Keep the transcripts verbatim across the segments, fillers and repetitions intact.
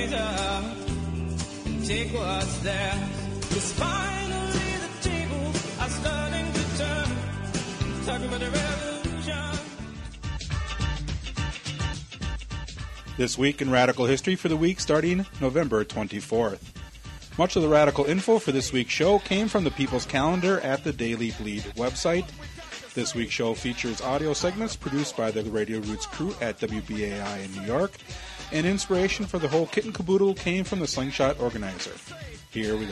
change up and take what's theirs. Cause finally the tables are starting to turn. Talking about a revolution. This week in Radical History for the week starting November twenty-fourth. Much of the radical info for this week's show came from the People's Calendar at the Daily Bleed website. This week's show features audio segments produced by the Radio Roots crew at W B A I in New York, and inspiration for the whole kit and caboodle came from the Slingshot organizer. Here we go.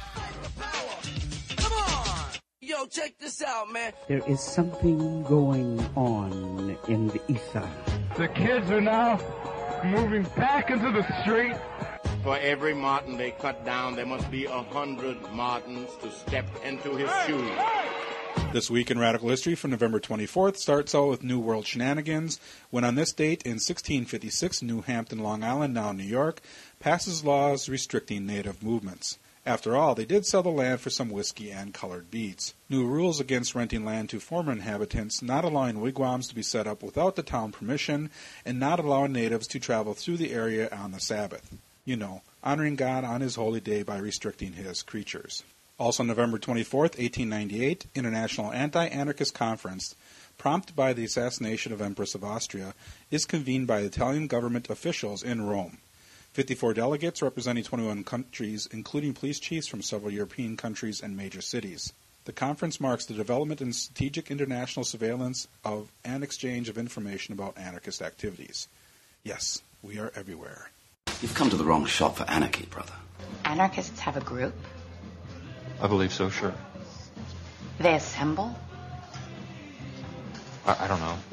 Come on! Yo, check this out, man. There is something going on in the ether. The kids are now moving back into the street. For every marten they cut down, there must be a hundred martens to step into his shoes. This week in Radical History from November twenty-fourth starts out with New World shenanigans, when on this date in sixteen fifty-six, New Hampton, Long Island, now New York, passes laws restricting native movements. After all, they did sell the land for some whiskey and colored beads. New rules against renting land to former inhabitants, not allowing wigwams to be set up without the town permission, and not allowing natives to travel through the area on the Sabbath. You know, honoring God on his holy day by restricting his creatures. Also November twenty-fourth, eighteen ninety-eight, International Anti-Anarchist Conference, prompted by the assassination of Empress of Austria, is convened by Italian government officials in Rome. fifty-four delegates representing twenty-one countries, including police chiefs from several European countries and major cities. The conference marks the development in strategic international surveillance of and exchange of information about anarchist activities. Yes, we are everywhere. You've come to the wrong shop for anarchy, brother. Anarchists have a group? I believe so, sure. They assemble? I, I don't know.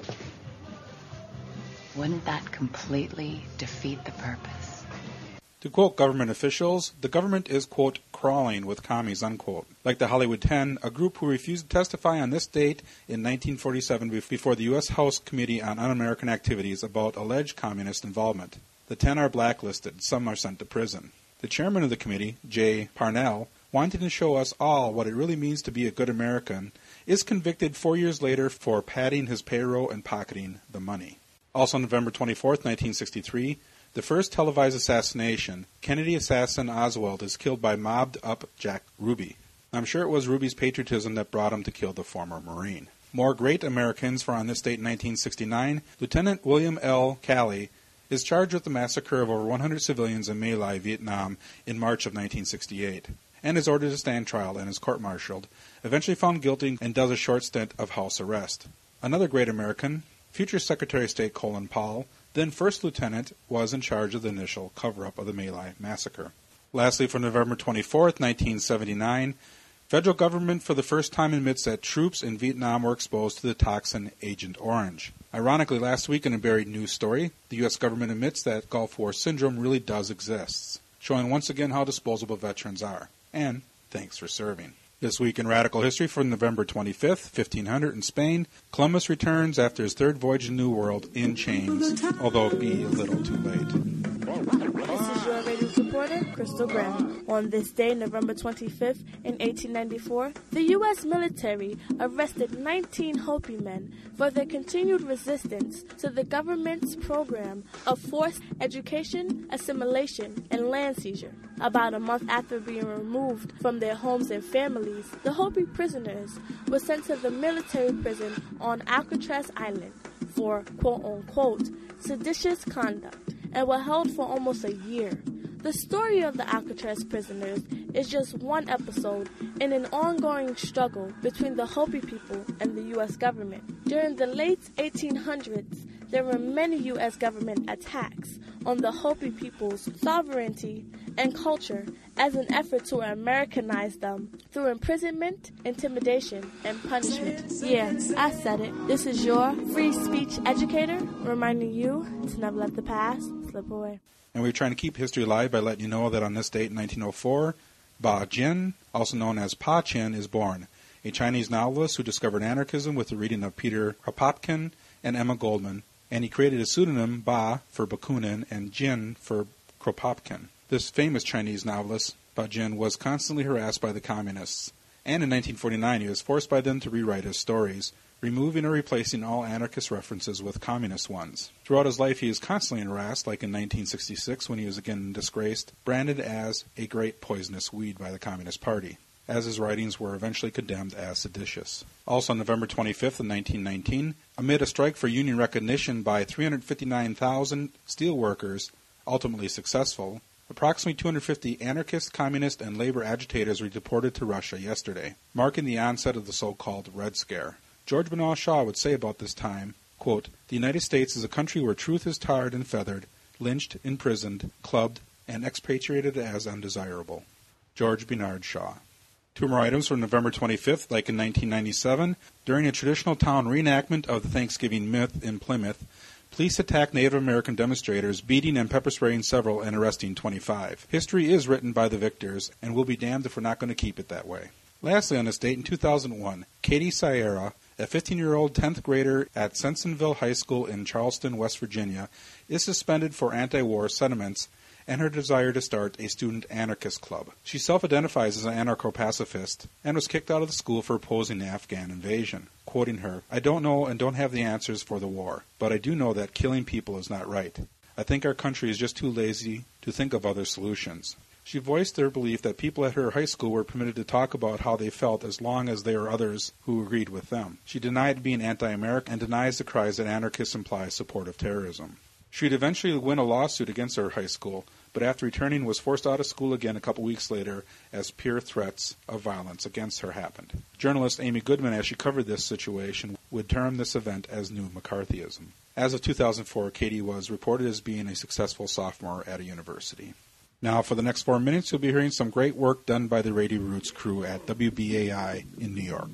Wouldn't that completely defeat the purpose? To quote government officials, the government is, quote, crawling with commies, unquote. Like the Hollywood Ten, a group who refused to testify on this date in nineteen forty-seven before the U S House Committee on Un-American Activities about alleged communist involvement. The ten are blacklisted, some are sent to prison. The chairman of the committee, Jay Parnell, wanting to show us all what it really means to be a good American, is convicted four years later for padding his payroll and pocketing the money. Also November twenty-fourth, nineteen sixty-three, the first televised assassination, Kennedy assassin Oswald is killed by mobbed-up Jack Ruby. I'm sure it was Ruby's patriotism that brought him to kill the former Marine. More great Americans, for on this date in nineteen sixty-nine, Lieutenant William L. Calley is charged with the massacre of over one hundred civilians in My Lai, Vietnam, in March of nineteen sixty-eight, and is ordered to stand trial and is court-martialed, eventually found guilty and does a short stint of house arrest. Another great American, future Secretary of State Colin Powell, then First Lieutenant, was in charge of the initial cover-up of the My Lai massacre. Lastly, for November twenty-fourth, nineteen seventy-nine, federal government for the first time admits that troops in Vietnam were exposed to the toxin Agent Orange. Ironically, last week in a buried news story, the U S government admits that Gulf War syndrome really does exist, showing once again how disposable veterans are. And thanks for serving. This week in Radical History from November twenty-fifth, fifteen hundred in Spain, Columbus returns after his third voyage in the New World in chains, although it be a little too late. This is your radio supporter, Crystal Graham. On this day, November twenty-fifth, in eighteen ninety-four, the U S military arrested nineteen Hopi men for their continued resistance to the government's program of forced education, assimilation, and land seizure. About a month after being removed from their homes and families, the Hopi prisoners were sent to the military prison on Alcatraz Island for, quote-unquote, seditious conduct, and were held for almost a year. The story of the Alcatraz prisoners is just one episode in an ongoing struggle between the Hopi people and the U S government. During the late eighteen hundreds, there were many U S government attacks on the Hopi people's sovereignty and culture as an effort to Americanize them through imprisonment, intimidation, and punishment. Yeah, I said it. This is your free speech educator reminding you to never let the past slip away. And we're trying to keep history alive by letting you know that on this date in nineteen oh four, Ba Jin, also known as Pa Chin, is born, a Chinese novelist who discovered anarchism with the reading of Peter Kropotkin and Emma Goldman, and he created a pseudonym, Ba, for Bakunin, and Jin for Kropotkin. This famous Chinese novelist, Ba Jin, was constantly harassed by the communists, and in nineteen forty-nine he was forced by them to rewrite his stories, removing or replacing all anarchist references with communist ones. Throughout his life, he was constantly harassed, like in nineteen sixty-six when he was again disgraced, branded as a great poisonous weed by the Communist Party, as his writings were eventually condemned as seditious. Also on November twenty-fifth of nineteen nineteen, amid a strike for union recognition by three hundred fifty-nine thousand steel workers, ultimately successful, approximately two hundred fifty anarchist, communist, and labor agitators were deported to Russia yesterday, marking the onset of the so-called Red Scare. George Bernard Shaw would say about this time, quote, "The United States is a country where truth is tarred and feathered, lynched, imprisoned, clubbed, and expatriated as undesirable." George Bernard Shaw. Two more items from November twenty-fifth, like in nineteen ninety-seven. During a traditional town reenactment of the Thanksgiving myth in Plymouth, police attacked Native American demonstrators, beating and pepper spraying several and arresting twenty-five. History is written by the victors, and we'll be damned if we're not going to keep it that way. Lastly, on this date in two thousand one, Katie Sierra, a fifteen-year-old tenth grader at Sensonville High School in Charleston, West Virginia, is suspended for anti-war sentiments and her desire to start a student anarchist club. She self-identifies as an anarcho-pacifist and was kicked out of the school for opposing the Afghan invasion. Quoting her, "I don't know and don't have the answers for the war, but I do know that killing people is not right. I think our country is just too lazy to think of other solutions." She voiced their belief that people at her high school were permitted to talk about how they felt as long as there were others who agreed with them. She denied being anti-American and denies the cries that anarchists imply support of terrorism. She'd eventually win a lawsuit against her high school, but after returning was forced out of school again a couple weeks later as peer threats of violence against her happened. Journalist Amy Goodman, as she covered this situation, would term this event as New McCarthyism. As of two thousand four, Katie was reported as being a successful sophomore at a university. Now, for the next four minutes, you'll be hearing some great work done by the Radio Roots crew at W B A I in New York.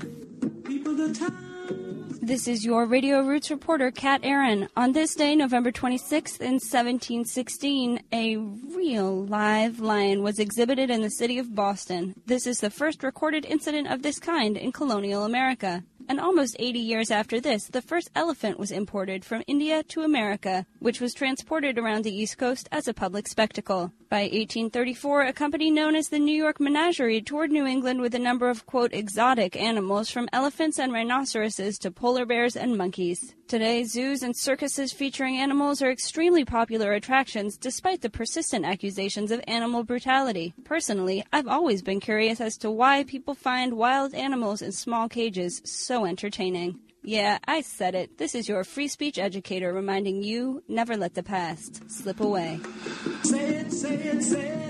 This is your Radio Roots reporter, Kat Aaron. On this day, November twenty-sixth, in seventeen sixteen, a real live lion was exhibited in the city of Boston. This is the first recorded incident of this kind in colonial America. And almost eighty years after this, the first elephant was imported from India to America, which was transported around the East Coast as a public spectacle. By eighteen thirty-four, a company known as the New York Menagerie toured New England with a number of, quote, exotic animals from elephants and rhinoceroses to polar bears and monkeys. Today, zoos and circuses featuring animals are extremely popular attractions despite the persistent accusations of animal brutality. Personally, I've always been curious as to why people find wild animals in small cages so entertaining. Yeah, I said it. This is your free speech educator reminding you, never let the past slip away. Say it, say it, say it.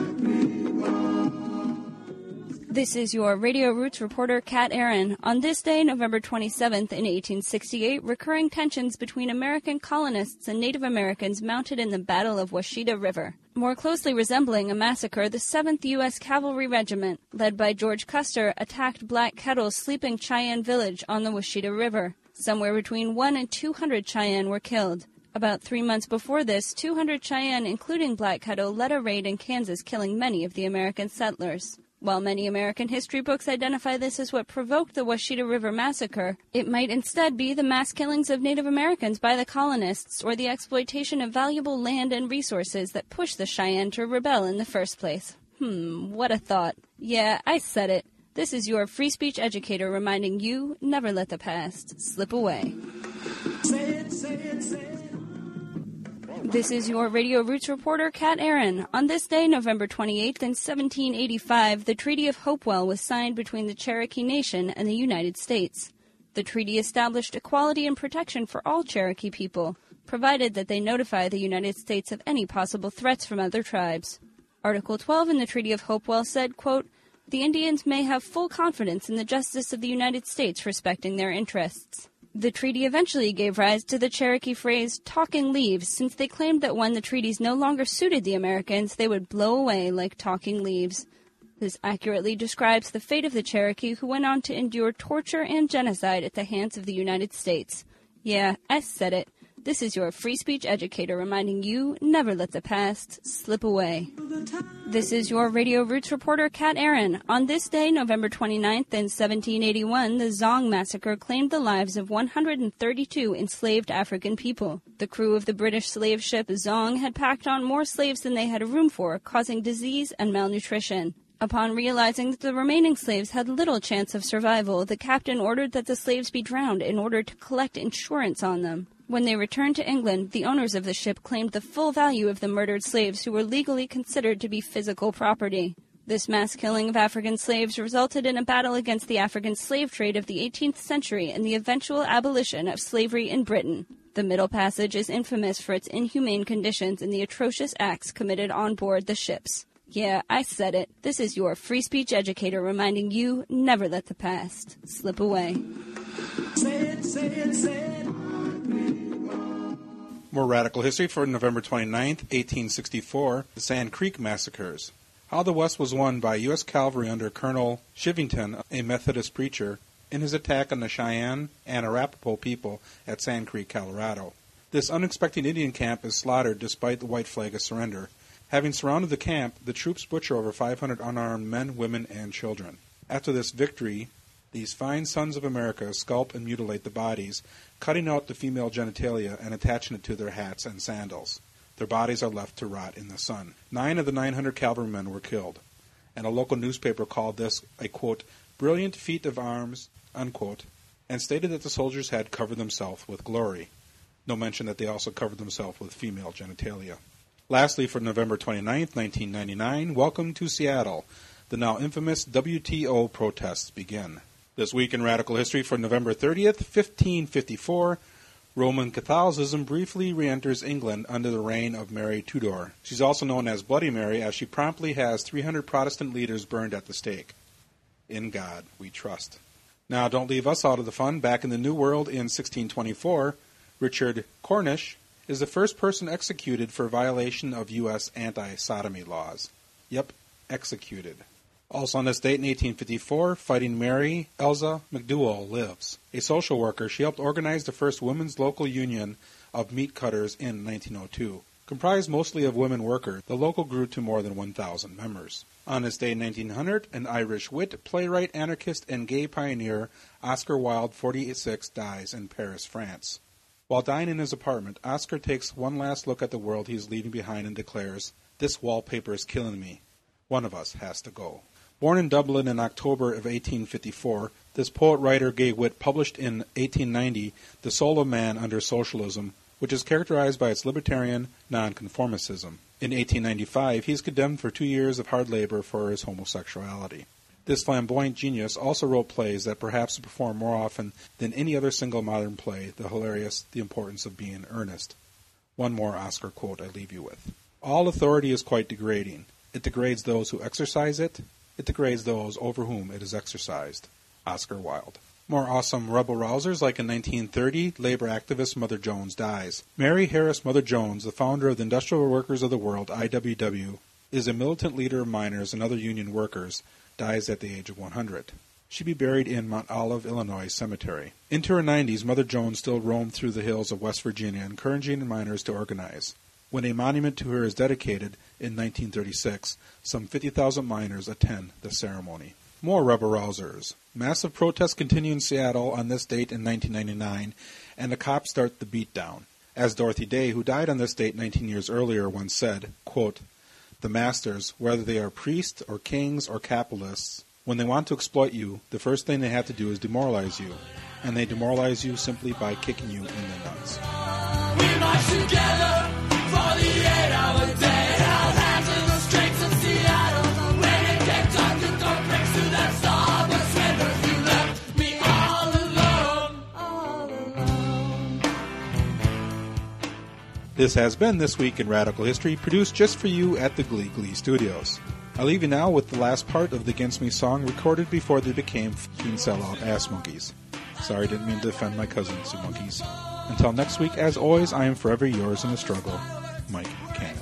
This is your Radio Roots reporter, Kat Aaron. On this day, November twenty-seventh, in eighteen sixty-eight, recurring tensions between American colonists and Native Americans mounted in the Battle of Washita River. More closely resembling a massacre, the seventh U S Cavalry Regiment, led by George Custer, attacked Black Kettle's sleeping Cheyenne village on the Washita River. Somewhere between one and two hundred Cheyenne were killed. About three months before this, two hundred Cheyenne, including Black Kettle, led a raid in Kansas, killing many of the American settlers. While many American history books identify this as what provoked the Washita River Massacre, it might instead be the mass killings of Native Americans by the colonists or the exploitation of valuable land and resources that pushed the Cheyenne to rebel in the first place. Hmm, what a thought. Yeah, I said it. This is your free speech educator reminding you, never let the past slip away. Say it, say it, say it. This is your Radio Roots reporter, Kat Aaron. On this day, November twenty-eighth, in seventeen eighty-five, the Treaty of Hopewell was signed between the Cherokee Nation and the United States. The treaty established equality and protection for all Cherokee people, provided that they notify the United States of any possible threats from other tribes. Article twelve in the Treaty of Hopewell said, quote, "The Indians may have full confidence in the justice of the United States respecting their interests." The treaty eventually gave rise to the Cherokee phrase, talking leaves, since they claimed that when the treaties no longer suited the Americans, they would blow away like talking leaves. This accurately describes the fate of the Cherokee, who went on to endure torture and genocide at the hands of the United States. Yeah, I said it. This is your free speech educator reminding you, never let the past slip away. This is your Radio Roots reporter, Kat Aaron. On this day, November twenty-ninth, in seventeen eighty-one, the Zong Massacre claimed the lives of one hundred thirty-two enslaved African people. The crew of the British slave ship Zong had packed on more slaves than they had room for, causing disease and malnutrition. Upon realizing that the remaining slaves had little chance of survival, the captain ordered that the slaves be drowned in order to collect insurance on them. When they returned to England, the owners of the ship claimed the full value of the murdered slaves who were legally considered to be physical property. This mass killing of African slaves resulted in a battle against the African slave trade of the eighteenth century and the eventual abolition of slavery in Britain. The Middle Passage is infamous for its inhumane conditions and the atrocious acts committed on board the ships. Yeah, I said it. This is your free speech educator reminding you never let the past slip away. Say it, say it, say it. More radical history for November twenty-ninth, eighteen sixty-four, the Sand Creek Massacres. How the West was won by U S cavalry under Colonel Shivington, a Methodist preacher, in his attack on the Cheyenne and Arapaho people at Sand Creek, Colorado. This unexpected Indian camp is slaughtered despite the white flag of surrender. Having surrounded the camp, the troops butcher over five hundred unarmed men, women, and children. After this victory, these fine sons of America scalp and mutilate the bodies, cutting out the female genitalia and attaching it to their hats and sandals. Their bodies are left to rot in the sun. Nine of the nine hundred cavalrymen were killed, and a local newspaper called this a, quote, brilliant feat of arms, unquote, and stated that the soldiers had covered themselves with glory. No mention that they also covered themselves with female genitalia. Lastly, for November twenty-ninth, nineteen ninety-nine, welcome to Seattle. The now infamous W T O protests begin. This week in radical history for November thirtieth, fifteen fifty-four, Roman Catholicism briefly re-enters England under the reign of Mary Tudor. She's also known as Bloody Mary, as she promptly has three hundred Protestant leaders burned at the stake. In God we trust. Now, don't leave us out of the fun. Back in the New World in sixteen twenty-four, Richard Cornish is the first person executed for violation of U S anti-sodomy laws. Yep, executed. Also on this date in eighteen fifty-four, Fighting Mary Elza McDowell lives. A social worker, she helped organize the first women's local union of meat cutters in nineteen oh two. Comprised mostly of women workers, the local grew to more than one thousand members. On this day in nineteen hundred, an Irish wit, playwright, anarchist, and gay pioneer, Oscar Wilde, forty-six, dies in Paris, France. While dying in his apartment, Oscar takes one last look at the world he's leaving behind and declares, "This wallpaper is killing me. One of us has to go." Born in Dublin in October of eighteen fifty-four, this poet-writer gay wit published in eighteen ninety The Soul of Man Under Socialism, which is characterized by its libertarian nonconformism. In eighteen ninety-five, he is condemned for two years of hard labor for his homosexuality. This flamboyant genius also wrote plays that perhaps perform more often than any other single modern play, the hilarious The Importance of Being Earnest. One more Oscar quote I leave you with. All authority is quite degrading. It degrades those who exercise it. It degrades those over whom it is exercised. Oscar Wilde. More awesome rebel rousers, like in nineteen thirty, labor activist Mother Jones dies. Mary Harris Mother Jones, the founder of the Industrial Workers of the World, I W W, is a militant leader of miners and other union workers, dies at the age of one hundred. She be buried in Mount Olive, Illinois Cemetery. Into her nineties, Mother Jones still roamed through the hills of West Virginia, encouraging miners to organize. When a monument to her is dedicated in nineteen thirty-six, some fifty thousand miners attend the ceremony. More rebel rousers. Massive protests continue in Seattle on this date in nineteen ninety-nine, and the cops start the beatdown. As Dorothy Day, who died on this date nineteen years earlier, once said, quote, "The masters, whether they are priests or kings or capitalists, when they want to exploit you, the first thing they have to do is demoralize you, and they demoralize you simply by kicking you in the nuts." We march together for the eight-hour day. Held hands in the streets of Seattle. When it came time to go bricks to that Starbucks window, you left me all alone, all alone. This has been This Week in Radical History, produced just for you at the Glee Glee Studios. I'll leave you now with the last part of the Against Me song, recorded before they became f***ing sellout ass monkeys. Sorry, didn't mean to defend my cousins, you monkeys. Until next week, as always, I am forever yours in the struggle, Mike Cannon.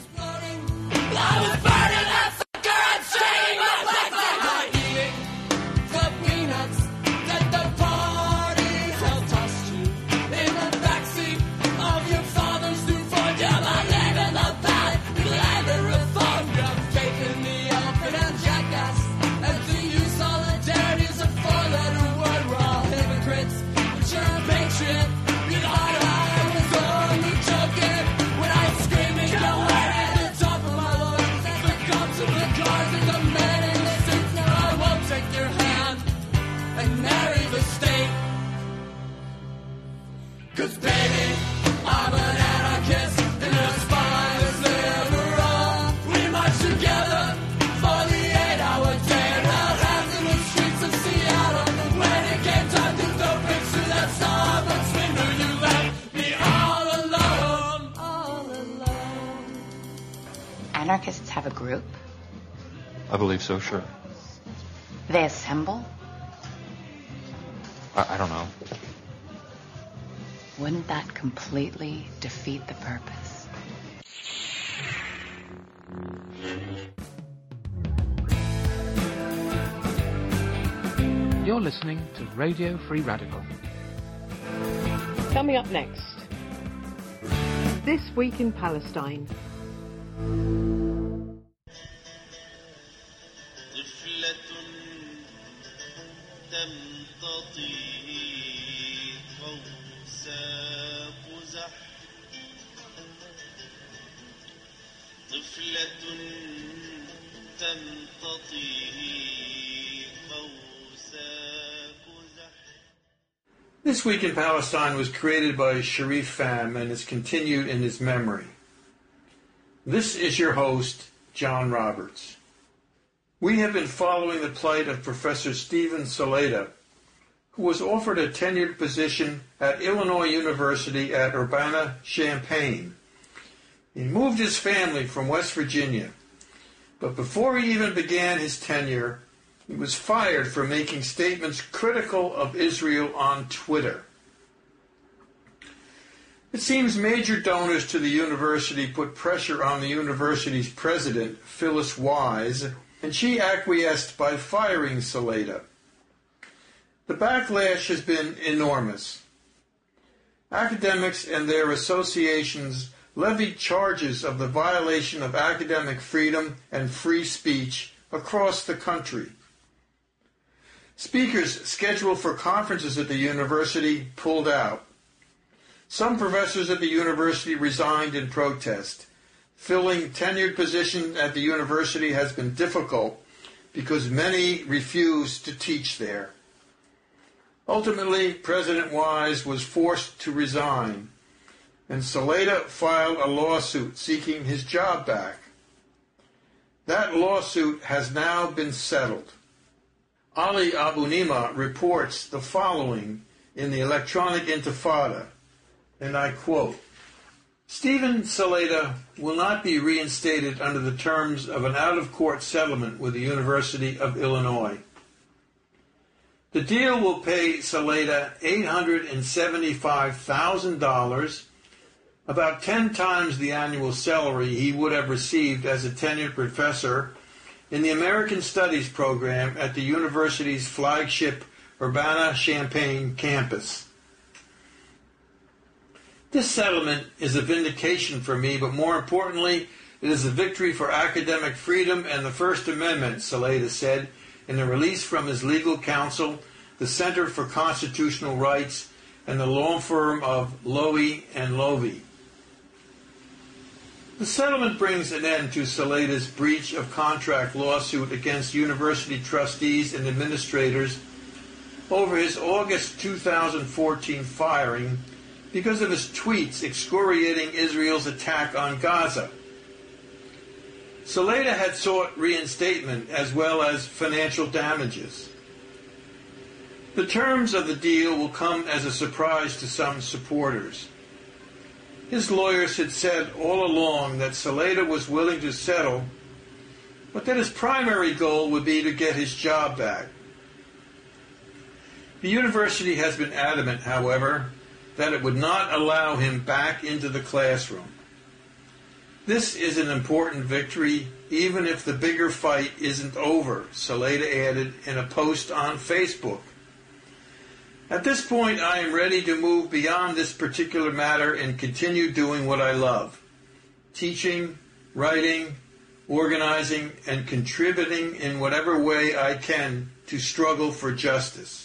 When I'm screaming, go ahead at the top of my lungs. 'Cause baby, I'm an anarchist in a spineless liberal. We march together for the eight-hour day and held hands in the streets of Seattle. When it came time to throw bricks through that Starbucks window, you left me all alone, all alone. Anarchists have a group? I believe so, sure. They assemble? I, I don't know. Wouldn't that completely defeat the purpose? You're listening to Radio Free Radical. Coming up next, This Week in Palestine. This Week in Palestine was created by Sharif Pham and is continued in his memory. This is your host, John Roberts. We have been following the plight of Professor Steven Salaita, who was offered a tenured position at Illinois University at Urbana-Champaign. He moved his family from West Virginia, but before he even began his tenure, he was fired for making statements critical of Israel on Twitter. It seems major donors to the university put pressure on the university's president, Phyllis Wise, and she acquiesced by firing Salaita. The backlash has been enormous. Academics and their associations levied charges of the violation of academic freedom and free speech across the country. Speakers scheduled for conferences at the university pulled out. Some professors at the university resigned in protest. Filling tenured positions at the university has been difficult because many refuse to teach there. Ultimately, President Wise was forced to resign, and Salaita filed a lawsuit seeking his job back. That lawsuit has now been settled. Ali Abunimah reports the following in the Electronic Intifada, and I quote, Steven Salaita will not be reinstated under the terms of an out-of-court settlement with the University of Illinois. The deal will pay Salaita eight hundred seventy-five thousand dollars, about ten times the annual salary he would have received as a tenured professor in the American Studies program at the university's flagship Urbana-Champaign campus. This settlement is a vindication for me, but more importantly, it is a victory for academic freedom and the First Amendment, Salaita said in a release from his legal counsel, the Center for Constitutional Rights, and the law firm of Lowy and Lovey. The settlement brings an end to Salaita's breach of contract lawsuit against university trustees and administrators over his August two thousand fourteen firing because of his tweets excoriating Israel's attack on Gaza. Salaita had sought reinstatement as well as financial damages. The terms of the deal will come as a surprise to some supporters. His lawyers had said all along that Salaita was willing to settle, but that his primary goal would be to get his job back. The university has been adamant, however, that it would not allow him back into the classroom. This is an important victory, even if the bigger fight isn't over, Salaita added in a post on Facebook. At this point, I am ready to move beyond this particular matter and continue doing what I love, teaching, writing, organizing, and contributing in whatever way I can to struggle for justice.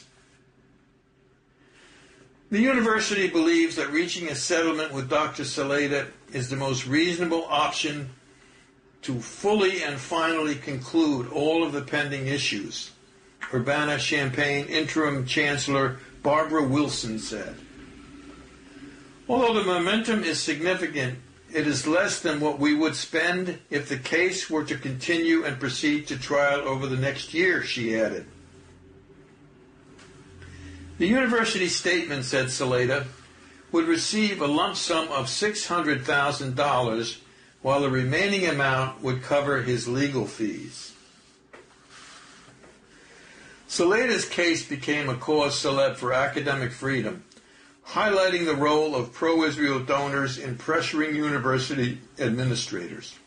The university believes that reaching a settlement with Doctor Salaita is the most reasonable option to fully and finally conclude all of the pending issues, Urbana-Champaign Interim Chancellor Barbara Wilson said. Although the momentum is significant, it is less than what we would spend if the case were to continue and proceed to trial over the next year, she added. The university statement, said Saleda, would receive a lump sum of six hundred thousand dollars, while the remaining amount would cover his legal fees. Saleda's case became a cause célèbre for academic freedom, highlighting the role of pro-Israel donors in pressuring university administrators.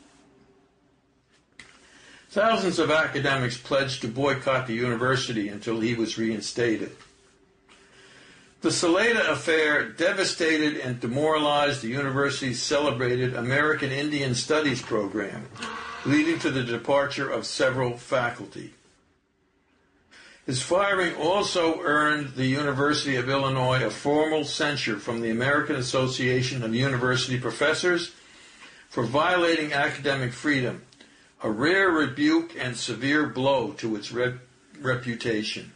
Thousands of academics pledged to boycott the university until he was reinstated. The Saleda affair devastated and demoralized the university's celebrated American Indian Studies program, leading to the departure of several faculty. His firing also earned the University of Illinois a formal censure from the American Association of University Professors for violating academic freedom, a rare rebuke and severe blow to its rep- reputation.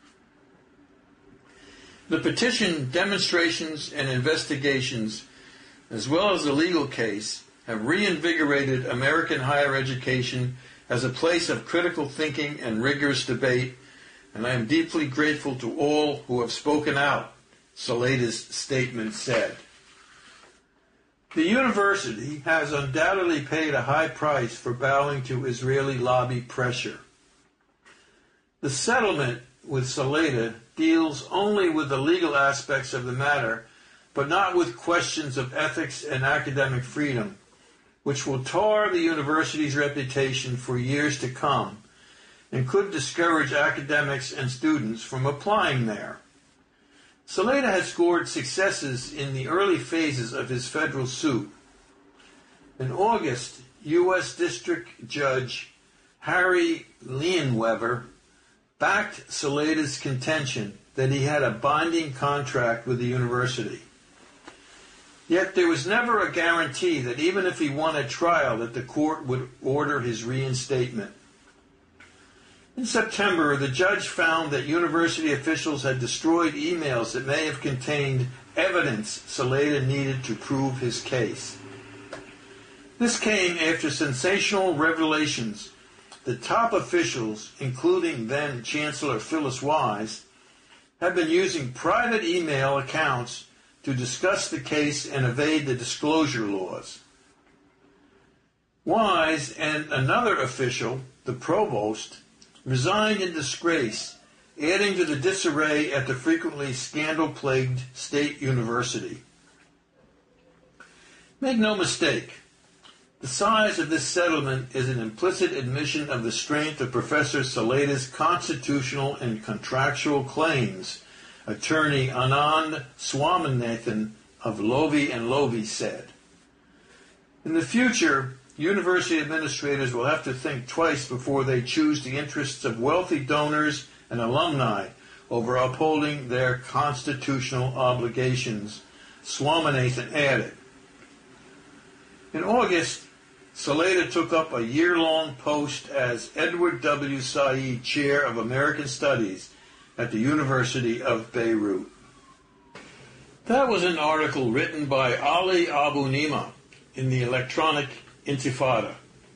The petition, demonstrations, and investigations, as well as the legal case, have reinvigorated American higher education as a place of critical thinking and rigorous debate, and I am deeply grateful to all who have spoken out, Saleda's statement said. The university has undoubtedly paid a high price for bowing to Israeli lobby pressure. The settlement with Saleda deals only with the legal aspects of the matter, but not with questions of ethics and academic freedom, which will tar the university's reputation for years to come and could discourage academics and students from applying there. Saleda has scored successes in the early phases of his federal suit. In August, U S District Judge Harry Leinweber backed Saleda's contention that he had a binding contract with the university. Yet there was never a guarantee that even if he won a trial that the court would order his reinstatement. In September, the judge found that university officials had destroyed emails that may have contained evidence Saleda needed to prove his case. This came after sensational revelations that top officials, including then Chancellor Phyllis Wise, had been using private email accounts to discuss the case and evade the disclosure laws. Wise and another official, the provost, resigned in disgrace, adding to the disarray at the frequently scandal-plagued state university. Make no mistake, the size of this settlement is an implicit admission of the strength of Professor Saleda's constitutional and contractual claims, attorney Anand Swaminathan of Lowy and Lowy said. In the future, university administrators will have to think twice before they choose the interests of wealthy donors and alumni over upholding their constitutional obligations, Swaminathan added. In August, Saleda took up a year-long post as Edward W. Said Chair of American Studies at the University of Beirut. That was an article written by Ali Abu Nima in the Electronic Intifada.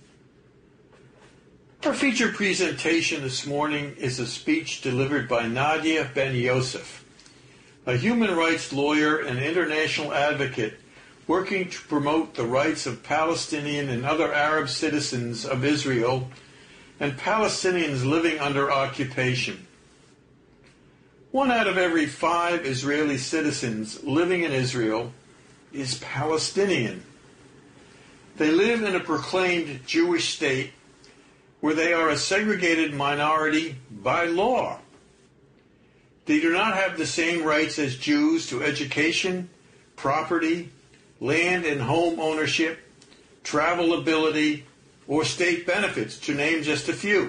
Our feature presentation this morning is a speech delivered by Nadia Ben Yosef, a human rights lawyer and international advocate working to promote the rights of Palestinian and other Arab citizens of Israel and Palestinians living under occupation. One out of every five Israeli citizens living in Israel is Palestinian. They live in a proclaimed Jewish state where they are a segregated minority by law. They do not have the same rights as Jews to education, property, land and home ownership, travelability, or state benefits, to name just a few.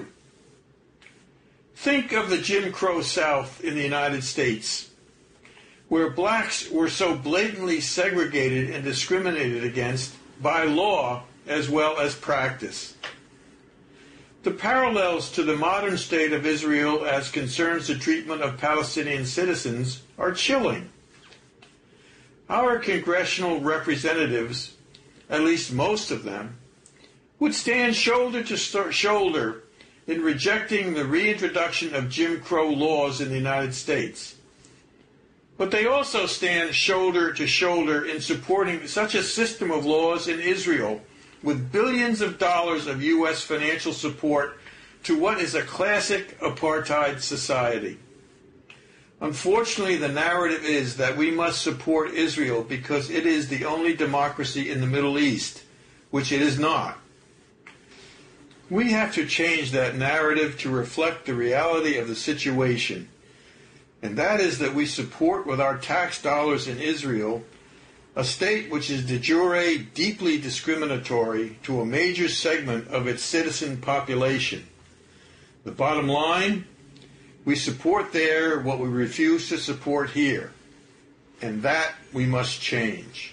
Think of the Jim Crow South in the United States, where blacks were so blatantly segregated and discriminated against by law as well as practice. The parallels to the modern state of Israel as concerns the treatment of Palestinian citizens are chilling. our congressional representatives, at least most of them, would stand shoulder to shoulder in rejecting the reintroduction of Jim Crow laws in the United States. But they also stand shoulder to shoulder in supporting such a system of laws in Israel with billions of dollars of U S financial support to what is a classic apartheid society. Unfortunately, the narrative is that we must support Israel because it is the only democracy in the Middle East, which it is not. We have to change that narrative to reflect the reality of the situation, and that is that we support with our tax dollars in Israel a state which is de jure deeply discriminatory to a major segment of its citizen population. The bottom line, we support there what we refuse to support here, and that we must change.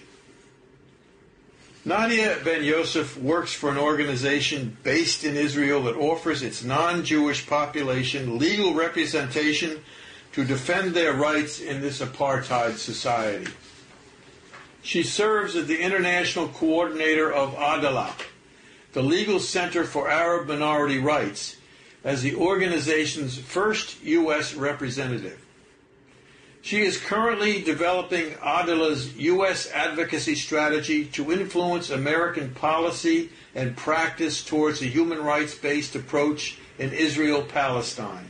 Nadia Ben Yosef works for an organization based in Israel that offers its non-Jewish population legal representation to defend their rights in this apartheid society. She serves as the international coordinator of Adalah, the Legal Center for Arab Minority Rights, as the organization's first U S representative. She is currently developing Adalah's U S advocacy strategy to influence American policy and practice towards a human rights-based approach in Israel-Palestine.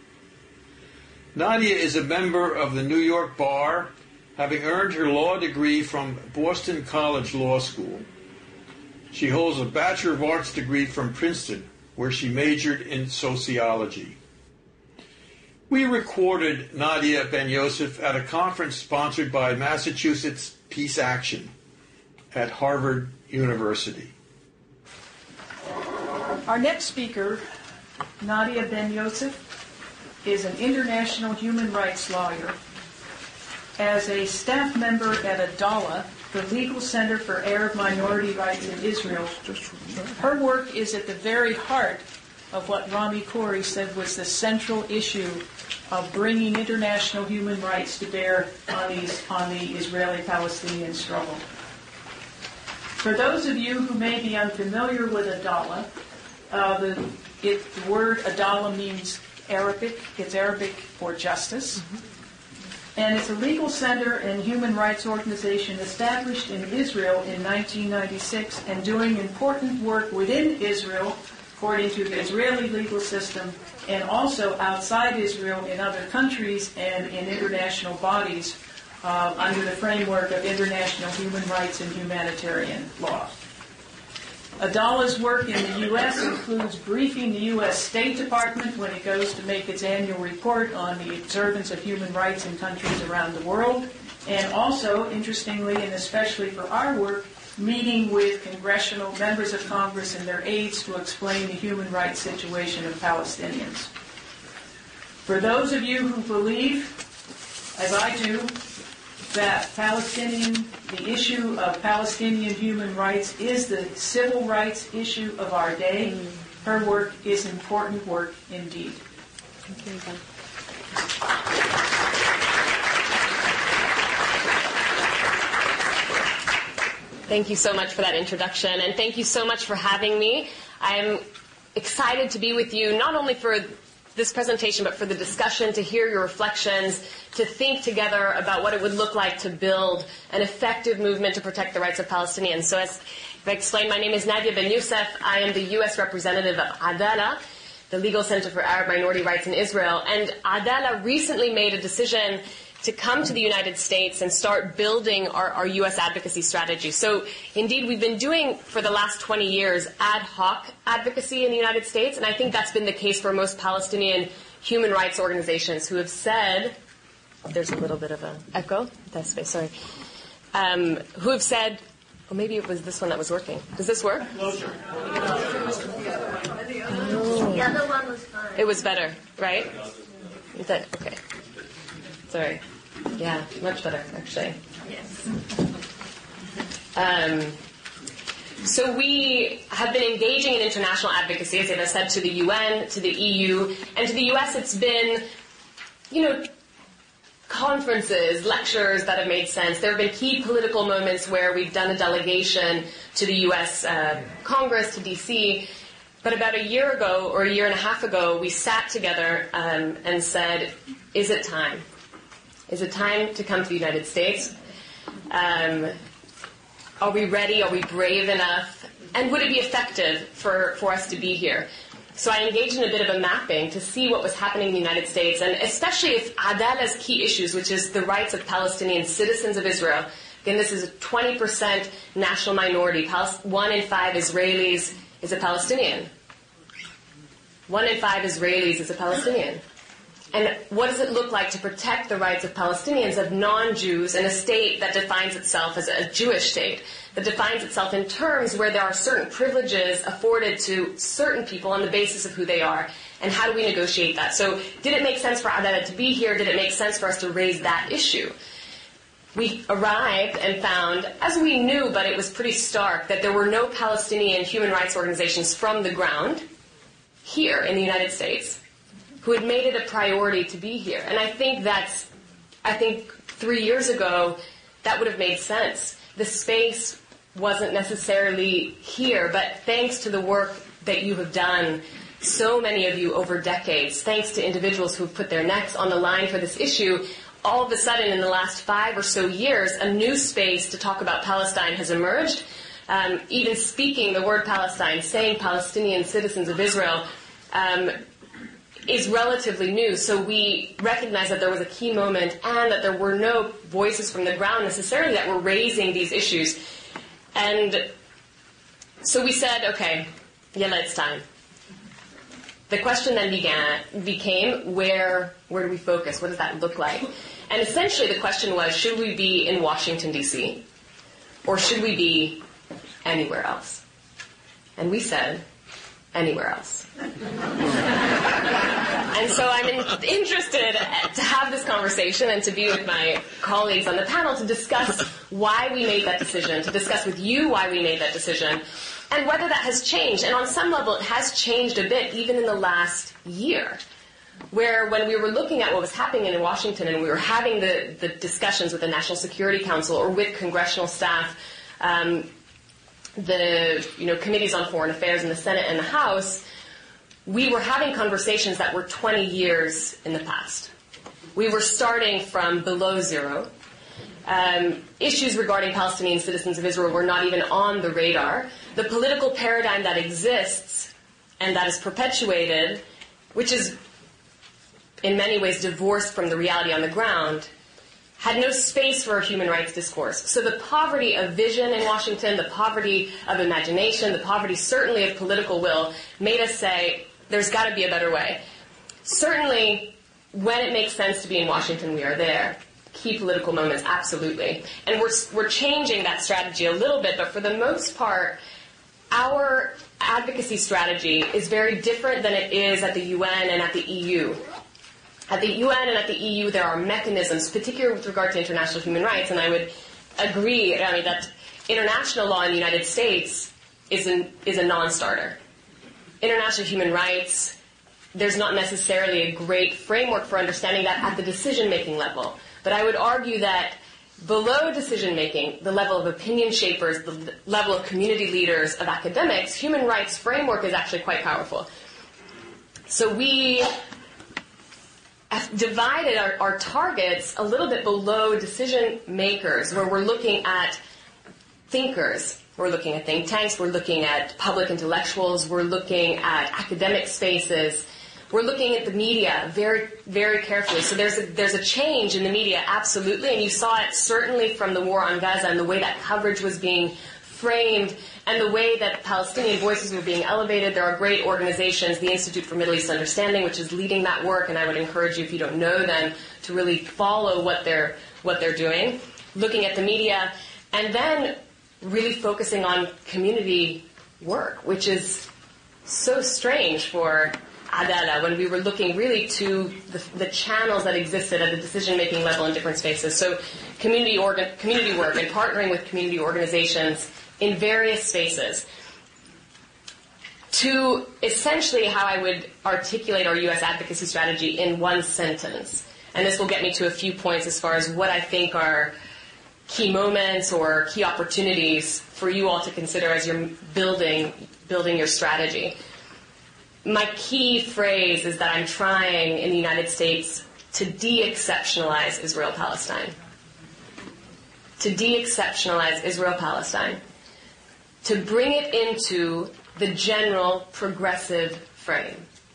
Nadia is a member of the New York Bar, having earned her law degree from Boston College Law School. She holds a Bachelor of Arts degree from Princeton, where she majored in sociology. We recorded Nadia Ben Yosef at a conference sponsored by Massachusetts Peace Action at Harvard University. Our next speaker, Nadia Ben Yosef, is an international human rights lawyer. As a staff member at Adalah, the Legal Center for Arab Minority Rights in Israel, her work is at the very heart of what Rami Khoury said was the central issue of bringing international human rights to bear on, these, on the Israeli-Palestinian struggle. For those of you who may be unfamiliar with Adalah, uh, the, it, the word Adalah means Arabic. It's Arabic for justice. Mm-hmm. And it's a legal center and human rights organization established in Israel in nineteen ninety-six and doing important work within Israel according to the Israeli legal system, and also outside Israel in other countries and in international bodies uh, under the framework of international human rights and humanitarian law. Adalah's work in the U S includes briefing the U S State Department when it goes to make its annual report on the observance of human rights in countries around the world, and also, interestingly and especially for our work, meeting with congressional members of Congress and their aides to explain the human rights situation of Palestinians. For those of you who believe, as I do, that Palestinian, the issue of Palestinian human rights is the civil rights issue of our day, her work is important work indeed. Thank you. Thank you so much for that introduction, and thank you so much for having me. I'm excited to be with you, not only for this presentation, but for the discussion, to hear your reflections, to think together about what it would look like to build an effective movement to protect the rights of Palestinians. So as I explained, my name is Nadia Ben Yosef. I am the U S representative of Adalah, the Legal Center for Arab Minority Rights in Israel. And Adalah recently made a decision to come to the United States and start building our, our U S advocacy strategy. So indeed, we've been doing for the last twenty years ad hoc advocacy in the United States, and I think that's been the case for most Palestinian human rights organizations who have said, oh, there's a little bit of an echo, that's space, sorry, um, who have said, well, maybe it was this one that was working. Does this work? Closer. Oh. The other one was fine. It was better, right? Is that, okay. Sorry. Yeah, much better, actually. Yes. Um, so we have been engaging in international advocacy, as I said, to the U N, to the E U, and to the U S it's been, you know, call conferences, lectures that have made sense. There have been key political moments where we've done a delegation to the U S uh, Congress, to D C. But about a year ago, or a year and a half ago, we sat together um, and said, is it time? Is it time to come to the United States? Um, are we ready? Are we brave enough? And would it be effective for, for us to be here? So I engaged in a bit of a mapping to see what was happening in the United States, and especially if Adala's key issues, which is the rights of Palestinian citizens of Israel. Again, this is a twenty percent national minority. One in five Israelis is a Palestinian. One in five Israelis is a Palestinian. And what does it look like to protect the rights of Palestinians, of non-Jews, in a state that defines itself as a Jewish state, that defines itself in terms where there are certain privileges afforded to certain people on the basis of who they are? And how do we negotiate that? So did it make sense for Adala to be here? Did it make sense for us to raise that issue? We arrived and found, as we knew, but it was pretty stark, that there were no Palestinian human rights organizations from the ground here in the United States who had made it a priority to be here. And I think that's, I think three years ago, that would have made sense. The space wasn't necessarily here, but thanks to the work that you have done, so many of you over decades, thanks to individuals who have put their necks on the line for this issue, all of a sudden in the last five or so years, a new space to talk about Palestine has emerged. Um, even speaking the word Palestine, saying Palestinian citizens of Israel, um, is relatively new. So we recognize that there was a key moment and that there were no voices from the ground necessarily that were raising these issues. And so we said, okay, yeah, it's time. The question then began, became, where, where do we focus? What does that look like? And essentially the question was, should we be in Washington, D C? Or should we be anywhere else? And we said, anywhere else. And so I'm in, interested to have this conversation and to be with my colleagues on the panel to discuss why we made that decision, to discuss with you why we made that decision, and whether that has changed. And on some level, it has changed a bit, even in the last year, where when we were looking at what was happening in Washington and we were having the, the discussions with the National Security Council or with congressional staff, um, the you know committees on foreign affairs in the Senate and the House, we were having conversations that were twenty years in the past. We were starting from below zero. Um, issues regarding Palestinian citizens of Israel were not even on the radar. The political paradigm that exists and that is perpetuated, which is in many ways divorced from the reality on the ground, had no space for a human rights discourse. So the poverty of vision in Washington, the poverty of imagination, the poverty certainly of political will, made us say, there's got to be a better way. Certainly, when it makes sense to be in Washington, we are there. Key political moments, absolutely. And we're, we're changing that strategy a little bit, but for the most part, our advocacy strategy is very different than it is at the U N and at the E U. At the U N and at the E U, there are mechanisms, particularly with regard to international human rights, and I would agree, I mean, that international law in the United States is, an, is a non-starter. International human rights, there's not necessarily a great framework for understanding that at the decision-making level. But I would argue that below decision-making, the level of opinion shapers, the level of community leaders, of academics, human rights framework is actually quite powerful. So we have divided our, our targets a little bit below decision-makers, where we're looking at thinkers. We're looking at think tanks. We're looking at public intellectuals. We're looking at academic spaces. We're looking at the media very, very carefully. So there's a, there's a change in the media, absolutely, and you saw it certainly from the war on Gaza and the way that coverage was being framed and the way that Palestinian voices were being elevated. There are great organizations, the Institute for Middle East Understanding, which is leading that work, and I would encourage you, if you don't know them, to really follow what they're what they're doing, looking at the media, and then really focusing on community work, which is so strange for Adala, when we were looking really to the, the channels that existed at the decision-making level in different spaces. So community, organ, community work and partnering with community organizations in various spaces. To essentially how I would articulate our U S advocacy strategy in one sentence. And this will get me to a few points as far as what I think are key moments or key opportunities for you all to consider as you're building building your strategy. My key phrase is that I'm trying in the United States to de-exceptionalize Israel-Palestine. To de-exceptionalize Israel-Palestine. To bring it into the general progressive frame.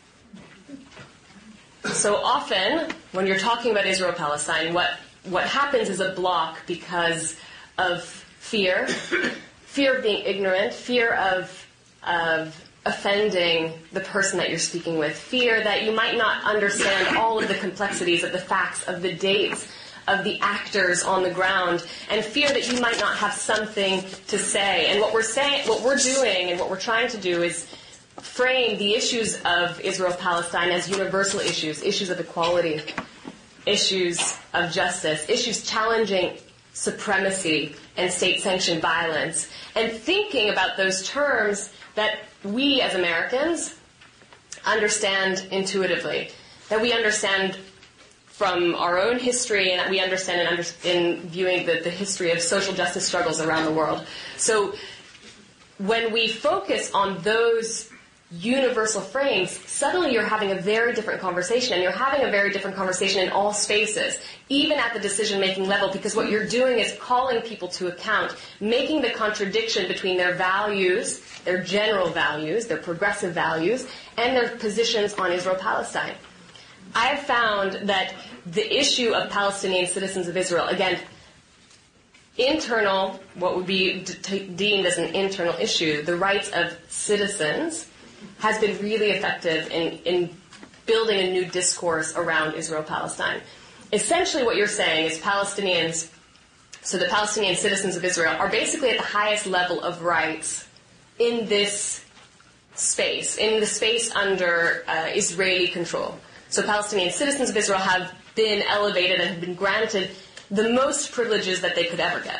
So often, when you're talking about Israel-Palestine, what, what happens is a block because of fear, fear of being ignorant, fear of, of offending the person that you're speaking with, fear that you might not understand all of the complexities of the facts, of the dates, of the actors on the ground, and fear that you might not have something to say. And what we're saying, what we're doing, and what we're trying to do is frame the issues of Israel-Palestine as universal issues, issues of equality, issues of justice, issues challenging supremacy and state-sanctioned violence, and thinking about those terms that we as Americans understand intuitively, that we understand from our own history, and that we understand in, under, in viewing the, the history of social justice struggles around the world. So when we focus on those universal frames, suddenly you're having a very different conversation, and you're having a very different conversation in all spaces, even at the decision-making level, because what you're doing is calling people to account, making the contradiction between their values, their general values, their progressive values, and their positions on Israel-Palestine. I have found that the issue of Palestinian citizens of Israel, again, internal, what would be de- deemed as an internal issue, the rights of citizens, has been really effective in, in building a new discourse around Israel-Palestine. Essentially what you're saying is Palestinians, so the Palestinian citizens of Israel, are basically at the highest level of rights in this space, in the space under uh, Israeli control. So Palestinian citizens of Israel have been elevated and have been granted the most privileges that they could ever get.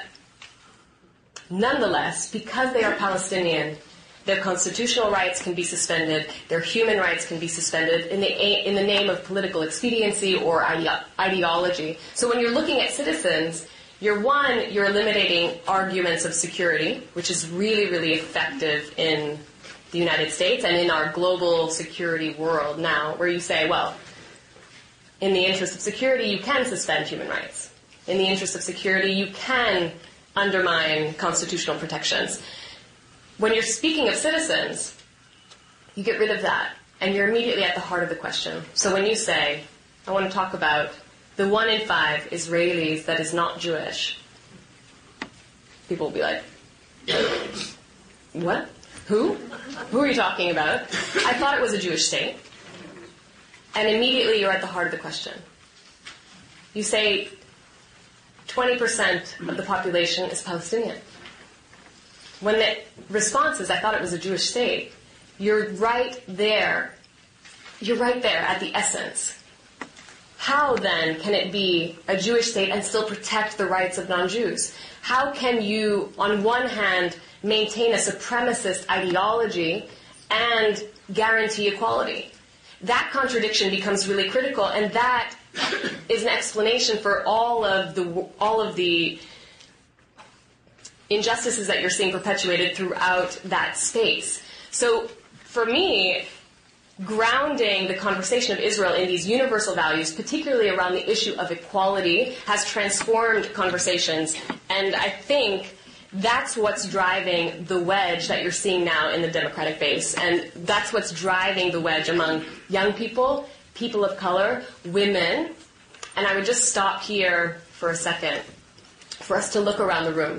Nonetheless, because they are Palestinian, their constitutional rights can be suspended, their human rights can be suspended in the, in the name of political expediency or ide- ideology. So when you're looking at citizens, you're one, you're eliminating arguments of security, which is really, really effective in the United States and in our global security world now, where you say, well, in the interest of security, you can suspend human rights. In the interest of security, you can undermine constitutional protections. When you're speaking of citizens, you get rid of that, and you're immediately at the heart of the question. So when you say, I want to talk about the one in five Israelis that is not Jewish, people will be like, what? Who? Who are you talking about? I thought it was a Jewish state. And immediately you're at the heart of the question. You say twenty percent of the population is Palestinian. When the response is, I thought it was a Jewish state, you're right there. You're right there at the essence. How then can it be a Jewish state and still protect the rights of non-Jews? How can you, on one hand, maintain a supremacist ideology and guarantee equality? That contradiction becomes really critical, and that is an explanation for all of the all of the injustices that you're seeing perpetuated throughout that space. So, for me, grounding the conversation of Israel in these universal values, particularly around the issue of equality, has transformed conversations, and I think that's what's driving the wedge that you're seeing now in the Democratic base. And that's what's driving the wedge among young people, people of color, women. And I would just stop here for a second for us to look around the room.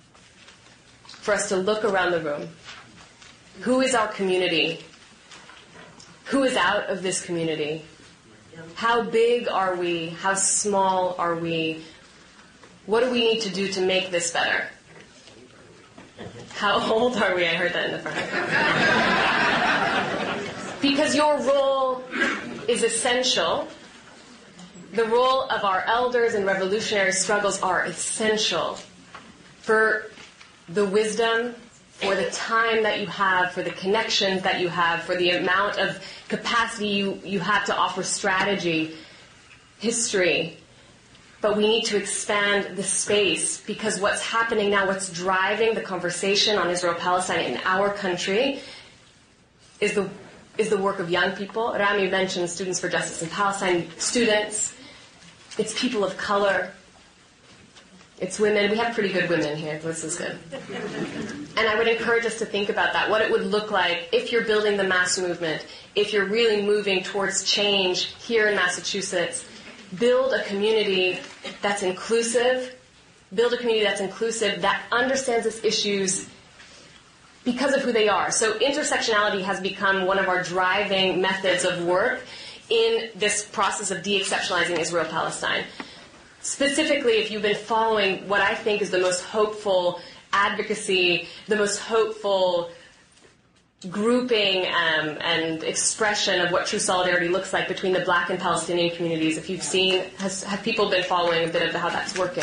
For us to look around the room. Who is our community? Who is out of this community? How big are we? How small are we? What do we need to do to make this better? How old are we? I heard that in the front. Because your role is essential. The role of our elders in revolutionary struggles are essential for the wisdom, for the time that you have, for the connections that you have, for the amount of capacity you, you have to offer strategy history, but we need to expand the space, because what's happening now, what's driving the conversation on Israel-Palestine in our country is the is the work of young people. Rami mentioned Students for Justice in Palestine, students. It's people of color. It's women. We have pretty good women here. This is good. And I would encourage us to think about that, what it would look like if you're building the mass movement, if you're really moving towards change here in Massachusetts. Build a community that's inclusive. Build a community that's inclusive, that understands its issues because of who they are. So intersectionality has become one of our driving methods of work in this process of de-exceptionalizing Israel-Palestine. Specifically, if you've been following what I think is the most hopeful advocacy, the most hopeful grouping um, and expression of what true solidarity looks like between the Black and Palestinian communities, if you've seen, has, have people been following a bit of how that's working?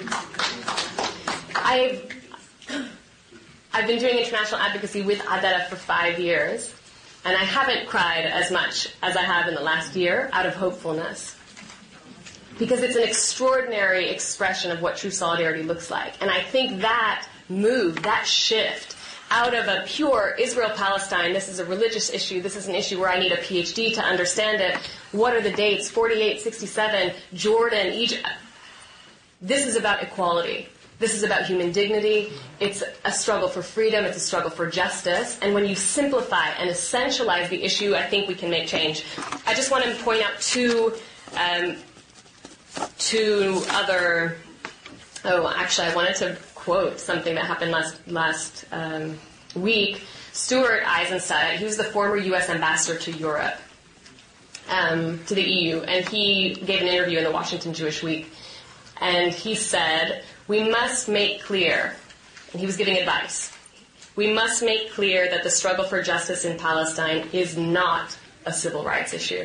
I've, I've been doing international advocacy with Adalah for five years, and I haven't cried as much as I have in the last year out of hopefulness. Because it's an extraordinary expression of what true solidarity looks like. And I think that move, that shift, out of a pure Israel-Palestine, this is a religious issue, this is an issue where I need a P H D to understand it. What are the dates? forty-eight, sixty-seven, Jordan, Egypt. This is about equality. This is about human dignity. It's a struggle for freedom. It's a struggle for justice. And when you simplify and essentialize the issue, I think we can make change. I just want to point out two, um, two other... Oh, actually, I wanted to quote something that happened last last um, week. Stuart Eisenstadt, he was the former U S ambassador to Europe, um, to the E U, and he gave an interview in the Washington Jewish Week, and he said, we must make clear, and he was giving advice, we must make clear that the struggle for justice in Palestine is not a civil rights issue.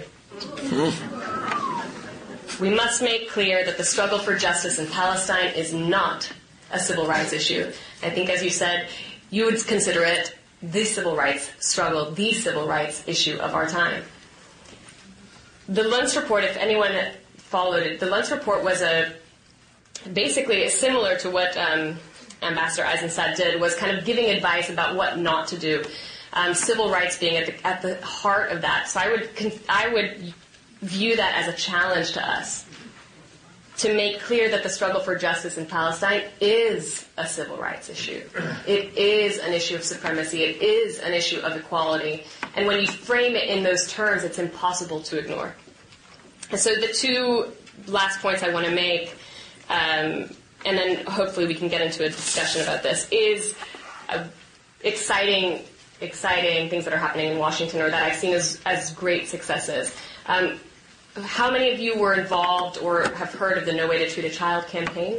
We must make clear that the struggle for justice in Palestine is not a civil rights issue. I think, as you said, you would consider it the civil rights struggle, the civil rights issue of our time. The Luntz Report, if anyone followed it, the Luntz Report was a basically similar to what um, Ambassador Eisenstadt did, was kind of giving advice about what not to do. Um, civil rights being at the, at the heart of that. So I would I would. view that as a challenge to us, to make clear that the struggle for justice in Palestine is a civil rights issue. It is an issue of supremacy. It is an issue of equality. And when you frame it in those terms, it's impossible to ignore. And so the two last points I want to make, um, and then hopefully we can get into a discussion about this, is uh, exciting, exciting things that are happening in Washington, or that I've seen as, as great successes. Um, how many of you were involved or have heard of the No Way to Treat a Child campaign?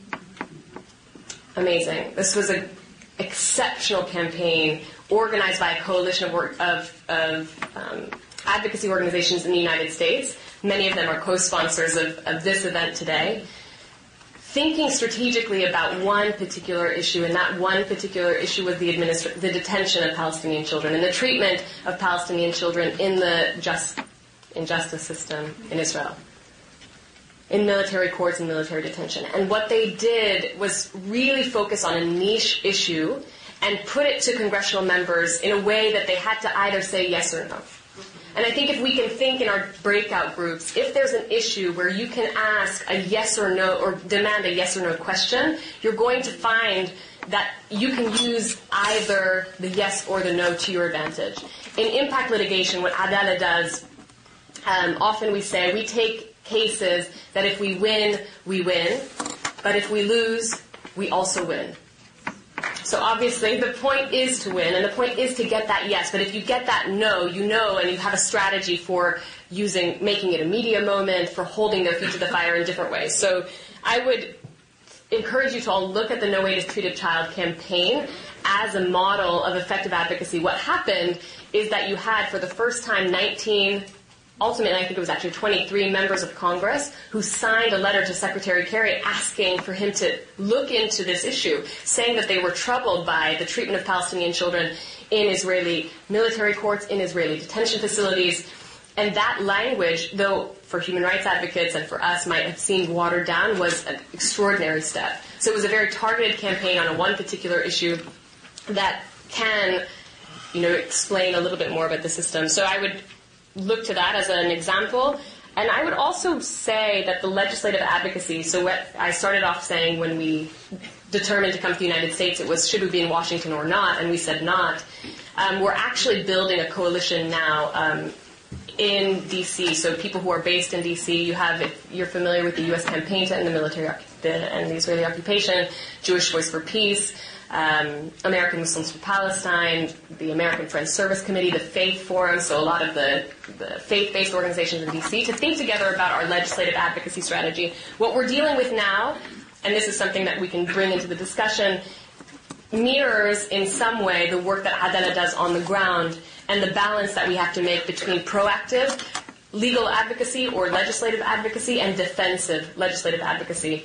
Amazing. This was an exceptional campaign organized by a coalition of, work, of, of um, advocacy organizations in the United States. Many of them are co-sponsors of, of this event today. Thinking strategically about one particular issue, and that one particular issue was the, administra- the detention of Palestinian children and the treatment of Palestinian children in the just in justice system in Israel, in military courts and military detention. And what they did was really focus on a niche issue and put it to congressional members in a way that they had to either say yes or no. And I think if we can think in our breakout groups, if there's an issue where you can ask a yes or no, or demand a yes or no question, you're going to find that you can use either the yes or the no to your advantage. In impact litigation, what Adalah does, Um, often we say we take cases that if we win, we win, but if we lose, we also win. So obviously the point is to win, and the point is to get that yes, but if you get that no, you know, and you have a strategy for using, making it a media moment, for holding their feet to the fire in different ways. So I would encourage you to all look at the No Way to Treat a Child campaign as a model of effective advocacy. What happened is that you had, for the first time, nineteen Ultimately, I think it was actually twenty-three members of Congress who signed a letter to Secretary Kerry asking for him to look into this issue, saying that they were troubled by the treatment of Palestinian children in Israeli military courts, in Israeli detention facilities, And that language, though for human rights advocates and for us might have seemed watered down, was an extraordinary step. So it was a very targeted campaign on a one particular issue that can, you know, explain a little bit more about the system. So I would look to that as an example. And I would also say that the legislative advocacy, so what I started off saying when we determined to come to the United States, it was should we be in Washington or not, and we said not. Um, we're actually building a coalition now um, in D C, so people who are based in D C, you have, if you're familiar with the U S campaign to end the military the, and the Israeli occupation, Jewish Voice for Peace, um, American Muslims for Palestine, the American Friends Service Committee, the Faith Forum, so a lot of the, the faith-based organizations in D C, to think together about our legislative advocacy strategy. What we're dealing with now, and this is something that we can bring into the discussion, mirrors in some way the work that Adalah does on the ground and the balance that we have to make between proactive legal advocacy or legislative advocacy and defensive legislative advocacy.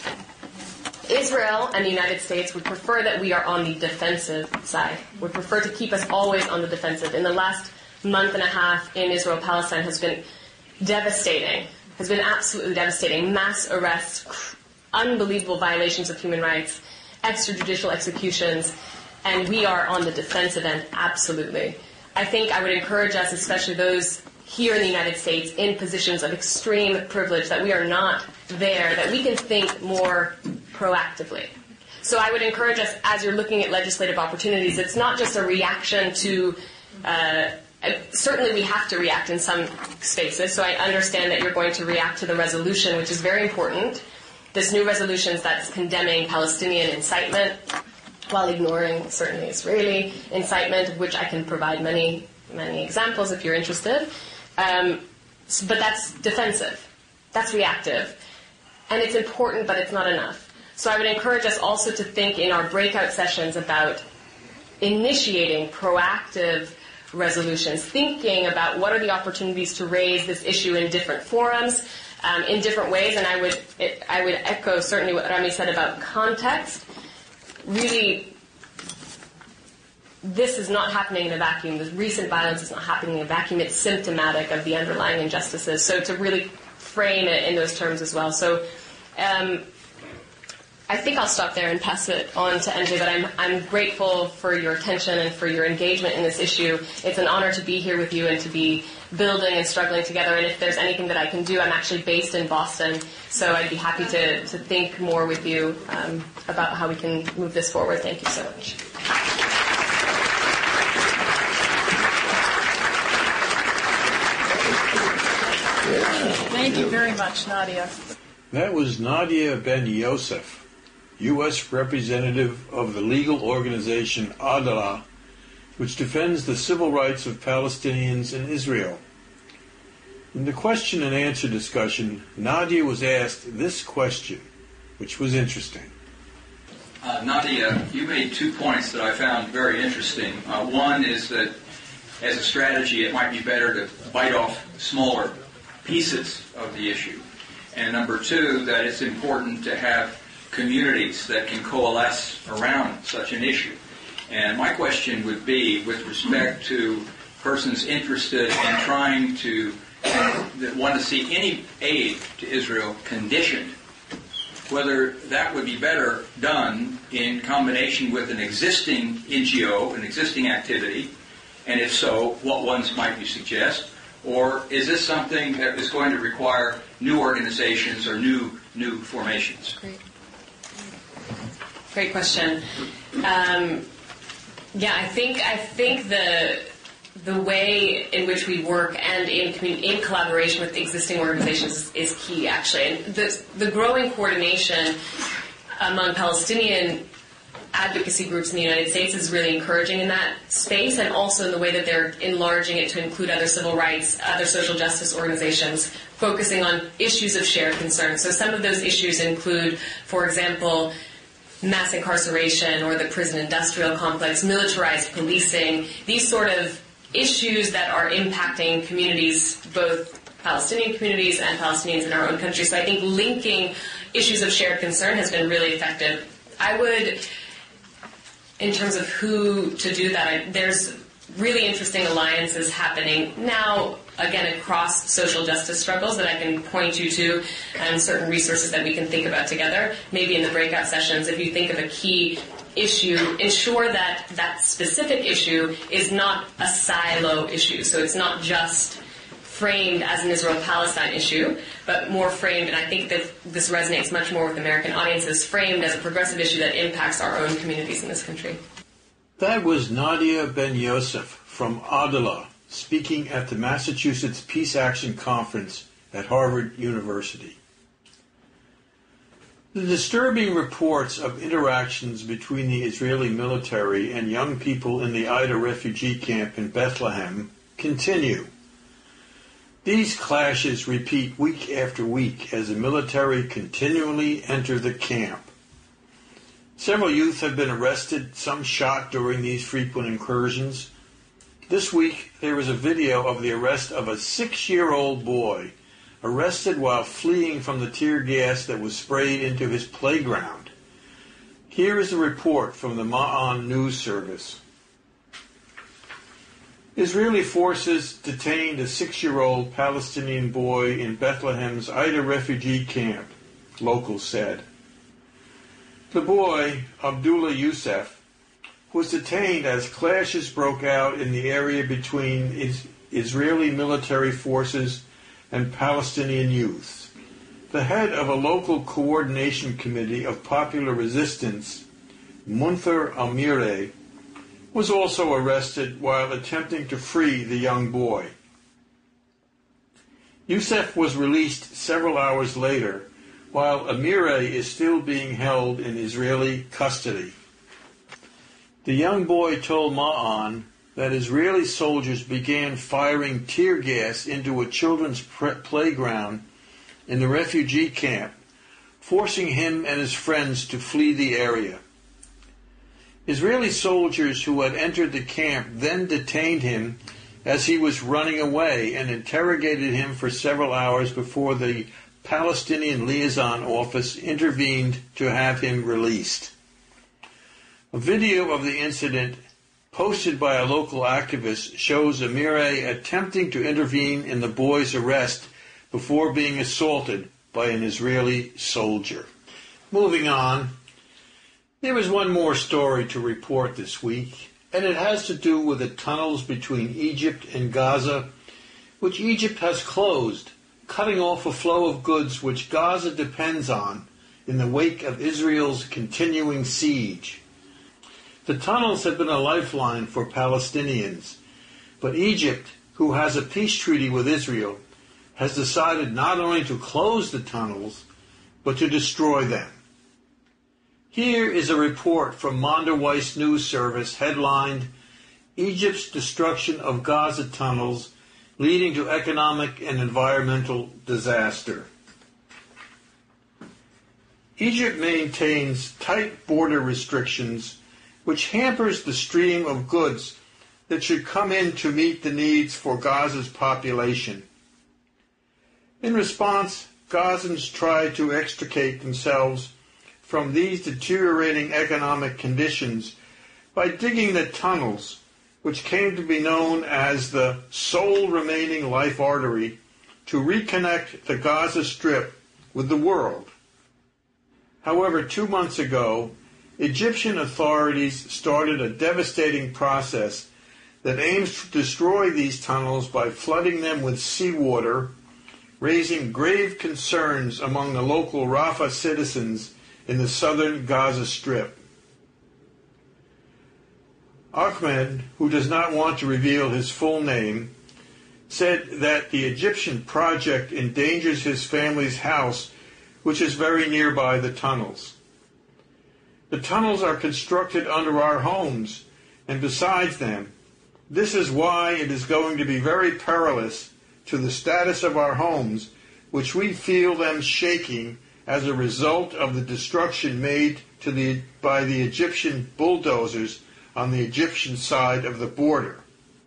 Israel and the United States would prefer that we are on the defensive side, would prefer to keep us always on the defensive. In the last month and a half in Israel-Palestine has been devastating, has been absolutely devastating. Mass arrests, unbelievable violations of human rights, extrajudicial executions, and we are on the defensive end, absolutely. I think I would encourage us, especially those here in the United States, in positions of extreme privilege, that we are not there, that we can think more proactively. So I would encourage us, as you're looking at legislative opportunities, it's not just a reaction to, uh, certainly we have to react in some spaces, so I understand that you're going to react to the resolution, which is very important. This new resolution that's condemning Palestinian incitement while ignoring certainly Israeli incitement, of which I can provide many, many examples if you're interested. Um, but that's defensive. That's reactive. And it's important, but it's not enough. So I would encourage us also to think in our breakout sessions about initiating proactive resolutions, thinking about what are the opportunities to raise this issue in different forums, um, in different ways. And I would, it, I would echo certainly what Rami said about context. Really, this is not happening in a vacuum. The recent violence is not happening in a vacuum. It's symptomatic of the underlying injustices. So to really frame it in those terms as well. So um, I think I'll stop there and pass it on to N J, but I'm, I'm grateful for your attention and for your engagement in this issue. It's an honor to be here with you and to be building and struggling together. And if there's anything that I can do, I'm actually based in Boston, so I'd be happy to, to think more with you um, about how we can move this forward. Thank you so much. Thank you very much, Nadia. That was Nadia Ben-Yosef, U S representative of the legal organization Adalah, which defends the civil rights of Palestinians in Israel. In the question and answer discussion, Nadia was asked this question, which was interesting. Uh, Nadia, you made two points that I found very interesting. Uh, one is that as a strategy, it might be better to bite off smaller pieces of the issue. And number two, that it's important to have communities that can coalesce around such an issue. And my question would be, with respect to persons interested in trying to, that want to see any aid to Israel conditioned, whether that would be better done in combination with an existing N G O, an existing activity, and if so, what ones might you suggest? Or is this something that is going to require new organizations or new new formations? Great. Great question. Um, yeah, I think I think the the way in which we work and in in collaboration with existing organizations is, is key, actually. And the the growing coordination among Palestinian advocacy groups in the United States is really encouraging in that space, and also in the way that they're enlarging it to include other civil rights, other social justice organizations, focusing on issues of shared concern. So some of those issues include, for example, mass incarceration or the prison industrial complex, militarized policing, these sort of issues that are impacting communities, both Palestinian communities and Palestinians in our own country. So I think linking issues of shared concern has been really effective. I would, in terms of who to do that, I, there's really interesting alliances happening now, again, across social justice struggles that I can point you to, and certain resources that we can think about together. Maybe in the breakout sessions, if you think of a key issue, ensure that that specific issue is not a silo issue. So it's not just framed as an Israel-Palestine issue, but more framed, and I think that this resonates much more with American audiences, framed as a progressive issue that impacts our own communities in this country. That was Nadia Ben-Yosef from Adala, speaking at the Massachusetts Peace Action Conference at Harvard University. The disturbing reports of interactions between the Israeli military and young people in the Aida refugee camp in Bethlehem continue. These clashes repeat week after week as the military continually enter the camp. Several youth have been arrested, some shot during these frequent incursions. This week, there was a video of the arrest of a six-year-old boy arrested while fleeing from the tear gas that was sprayed into his playground. Here is a report from the Ma'an news service. Israeli forces detained a six-year-old Palestinian boy in Bethlehem's Aida refugee camp, locals said. The boy, Abdullah Youssef, was detained as clashes broke out in the area between is- Israeli military forces and Palestinian youth. The head of a local coordination committee of popular resistance, Munther Amire, was also arrested while attempting to free the young boy. Youssef was released several hours later, while Amire is still being held in Israeli custody. The young boy told Ma'an that Israeli soldiers began firing tear gas into a children's pre- playground in the refugee camp, forcing him and his friends to flee the area. Israeli soldiers who had entered the camp then detained him as he was running away and interrogated him for several hours before the Palestinian liaison office intervened to have him released. A video of the incident posted by a local activist shows Amire attempting to intervene in the boy's arrest before being assaulted by an Israeli soldier. Moving on, there was one more story to report this week, and it has to do with the tunnels between Egypt and Gaza, which Egypt has closed, cutting off a flow of goods which Gaza depends on in the wake of Israel's continuing siege. The tunnels have been a lifeline for Palestinians, but Egypt, who has a peace treaty with Israel, has decided not only to close the tunnels, but to destroy them. Here is a report from Mondoweiss News Service headlined, Egypt's Destruction of Gaza Tunnels Leading to Economic and Environmental Disaster. Egypt maintains tight border restrictions which hampers the stream of goods that should come in to meet the needs for Gaza's population. In response, Gazans try to extricate themselves from these deteriorating economic conditions by digging the tunnels, which came to be known as the sole remaining life artery, to reconnect the Gaza Strip with the world. However, two months ago, Egyptian authorities started a devastating process that aims to destroy these tunnels by flooding them with seawater, raising grave concerns among the local Rafah citizens in the southern Gaza Strip. Ahmed, who does not want to reveal his full name, said that the Egyptian project endangers his family's house, which is very nearby the tunnels. The tunnels are constructed under our homes and besides them. This is why it is going to be very perilous to the status of our homes, which we feel them shaking as a result of the destruction made to the, by the Egyptian bulldozers on the Egyptian side of the border.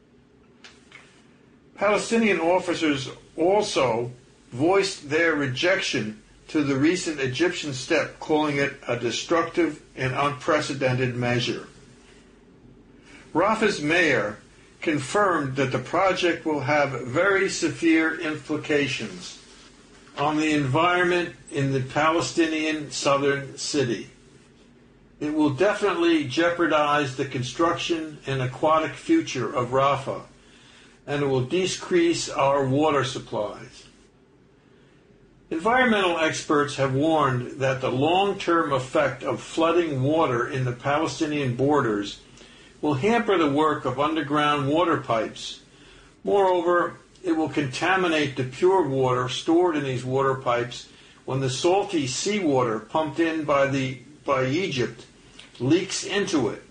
Palestinian officers also voiced their rejection to the recent Egyptian step, calling it a destructive and unprecedented measure. Rafah's mayor, confirmed that the project will have very severe implications on the environment in the Palestinian southern city. It will definitely jeopardize the construction and aquatic future of Rafah, and it will decrease our water supplies. Environmental experts have warned that the long-term effect of flooding water in the Palestinian borders will hamper the work of underground water pipes. Moreover, it will contaminate the pure water stored in these water pipes when the salty seawater pumped in by, the, by Egypt leaks into it.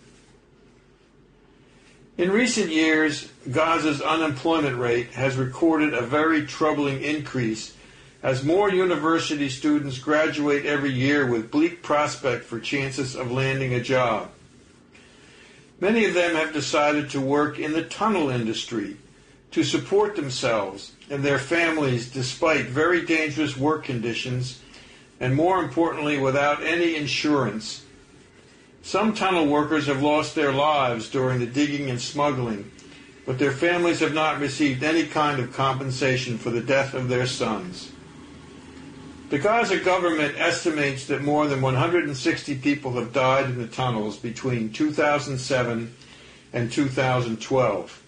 In recent years, Gaza's unemployment rate has recorded a very troubling increase as more university students graduate every year with bleak prospect for chances of landing a job. Many of them have decided to work in the tunnel industry to support themselves and their families despite very dangerous work conditions and, more importantly, without any insurance. Some tunnel workers have lost their lives during the digging and smuggling, but their families have not received any kind of compensation for the death of their sons. The Gaza government estimates that more than one hundred sixty people have died in the tunnels between two thousand seven and two thousand twelve.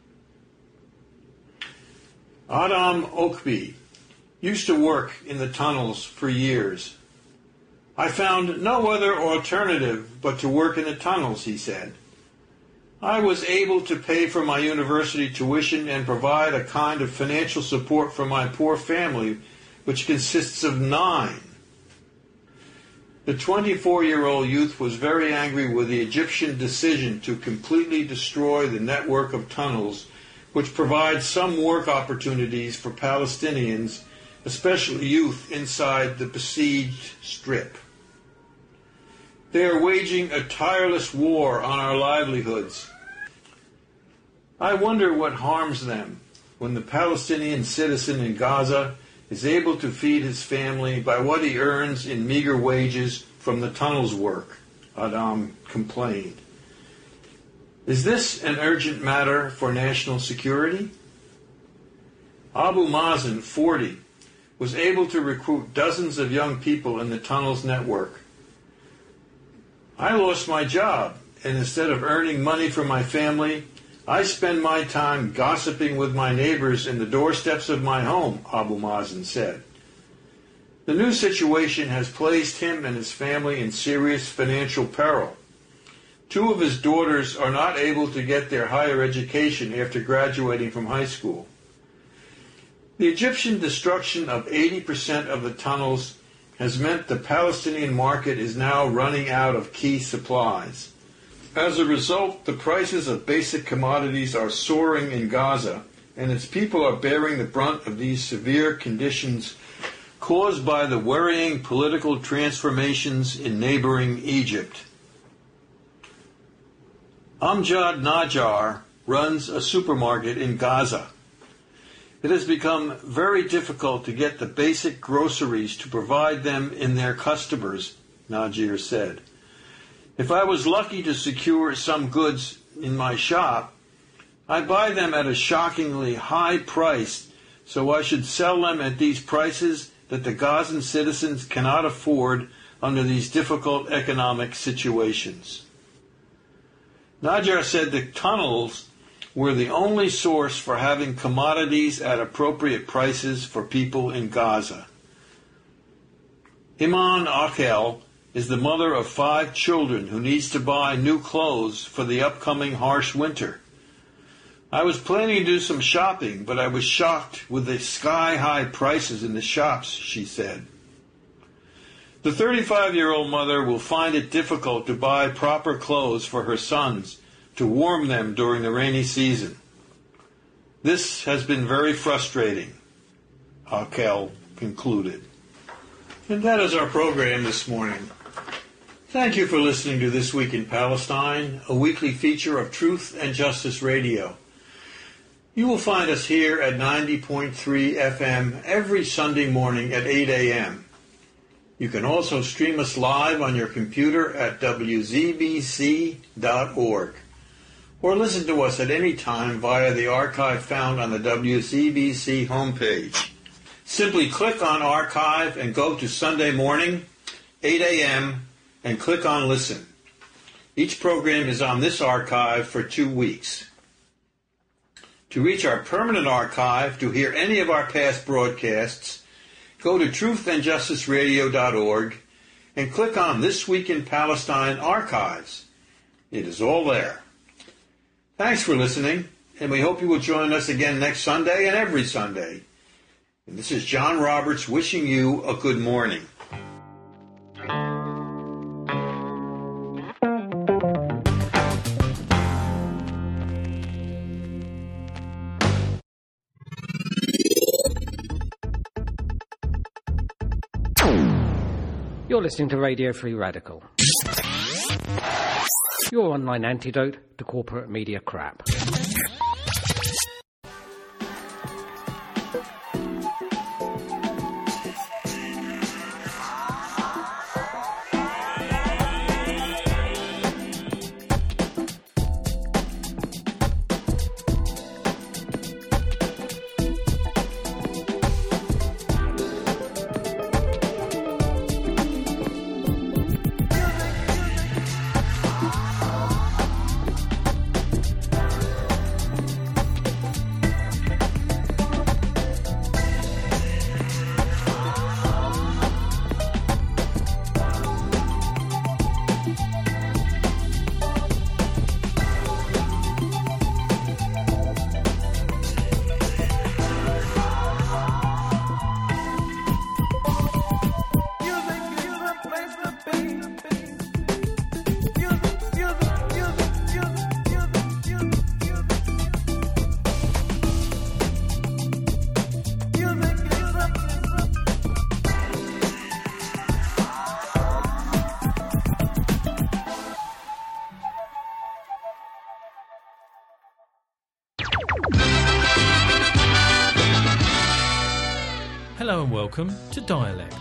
Adam Okbi used to work in the tunnels for years. I found no other alternative but to work in the tunnels, he said. I was able to pay for my university tuition and provide a kind of financial support for my poor family, which consists of nine. The twenty-four-year-old youth was very angry with the Egyptian decision to completely destroy the network of tunnels, which provides some work opportunities for Palestinians, especially youth inside the besieged strip. They are waging a tireless war on our livelihoods. I wonder what harms them when the Palestinian citizen in Gaza is able to feed his family by what he earns in meager wages from the tunnel's work, Adam complained. Is this an urgent matter for national security? Abu Mazen, forty, was able to recruit dozens of young people in the tunnel's network. I lost my job, and instead of earning money for my family, I spend my time gossiping with my neighbors in the doorsteps of my home, Abu Mazen said. The new situation has placed him and his family in serious financial peril. Two of his daughters are not able to get their higher education after graduating from high school. The Egyptian destruction of eighty percent of the tunnels has meant the Palestinian market is now running out of key supplies. As a result, the prices of basic commodities are soaring in Gaza, and its people are bearing the brunt of these severe conditions caused by the worrying political transformations in neighboring Egypt. Amjad Najjar runs a supermarket in Gaza. It has become very difficult to get the basic groceries to provide them in their customers, Najjar said. If I was lucky to secure some goods in my shop, I buy them at a shockingly high price, so I should sell them at these prices that the Gazan citizens cannot afford under these difficult economic situations. Najjar said the tunnels were the only source for having commodities at appropriate prices for people in Gaza. Iman Akel is the mother of five children who needs to buy new clothes for the upcoming harsh winter. I was planning to do some shopping, but I was shocked with the sky-high prices in the shops, she said. The thirty-five-year-old mother will find it difficult to buy proper clothes for her sons to warm them during the rainy season. This has been very frustrating, Akel concluded. And that is our program this morning. Thank you for listening to This Week in Palestine, a weekly feature of Truth and Justice Radio. You will find us here at ninety point three F M every Sunday morning at eight a.m. You can also stream us live on your computer at W Z B C dot org. or listen to us at any time via the archive found on the W C B C homepage. Simply click on Archive and go to Sunday morning, eight a.m., and click on Listen. Each program is on this archive for two weeks. To reach our permanent archive, to hear any of our past broadcasts, go to truth and justice radio dot org and click on This Week in Palestine Archives. It is all there. Thanks for listening, and we hope you will join us again next Sunday and every Sunday. And this is John Roberts wishing you a good morning. You're listening to Radio Free Radical, your online antidote to corporate media crap. Hello and welcome to Dialect.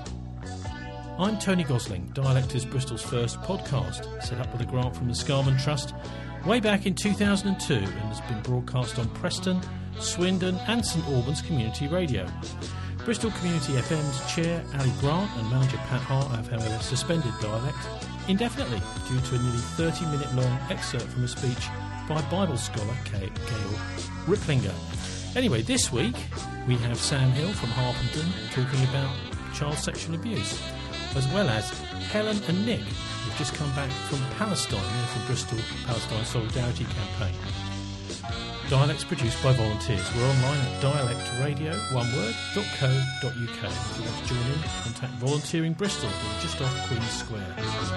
I'm Tony Gosling. Dialect is Bristol's first podcast, set up with a grant from the Scarman Trust way back in two thousand two and has been broadcast on Preston, Swindon and St Albans Community Radio. Bristol Community F M's chair Ali Grant and manager Pat Hart have however suspended Dialect indefinitely due to a nearly thirty minute long excerpt from a speech by Bible scholar Gail Riplinger. Anyway, this week we have Sam Hill from Harpenden talking about child sexual abuse, as well as Helen and Nick, who've just come back from Palestine, from Bristol Palestine Solidarity Campaign. Dialect's produced by volunteers. We're online at dialect radio one word dot co dot uk. If you want to join in, contact Volunteering Bristol, just off Queen's Square.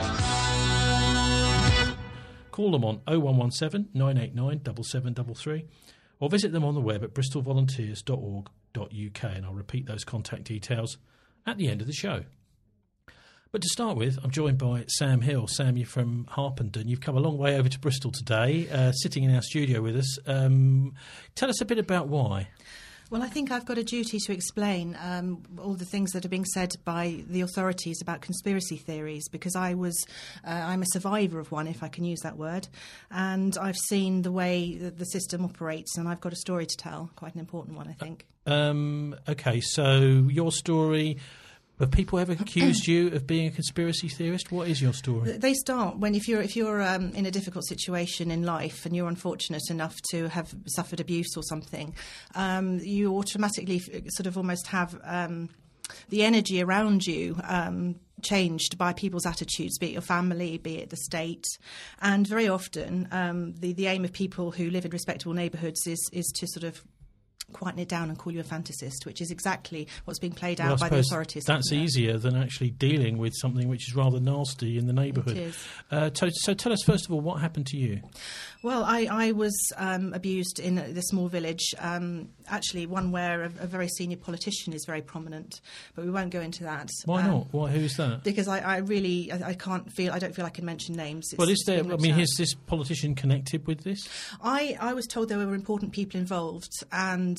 Call them on oh one one seven, nine eight nine, seven seven three three or visit them on the web at bristol volunteers dot org dot uk, and I'll repeat those contact details at the end of the show. But to start with, I'm joined by Sam Hill. Sam, you're from Harpenden. You've come a long way over to Bristol today, uh, sitting in our studio with us. Um, tell us a bit about why. Well, I think I've got a duty to explain um, all the things that are being said by the authorities about conspiracy theories, because I was, uh, I'm a survivor of one, if I can use that word, and I've seen the way that the system operates, and I've got a story to tell, quite an important one, I think. Um, okay, so your story... Have people ever accused you of being a conspiracy theorist? What is your story? They start when if you're if you're um, in a difficult situation in life and you're unfortunate enough to have suffered abuse or something, um, you automatically sort of almost have um, the energy around you um, changed by people's attitudes, be it your family, be it the state. And very often um, the, the aim of people who live in respectable neighbourhoods is, is to sort of quieten it down and call you a fantasist, which is exactly what's being played out well, by the authorities. That's easier than actually dealing with something which is rather nasty in the neighbourhood. It is. Uh, so, so tell us, first of all, what happened to you? Well, I, I was um, abused in the small village, um, actually one where a, a very senior politician is very prominent, but we won't go into that. Why um, not? Why? Who's that? Because I, I really, I, I can't feel, I don't feel I can mention names. It's, well, is there, I mean, out. is this politician connected with this? I, I was told there were important people involved, and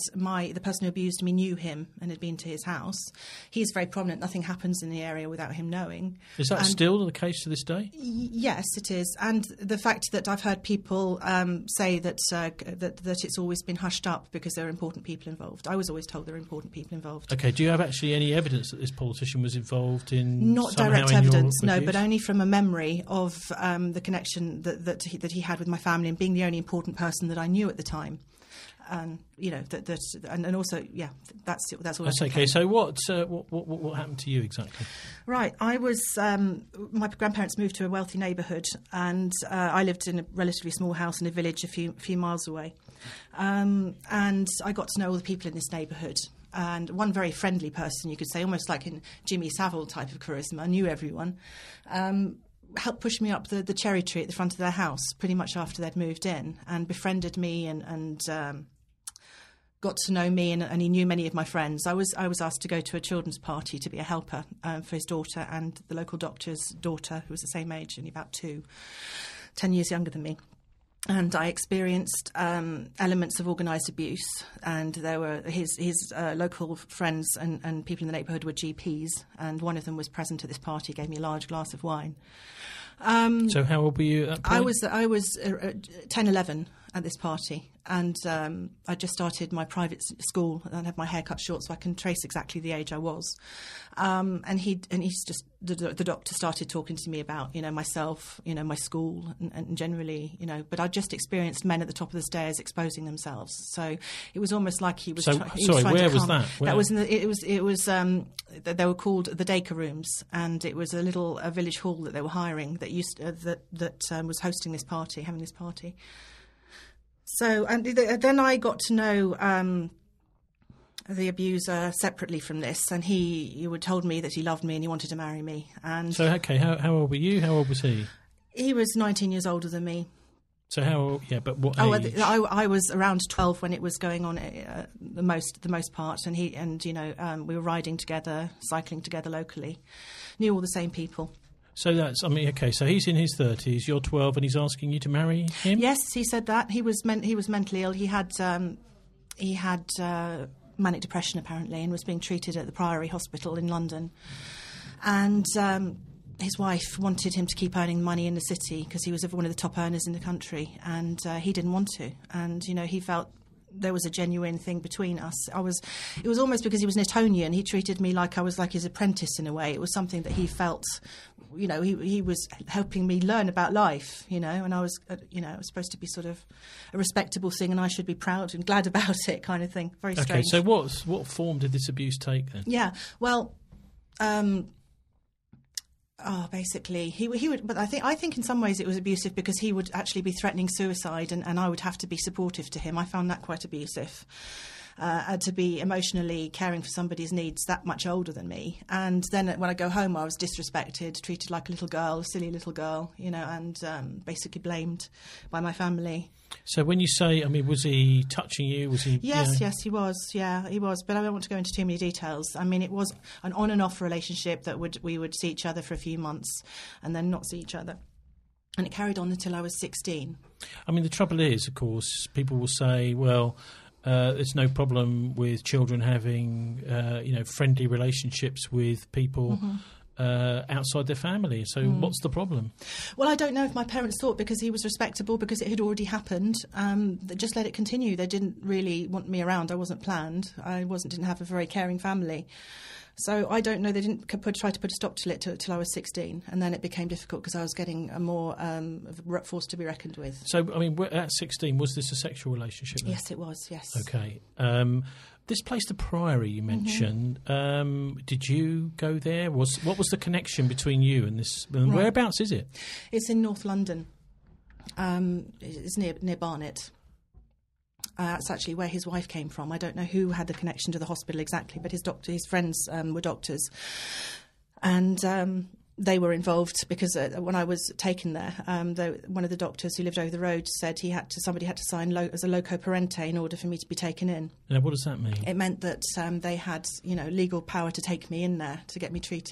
my the person who abused me knew him and had been to his house. He's very prominent. Nothing happens in the area without him knowing. Is that and still the case to this day? Y- yes, it is. And the fact that I've heard people um, say that, uh, that that it's always been hushed up because there are important people involved. I was always told there are important people involved. Okay, do you have actually any evidence that this politician was involved in Not somehow direct in evidence, your no, abuse? but only from a memory of um, the connection that that he, that he had with my family and being the only important person that I knew at the time. And you know that, that and, and also yeah, that's that's all. That's I okay. So what, uh, what what what happened to you exactly? Right, I was um, my grandparents moved to a wealthy neighbourhood, and uh, I lived in a relatively small house in a village a few few miles away, um, and I got to know all the people in this neighbourhood. And one very friendly person, you could say, almost like in Jimmy Savile type of charisma, knew everyone. Um, helped push me up the, the cherry tree at the front of their house pretty much after they'd moved in, and befriended me and, and um, got to know me, and, and he knew many of my friends. I was I was asked to go to a children's party to be a helper um, for his daughter and the local doctor's daughter, who was the same age, only about two, ten years younger than me. And I experienced um, elements of organised abuse, and there were his his uh, local friends and, and people in the neighbourhood were G Ps, and one of them was present at this party, gave me a large glass of wine. Um, so how old were you at that point? I was I was uh, ten, eleven at this party, and um, I just started my private s- school and had my hair cut short, so I can trace exactly the age I was. Um, and he and he's just the, the doctor started talking to me about you know myself, you know my school, and, and generally you know. But I just experienced men at the top of the stairs exposing themselves, so it was almost like he was. So try- he sorry, was trying where to was calm. that? Where? That was in the, it was it was um, they were called the Dacre Rooms, and it was a little a village hall that they were hiring that used uh, that that um, was hosting this party, having this party. So and th- then I got to know um, the abuser separately from this, and he, he would told me that he loved me and he wanted to marry me. And so okay, how how old were you? How old was he? He was nineteen years older than me. So how? Yeah, but what oh, age? I, I was around twelve when it was going on uh, the most the most part, and he and you know um, we were riding together, cycling together locally, knew all the same people. So that's, I mean, okay, so he's in his thirties, you're twelve, and he's asking you to marry him? Yes, he said that. He was men- he was mentally ill. He had um, he had uh, manic depression, apparently, and was being treated at the Priory Hospital in London. And um, his wife wanted him to keep earning money in the city because he was one of the top earners in the country, and uh, he didn't want to. And, you know, he felt there was a genuine thing between us. I was, it was almost because he was an Etonian. He treated me like I was like his apprentice in a way. It was something that he felt, you know, he he was helping me learn about life, you know, and I was, uh, you know, it was supposed to be sort of a respectable thing, and I should be proud and glad about it, kind of thing. Very strange. Okay, so what what form did this abuse take then? Yeah, well, um, oh, basically, he he would. But I think I think in some ways it was abusive because he would actually be threatening suicide, and, and I would have to be supportive to him. I found that quite abusive. Uh, to be emotionally caring for somebody's needs that much older than me. And then when I go home, I was disrespected, treated like a little girl, a silly little girl, you know, and um, basically blamed by my family. So when you say, I mean, was he touching you? Was he? Yes, you know? yes, he was. Yeah, he was. But I don't want to go into too many details. I mean, it was an on and off relationship that would we would see each other for a few months and then not see each other. And it carried on until I was sixteen. I mean, the trouble is, of course, people will say, well, Uh, there's no problem with children having, uh, you know, friendly relationships with people mm-hmm. uh, outside their family. So mm. what's the problem? Well, I don't know if my parents thought because he was respectable, because it had already happened, um, they just let it continue. They didn't really want me around. I wasn't planned. I wasn't didn't have a very caring family. So I don't know. They didn't put, try to put a stop to it till, till I was sixteen, and then it became difficult because I was getting a more um, force to be reckoned with. So, I mean, at sixteen, was this a sexual relationship then? Yes, it was, yes. Okay. Um, this place, the Priory, you mentioned, mm-hmm. um, did you go there? Was What was the connection between you and this? And right. Whereabouts is it? It's in North London. Um, it's near, near Barnet. Uh, that's actually where his wife came from. I don't know who had the connection to the hospital exactly, but his doctor, his friends um, were doctors, and um, they were involved because uh, when I was taken there, um, the, one of the doctors who lived over the road said he had to somebody had to sign lo- as a loco parente in order for me to be taken in. Now, what does that mean? It meant that um, they had, you know, legal power to take me in there to get me treated.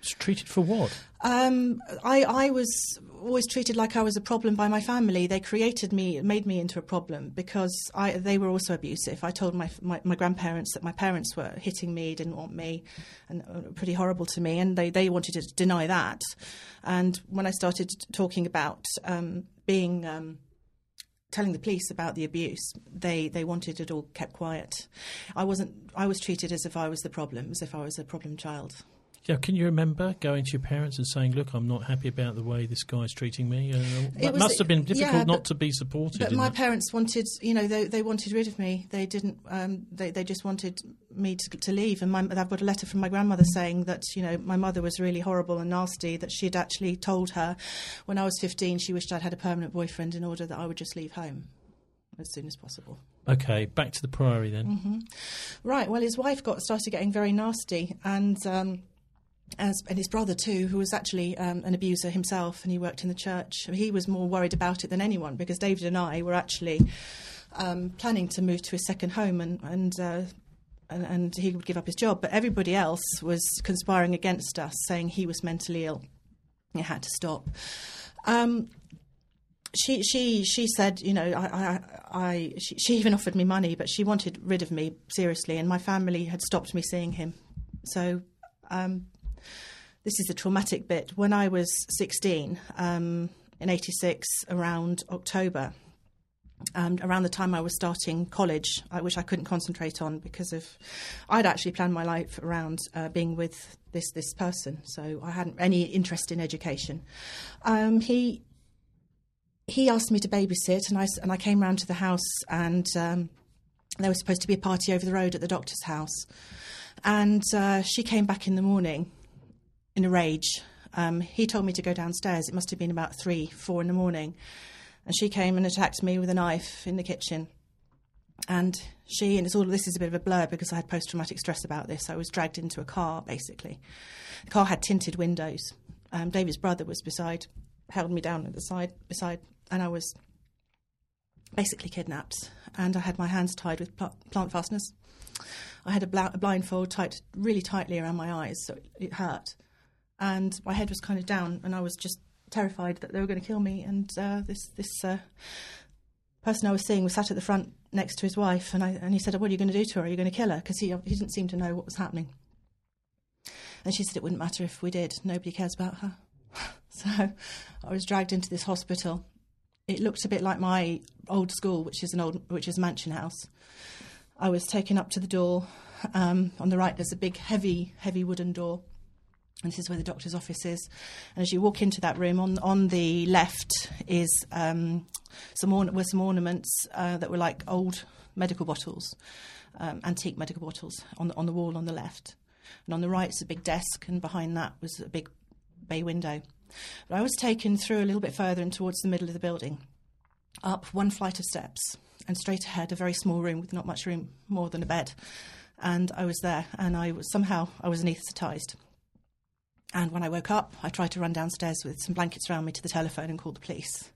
Treated for what? Um, I, I was always treated like I was a problem by my family. They created me, made me into a problem because I, they were also abusive. I told my, my my grandparents that my parents were hitting me, didn't want me, and uh, pretty horrible to me, and they, they wanted to deny that. And when I started talking about um, being... Um, telling the police about the abuse, they, they wanted it all kept quiet. I wasn't. I was treated as if I was the problem, as if I was a problem child. Yeah, can you remember going to your parents and saying, "Look, I'm not happy about the way this guy's treating me"? Uh, it was, must have been difficult yeah, but, not to be supported. But my it? parents wanted, you know, they, they wanted rid of me. They didn't. Um, they they just wanted me to, to leave. And my, I've got a letter from my grandmother saying that, you know, my mother was really horrible and nasty. That she'd actually told her when I was fifteen she wished I'd had a permanent boyfriend in order that I would just leave home as soon as possible. Okay, back to the Priory then. Mm-hmm. Right. Well, his wife got started getting very nasty, and. Um, As, and his brother too, who was actually um, an abuser himself, and he worked in the church. He was more worried about it than anyone, because David and I were actually um, planning to move to a second home, and and, uh, and and he would give up his job. But everybody else was conspiring against us, saying he was mentally ill. It had to stop. Um, she she she said, you know, I, I, I she, she even offered me money, but she wanted rid of me seriously, and my family had stopped me seeing him. So. Um, This is a traumatic bit. When I was sixteen, um, in eighty-six, around October, um, around the time I was starting college, uh, which I couldn't concentrate on because of, I'd actually planned my life around uh, being with this this person, so I hadn't any interest in education. Um, he he asked me to babysit, and I and I came round to the house, and um, there was supposed to be a party over the road at the doctor's house, and uh, she came back in the morning. In a rage. Um, he told me to go downstairs. It must have been about three, four in the morning. And she came and attacked me with a knife in the kitchen. And she, and it's all, this is a bit of a blur because I had post-traumatic stress about this. I was dragged into a car, basically. The car had tinted windows. Um, David's brother was beside, held me down at the side, beside, and I was basically kidnapped. And I had my hands tied with pl- plant fasteners. I had a, bl- a blindfold tied really tightly around my eyes, so it, it hurt. And my head was kind of down, and I was just terrified that they were going to kill me. And uh, this this uh, person I was seeing was sat at the front next to his wife, and I and he said, "What are you going to do to her? Are you going to kill her?" Because he he didn't seem to know what was happening. And she said it wouldn't matter if we did. Nobody cares about her. So I was dragged into this hospital. It looked a bit like my old school, which is an old which is a mansion house. I was taken up to the door. Um, on the right, there's a big, heavy, heavy wooden door. And this is where the doctor's office is. And as you walk into that room, on on the left is um, some orna- were some ornaments uh, that were like old medical bottles, um, antique medical bottles on the, on the wall on the left. And on the right is a big desk, and behind that was a big bay window. But I was taken through a little bit further and towards the middle of the building, up one flight of steps, and straight ahead a very small room with not much room, more than a bed. And I was there, and I was somehow I was anaesthetised. And when I woke up, I tried to run downstairs with some blankets around me to the telephone and call the police.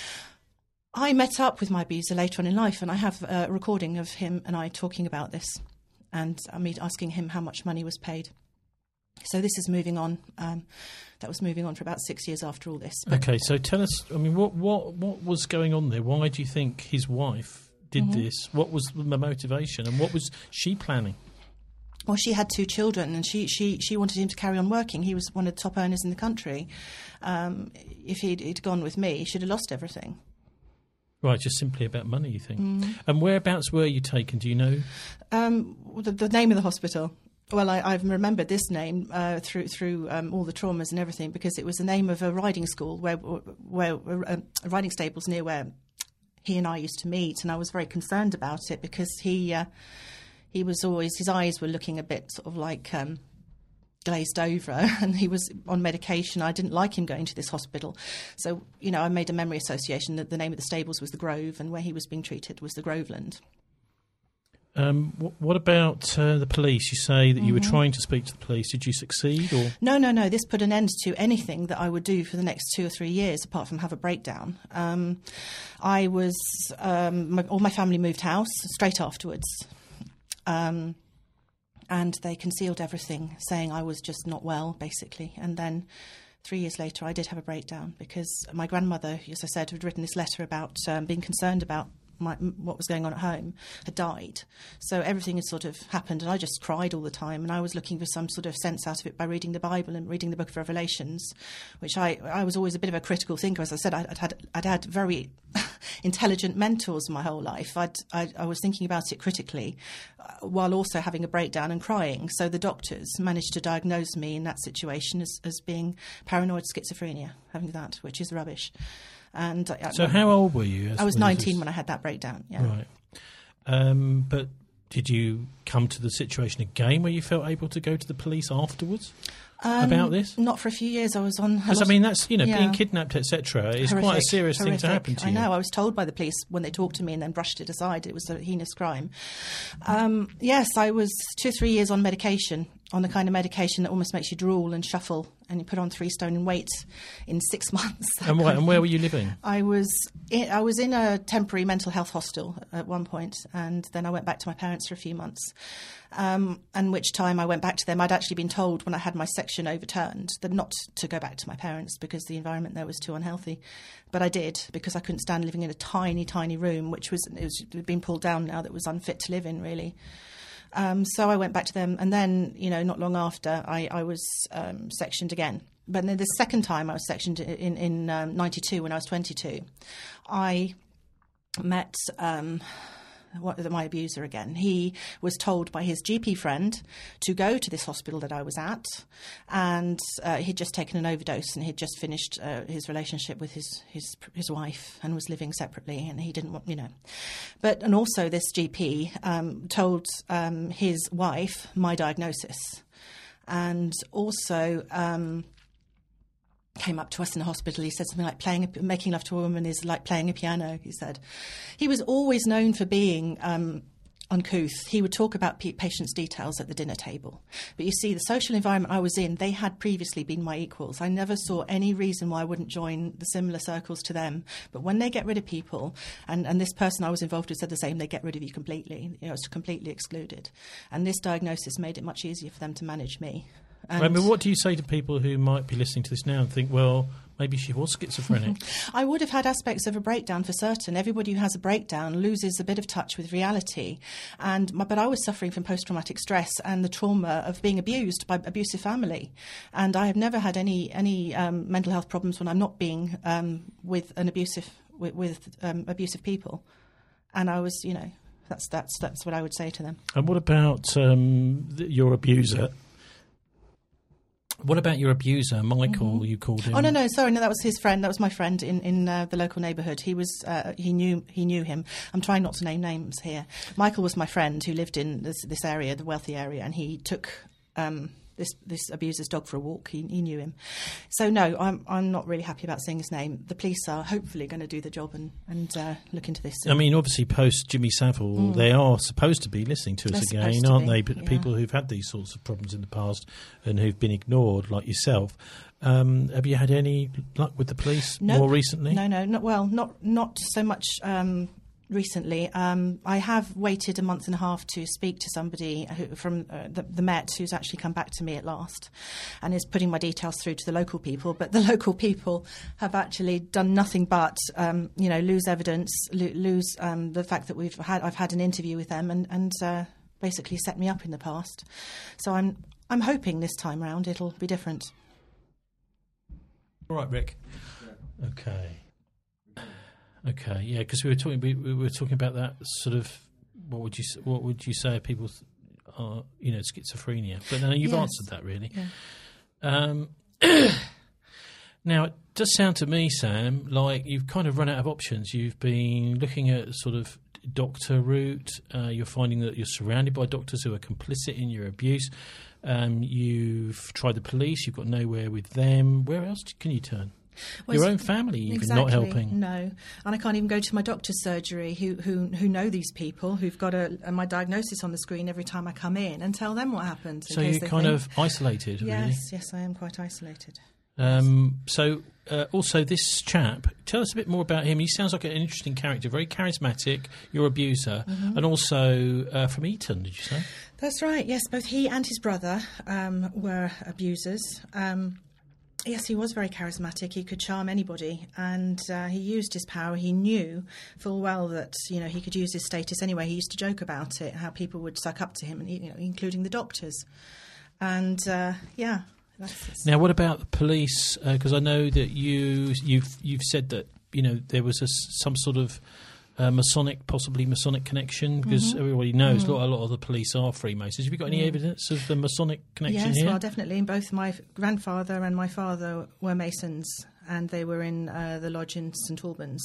I met up with my abuser later on in life, and I have a recording of him and I talking about this, and me asking him how much money was paid. So this is moving on. Um, that was moving on for about six years after all this. Okay, so tell us, I mean, what, what, what was going on there? Why do you think his wife did mm-hmm. this? What was the motivation, and what was she planning? Well, she had two children, and she, she, she wanted him to carry on working. He was one of the top earners in the country. Um, if he'd, he'd gone with me, he should have lost everything. Right, just simply about money, you think? Mm. And whereabouts were you taken, do you know? Um, the, the name of the hospital. Well, I, I've remembered this name uh, through through um, all the traumas and everything, because it was the name of a riding school, where, where uh, riding stables near where he and I used to meet, and I was very concerned about it because he uh, he was always, his eyes were looking a bit sort of like um, glazed over, and he was on medication. I didn't like him going to this hospital, so you know I made a memory association that the name of the stables was the Grove, and where he was being treated was the Groveland. Um, wh- what about uh, the police? You say that you Mm-hmm. were trying to speak to the police. Did you succeed? Or No, no, no. This put an end to anything that I would do for the next two or three years, apart from have a breakdown. Um, I was, um, my, all my family moved house straight afterwards. Um, and they concealed everything, saying I was just not well, basically. And then three years later, I did have a breakdown because my grandmother, as I said, had written this letter about um, being concerned about My, what was going on at home, had died. So everything had sort of happened, and I just cried all the time, and I was looking for some sort of sense out of it by reading the Bible and reading the Book of Revelations, which I, I was always a bit of a critical thinker. As I said, I'd, I'd had I'd had very intelligent mentors my whole life. I'd, I, I was thinking about it critically uh, while also having a breakdown and crying. So the doctors managed to diagnose me in that situation as, as being paranoid schizophrenia, having that, which is rubbish. And uh, so, how old were you? I was nineteen when I had that breakdown. Yeah. Right. Um, but did you come to the situation again where you felt able to go to the police afterwards um, about this? Not for a few years. I was on. Because I mean, that's you know, yeah. being kidnapped, et cetera, is horrific, quite a serious horrific. thing to happen to I you. I know. I was told by the police when they talked to me and then brushed it aside. It was a heinous crime. Um, yes, I was two or three years on medication. On the kind of medication that almost makes you drool and shuffle, and you put on three stone in weight in six months. And, why, and where were you living? I was in, I was in a temporary mental health hostel at one point, and then I went back to my parents for a few months. Um, and which time I went back to them, I'd actually been told when I had my section overturned that not to go back to my parents because the environment there was too unhealthy. But I did, because I couldn't stand living in a tiny, tiny room, which was it was it had been pulled down now, that was unfit to live in, really. Um, so I went back to them, and then, you know, not long after, I, I was um, sectioned again. But then the second time I was sectioned in, in um, ninety-two, when I was twenty-two, I met um, what, my abuser again. He was told by his G P friend to go to this hospital that I was at, and uh, he'd just taken an overdose, and he'd just finished uh, his relationship with his, his his wife and was living separately, and he didn't want, you know. But, and also this G P um, told um, his wife my diagnosis, and also Um, came up to us in the hospital. He said something like playing, a, making love to a woman is like playing a piano, he said. He was always known for being um, uncouth. He would talk about p- patients' details at the dinner table. But you see, the social environment I was in, they had previously been my equals. I never saw any reason why I wouldn't join the similar circles to them. But when they get rid of people, and, and this person I was involved with said the same, they get rid of you completely. You know, it's completely excluded. And this diagnosis made it much easier for them to manage me. And I mean, what do you say to people who might be listening to this now and think, well, maybe she was schizophrenic? I would have had aspects of a breakdown for certain. Everybody who has a breakdown loses a bit of touch with reality. And my, but I was suffering from post-traumatic stress and the trauma of being abused by abusive family. And I have never had any any um, mental health problems when I'm not being um, with an abusive with, with um, abusive people. And I was, you know, that's that's that's what I would say to them. And what about um, the, your abuser? What about your abuser, Michael? Mm-hmm. You called him. Oh no, no, sorry, no, that was his friend. That was my friend in in uh, the local neighbourhood. He was uh, he knew he knew him. I'm trying not to name names here. Michael was my friend who lived in this this area, the wealthy area, and he took um, this this abuser's dog for a walk. He, he knew him. So no, I'm I'm not really happy about saying his name. The police are hopefully going to do the job and and uh, look into this soon. I mean, obviously, post Jimmy Savile, mm. they are supposed to be listening to us They're again, to aren't be, they? But yeah. people who've had these sorts of problems in the past and who've been ignored, like yourself. Um, have you had any luck with the police nope. more recently? No, no, not well, not not so much. Um, Recently, um, I have waited a month and a half to speak to somebody who, from uh, the, the Met who's actually come back to me at last and is putting my details through to the local people. But the local people have actually done nothing but, um, you know, lose evidence, lo- lose um, the fact that we've had I've had an interview with them and, and uh, basically set me up in the past. So I'm I'm hoping this time round it'll be different. All right, Rick. Okay. Okay, yeah, because we were talking, we, we were talking about that sort of. What would you what would you say if people are, you know, schizophrenia? But now you've yes. answered that really. Yeah. Um, now it does sound to me, Sam, like you've kind of run out of options. You've been looking at sort of doctor route. Uh, you're finding that you're surrounded by doctors who are complicit in your abuse. Um, you've tried the police. You've got nowhere with them. Where else can you turn? Well, your own family even exactly, not helping. No, and I can't even go to my doctor's surgery who who, who know these people who've got a, a, my diagnosis on the screen every time I come in and tell them what happened. So you're kind think. of isolated, yes, really? Yes, I am quite isolated. Um, so uh, also this chap, tell us a bit more about him. He sounds like an interesting character, very charismatic, your abuser, mm-hmm. and also uh, from Eton, did you say? That's right, yes. Both he and his brother um, were abusers. Um, yes, he was very charismatic. He could charm anybody, and uh, he used his power. He knew full well that, you know, he could use his status anyway. He used to joke about it, how people would suck up to him, and, you know, including the doctors. And, uh, yeah... Now, what about the police? Because uh, I know that you you've you've said that, you know, there was a, some sort of uh, Masonic, possibly Masonic connection, because mm-hmm. everybody knows mm-hmm. a, lot, a lot of the police are Freemasons. Have you got any mm. evidence of the Masonic connection yes, here? Yes, well, definitely. Both my grandfather and my father were Masons, and they were in uh, the lodge in St Albans.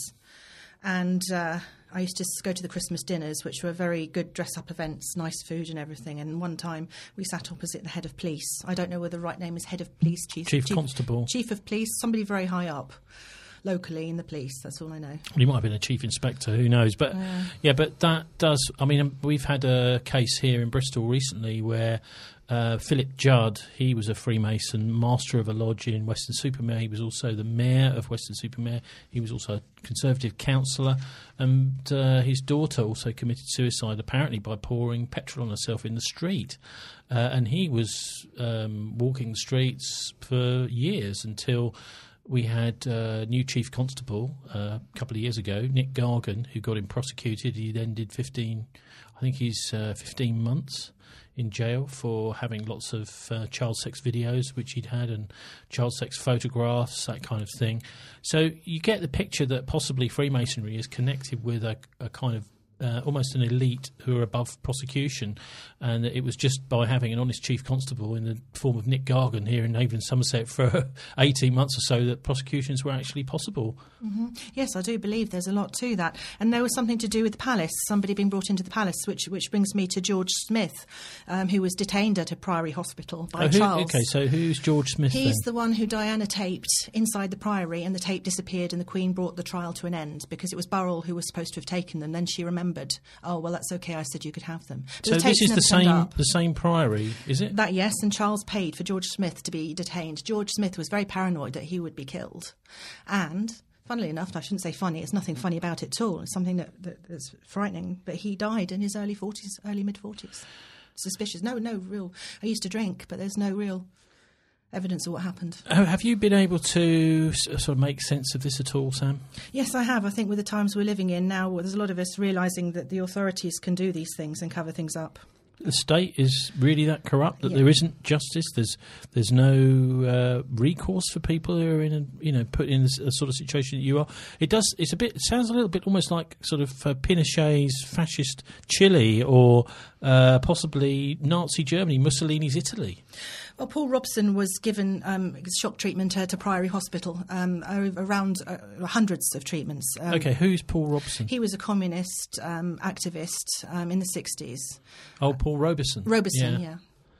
And uh, I used to go to the Christmas dinners, which were very good dress-up events, nice food and everything. And one time we sat opposite the head of police. I don't know whether the right name is head of police, chief, chief, chief constable, chief of police, somebody very high up locally in the police. That's all I know. Well, he might have been a chief inspector. Who knows? But uh, yeah, but that does. I mean, we've had a case here in Bristol recently where. Uh, Philip Judd, he was a Freemason, master of a lodge in Weston-super-Mare. He was also the mayor of Weston-super-Mare. He was also a Conservative councillor. And uh, his daughter also committed suicide, apparently by pouring petrol on herself in the street. Uh, and he was um, walking the streets for years until we had a uh, new chief constable uh, a couple of years ago, Nick Gargan, who got him prosecuted. He then did fifteen, I think he's uh, fifteen months in jail for having lots of uh, child sex videos which he'd had and child sex photographs, that kind of thing. So you get the picture that possibly Freemasonry is connected with a, a kind of uh, almost an elite who are above prosecution, and it was just by having an honest chief constable in the form of Nick Gargan here in Avon, Somerset for eighteen months or so that prosecutions were actually possible. Mm-hmm. Yes, I do believe there's a lot to that. And there was something to do with the palace, somebody being brought into the palace, which which brings me to George Smith, um, who was detained at a Priory hospital by oh, who, Charles. Okay, so who's George Smith He's then? the one who Diana taped inside the Priory, and the tape disappeared, and the Queen brought the trial to an end because it was Burrell who was supposed to have taken them. Then she remembered, oh, well, that's okay, I said you could have them. But so the this is the same, the same Priory, is it? That, yes, and Charles paid for George Smith to be detained. George Smith was very paranoid that he would be killed. And... funnily enough, I shouldn't say funny, it's nothing funny about it at all. It's something that, that, that's frightening. But he died in his early forties, early mid-forties. Suspicious. No, no real... I used to drink, but there's no real evidence of what happened. Oh, have you been able to sort of make sense of this at all, Sam? Yes, I have. I think with the times we're living in now, there's a lot of us realising that the authorities can do these things and cover things up. The state is really that corrupt that yeah. there isn't justice. There's there's no uh, recourse for people who are in a, you know, put in a sort of situation that you are. It does. It's a bit. It sounds a little bit almost like sort of uh, Pinochet's fascist Chile or uh, possibly Nazi Germany, Mussolini's Italy. Well, Paul Robson was given um, shock treatment at a Priory hospital, um, around uh, hundreds of treatments. Um, okay, who's Paul Robson? He was a communist um, activist um, in the sixties. Oh, Paul Robeson. Robeson, yeah. yeah.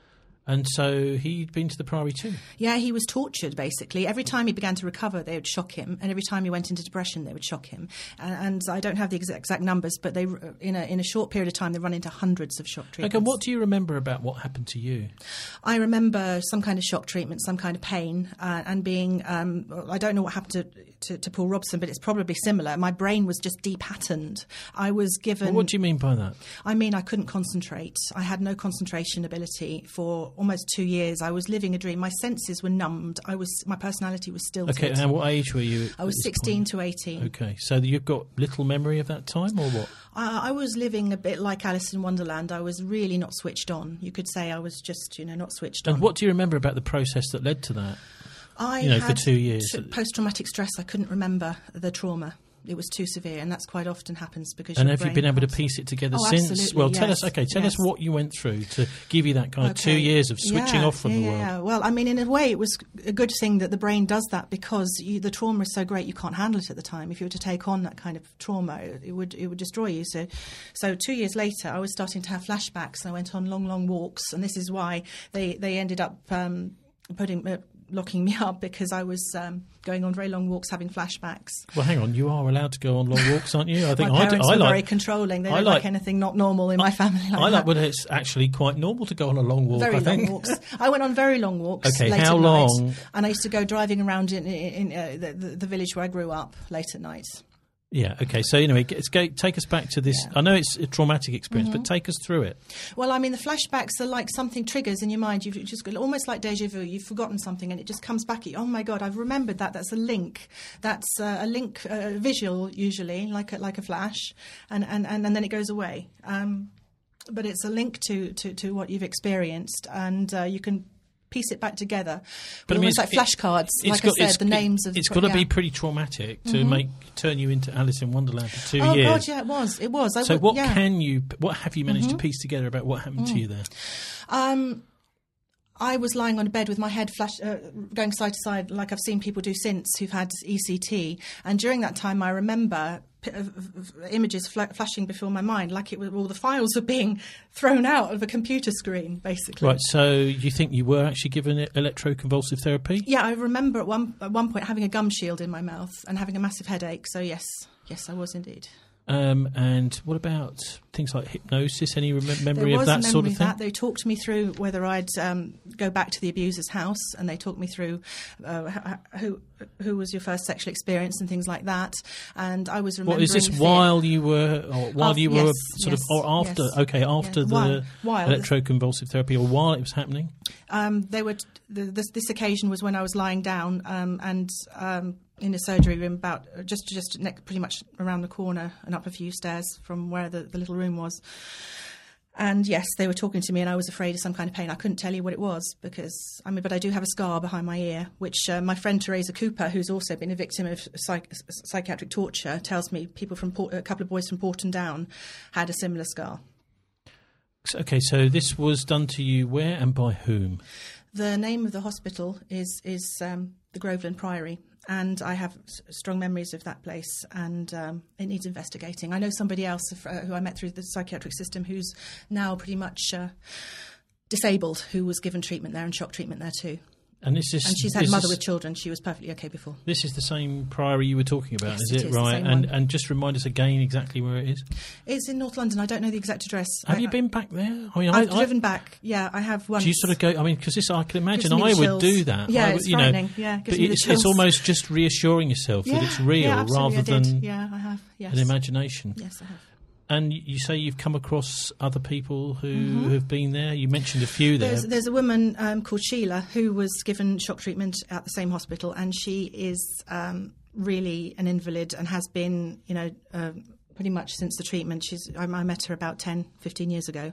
And so he'd been to the Priory too? Yeah, he was tortured, basically. Every time he began to recover, they would shock him. And every time he went into depression, they would shock him. And, and I don't have the exact, exact numbers, but they, in a, in a short period of time, they run into hundreds of shock treatments. Okay, what do you remember about what happened to you? I remember some kind of shock treatment, some kind of pain, uh, and being... Um, I don't know what happened to, to, to Paul Robson, but it's probably similar. My brain was just depatterned. I was given... Well, what do you mean by that? I mean I couldn't concentrate. I had no concentration ability for almost two years. I was living a dream. My senses were numbed. I was, my personality was stilted. Okay, and what age were you? I was sixteen point? to eighteen. Okay, so you've got little memory of that time, or what? I, I was living a bit like Alice in Wonderland. I was really not switched on. You could say I was just, you know, not switched on. And what do you remember about the process that led to that? I you know, had for two years. T- post-traumatic stress. I couldn't remember the trauma. It was too severe, and that's quite often happens because. And your have you brain been able can't... to piece it together oh, since? Absolutely, well, yes. tell us. Okay, tell yes. us what you went through to give you that kind of okay. two years of switching yeah, off from yeah, the world. Yeah, well, I mean, in a way, it was a good thing that the brain does that because you, the trauma is so great you can't handle it at the time. If you were to take on that kind of trauma, it would it would destroy you. So, so two years later, I was starting to have flashbacks, and I went on long, long walks, and this is why they they ended up. Um, putting uh, locking me up because I was um, going on very long walks, having flashbacks. Well, hang on, you are allowed to go on long walks, aren't you? I think my I, parents do, I were like, very controlling. They I don't like, like anything not normal in my family. Like I that. like when it's actually quite normal to go on a long walk. Very I long think. walks. I went on very long walks. Okay, late how at long? Night, and I used to go driving around in, in, in uh, the, the, the village where I grew up late at night. Yeah, okay, so anyway, let's go, take us back to this. Yeah. I know it's a traumatic experience, Mm-hmm. but take us through it. Well, I mean, the flashbacks are like something triggers in your mind. You've just got almost like deja vu. You've forgotten something and it just comes back at you. Oh, my God, I've remembered that. That's a link. That's uh, a link, uh, visual usually, like a, like a flash, and, and, and, and then it goes away. Um, but it's a link to, to, to what you've experienced, and uh, you can piece it back together. But, but almost I mean, like flashcards, like got, I said, the names of... It's got to yeah. be pretty traumatic to mm-hmm. make turn you into Alice in Wonderland for two oh, years. Oh, God, yeah, it was. It was. I so would, what yeah. can you... What have you managed mm-hmm. to piece together about what happened mm. to you there? Um... I was lying on a bed with my head flash, uh, going side to side, like I've seen people do since who've had E C T. And during that time, I remember p- uh, images fl- flashing before my mind, like it was, all the files were being thrown out of a computer screen, basically. Right. So you think you were actually given electroconvulsive therapy? Yeah, I remember at one at one point having a gum shield in my mouth and having a massive headache. So yes, yes, I was indeed. Um, and what about things like hypnosis? Any rem- memory there of was that a sort of of thing? That. They talked me through whether I'd um, go back to the abuser's house, and they talked me through uh, who who was your first sexual experience and things like that. And I was remembering. What is this fear. while you were, or while After, you were yes, sort yes, of, or after? yes. Okay, after yeah. the while, while. electroconvulsive therapy, or while it was happening. Um, they were. T- the, this, this occasion was when I was lying down um, and. Um, in a surgery room, about just just next, pretty much around the corner and up a few stairs from where the, the little room was. And yes, they were talking to me, and I was afraid of some kind of pain. I couldn't tell you what it was because I mean, but I do have a scar behind my ear, which uh, my friend Teresa Cooper, who's also been a victim of psych- psychiatric torture, tells me people from Port- a couple of boys from Porton Down had a similar scar. Okay, so this was done to you where and by whom? The name of the hospital is is um, the Groveland Priory. And I have s- strong memories of that place, and um, it needs investigating. I know somebody else uh, who I met through the psychiatric system who's now pretty much uh, disabled, who was given treatment there and shock treatment there too. And this is, and she's had a mother is, with children. She was perfectly okay before. This is the same priory you were talking about, yes, is it? it? Is, right. and one. and just remind us again exactly where it is. It's in North London. I don't know the exact address. Have I, you been back there? I mean, I've I, driven I, back. Yeah, I have once. Do you sort of go? I mean, because this, I can imagine I would chills. do that. Yeah, I would, it's you frightening. Know, yeah, but it's, it's almost just reassuring yourself yeah, that it's real yeah, rather I did. than yeah, I have. Yes. an imagination. Yes, I have. And you say you've come across other people who mm-hmm. have been there. You mentioned a few there. There's, there's a woman um, called Sheila who was given shock treatment at the same hospital, and she is um, really an invalid and has been, you know, uh, pretty much since the treatment. She's I, I met her about ten, fifteen years ago.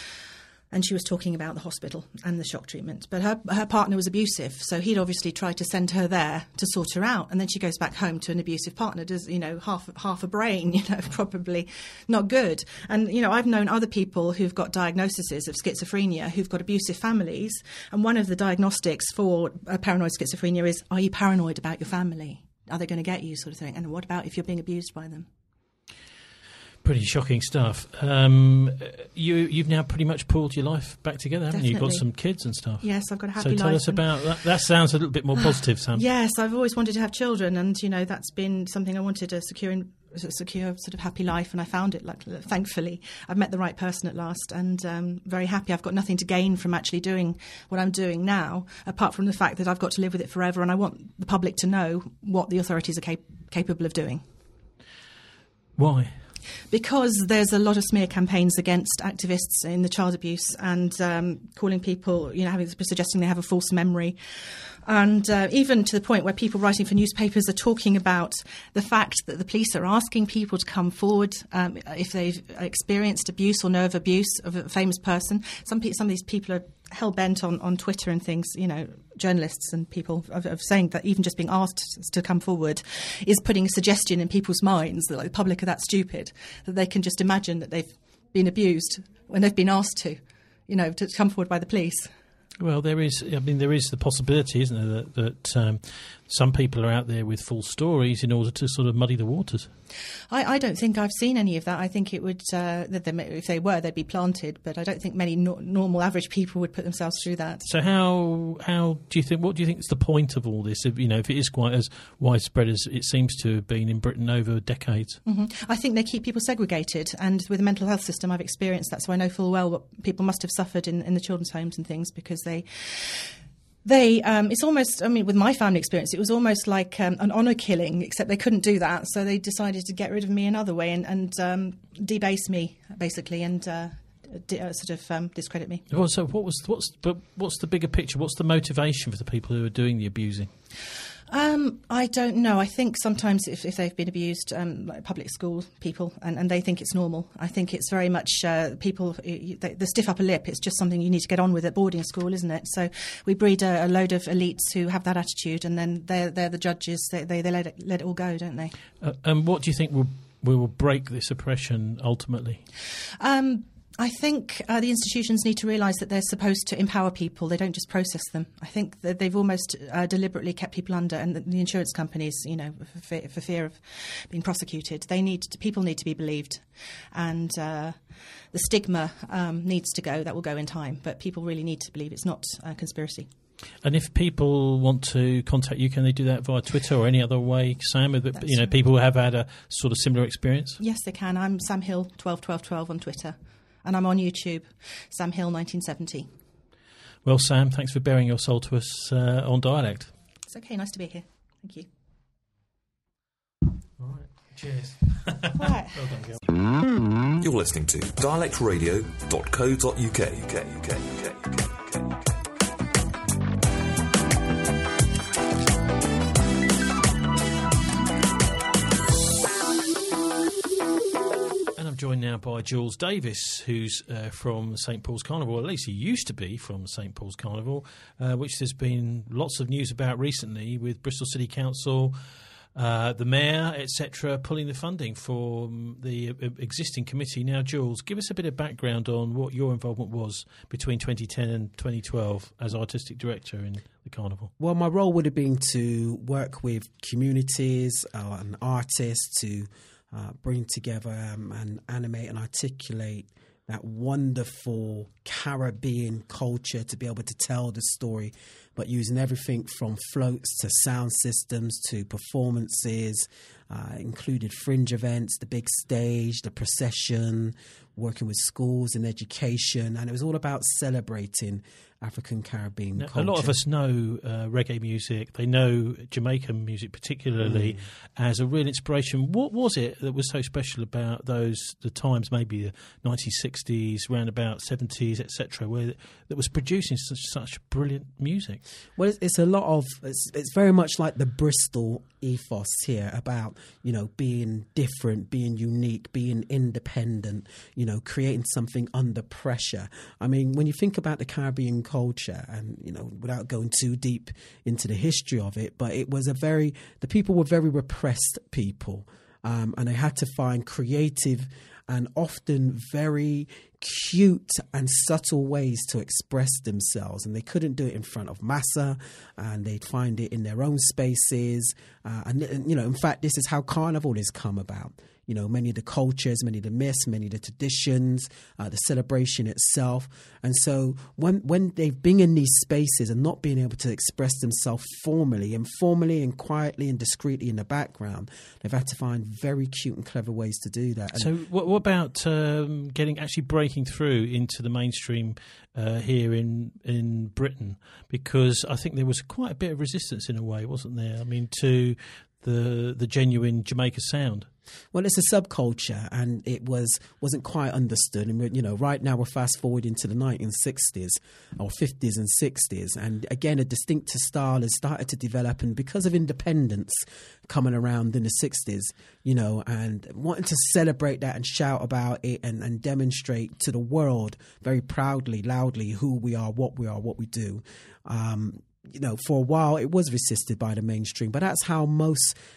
And she was talking about the hospital and the shock treatment. But her her partner was abusive, so he'd obviously tried to send her there to sort her out. And then she goes back home to an abusive partner, does, you know, half half a brain, you know, probably not good. And, you know, I've known other people who've got diagnoses of schizophrenia who've got abusive families. And one of the diagnostics for uh, paranoid schizophrenia is, are you paranoid about your family? Are they going to get you, sort of thing? And what about if you're being abused by them? Pretty shocking stuff. Um, you, you've now pretty much pulled your life back together, haven't Definitely. you? You've got some kids and stuff. Yes, I've got a happy life. So tell us about that. That sounds a little bit more positive, Sam. Yes, I've always wanted to have children, and, you know, that's been something I wanted to secure in, secure sort of happy life, and I found it, like, thankfully. I've met the right person at last, and um, very happy. I've got nothing to gain from actually doing what I'm doing now, apart from the fact that I've got to live with it forever, and I want the public to know what the authorities are cap- capable of doing. Why? Because there's a lot of smear campaigns against activists in the child abuse, and um, calling people, you know, having, suggesting they have a false memory. And uh, even to the point where people writing for newspapers are talking about the fact that the police are asking people to come forward um, if they've experienced abuse or know of abuse of a famous person. Some pe- some of these people are hell-bent on, on Twitter and things, you know, journalists and people, of, of saying that even just being asked to come forward is putting a suggestion in people's minds that, like, the public are that stupid that they can just imagine that they've been abused when they've been asked to, you know, to come forward by the police. Well, there is. I mean, there is the possibility, isn't there, that, that um, some people are out there with full stories in order to sort of muddy the waters. I, I don't think I've seen any of that. I think it would, uh, that they, if they were, they'd be planted, but I don't think many no- normal, average people would put themselves through that. So how how do you think, what do you think is the point of all this, if, you know, if it is quite as widespread as it seems to have been in Britain over decades? Mm-hmm. I think they keep people segregated, and with the mental health system I've experienced that, so I know full well what people must have suffered in, in the children's homes and things, because they... They, um, it's almost, I mean, with my family experience, it was almost like um, an honour killing, except they couldn't do that. So they decided to get rid of me another way and, and um, debase me, basically, and uh, d- uh, sort of um, discredit me. Well, so what was, what's, but what's the bigger picture? What's the motivation for the people who are doing the abusing? Um, I don't know. I think sometimes if, if they've been abused, um, like public school people, and, and they think it's normal. I think it's very much uh, people, you, the, the stiff upper lip, it's just something you need to get on with at boarding school, isn't it? So we breed a, a load of elites who have that attitude, and then they're, they're the judges. They, they, they let, it, let it all go, don't they? Uh, and what do you think will, will break this oppression ultimately? Um I think uh, the institutions need to realise that they're supposed to empower people. They don't just process them. I think that they've almost uh, deliberately kept people under, and the, the insurance companies, you know, for fear, for fear of being prosecuted, they need to, people need to be believed, and uh, the stigma um, needs to go. That will go in time, but people really need to believe it's not a conspiracy. And if people want to contact you, can they do that via Twitter or any other way, Sam? That's you know, right. People who have had a sort of similar experience. Yes, they can. I'm Sam Hill twelve twelve twelve on Twitter. And I'm on YouTube, Sam Hill nineteen seventy. Well, Sam, thanks for bearing your soul to us uh, on Dialect. It's okay, nice to be here. Thank you. All right, cheers. All right. Well done, girl. You're listening to dialect radio dot co dot uk. UK, UK, UK, UK. Joined now by Jules Davis, who's uh, from Saint Paul's Carnival, at least he used to be from Saint Paul's Carnival, uh, which there's been lots of news about recently with Bristol City Council, uh, the Mayor, et cetera, pulling the funding for um, the uh, existing committee. Now, Jules, give us a bit of background on what your involvement was between twenty ten and twenty twelve as Artistic Director in the Carnival. Well, my role would have been to work with communities uh, and artists to Uh, bring together um, and animate and articulate that wonderful Caribbean culture, to be able to tell the story, but using everything from floats to sound systems to performances, uh, included fringe events, the big stage, the procession, working with schools and education, and it was all about celebrating African Caribbean now, culture. A lot of us know uh, reggae music. They know Jamaican music particularly mm. as a real inspiration. What was it that was so special about those the times, maybe the nineteen sixties, round about seventies, et cetera, where that was producing such such brilliant music? Well, it's, it's a lot of it's, it's very much like the Bristol ethos here about, you know, being different, being unique, being independent, you know, creating something under pressure. I mean, when you think about the Caribbean culture, and, you know, without going too deep into the history of it, but it was a very, the people were very repressed people, um, and they had to find creative and often very cute and subtle ways to express themselves, and they couldn't do it in front of massa, and they'd find it in their own spaces, uh, and, and you know, in fact, this is how Carnival has come about. You know, many of the cultures, many of the myths, many of the traditions, uh, the celebration itself. And so when when they've been in these spaces and not being able to express themselves formally, informally and quietly and discreetly in the background, they've had to find very cute and clever ways to do that. And so what, what about um, getting actually breaking through into the mainstream uh, here in, in Britain? Because I think there was quite a bit of resistance in a way, wasn't there? I mean, to the the genuine Jamaica sound. Well, it's a subculture, and it was wasn't quite understood. And you know, right now we're fast forwarding to the nineteen sixties or fifties and sixties, and again, a distinctive style has started to develop. And because of independence coming around in the sixties, you know, and wanting to celebrate that and shout about it and, and demonstrate to the world very proudly, loudly, who we are, what we are, what we do. Um, you know, for a while it was resisted by the mainstream, but that's how most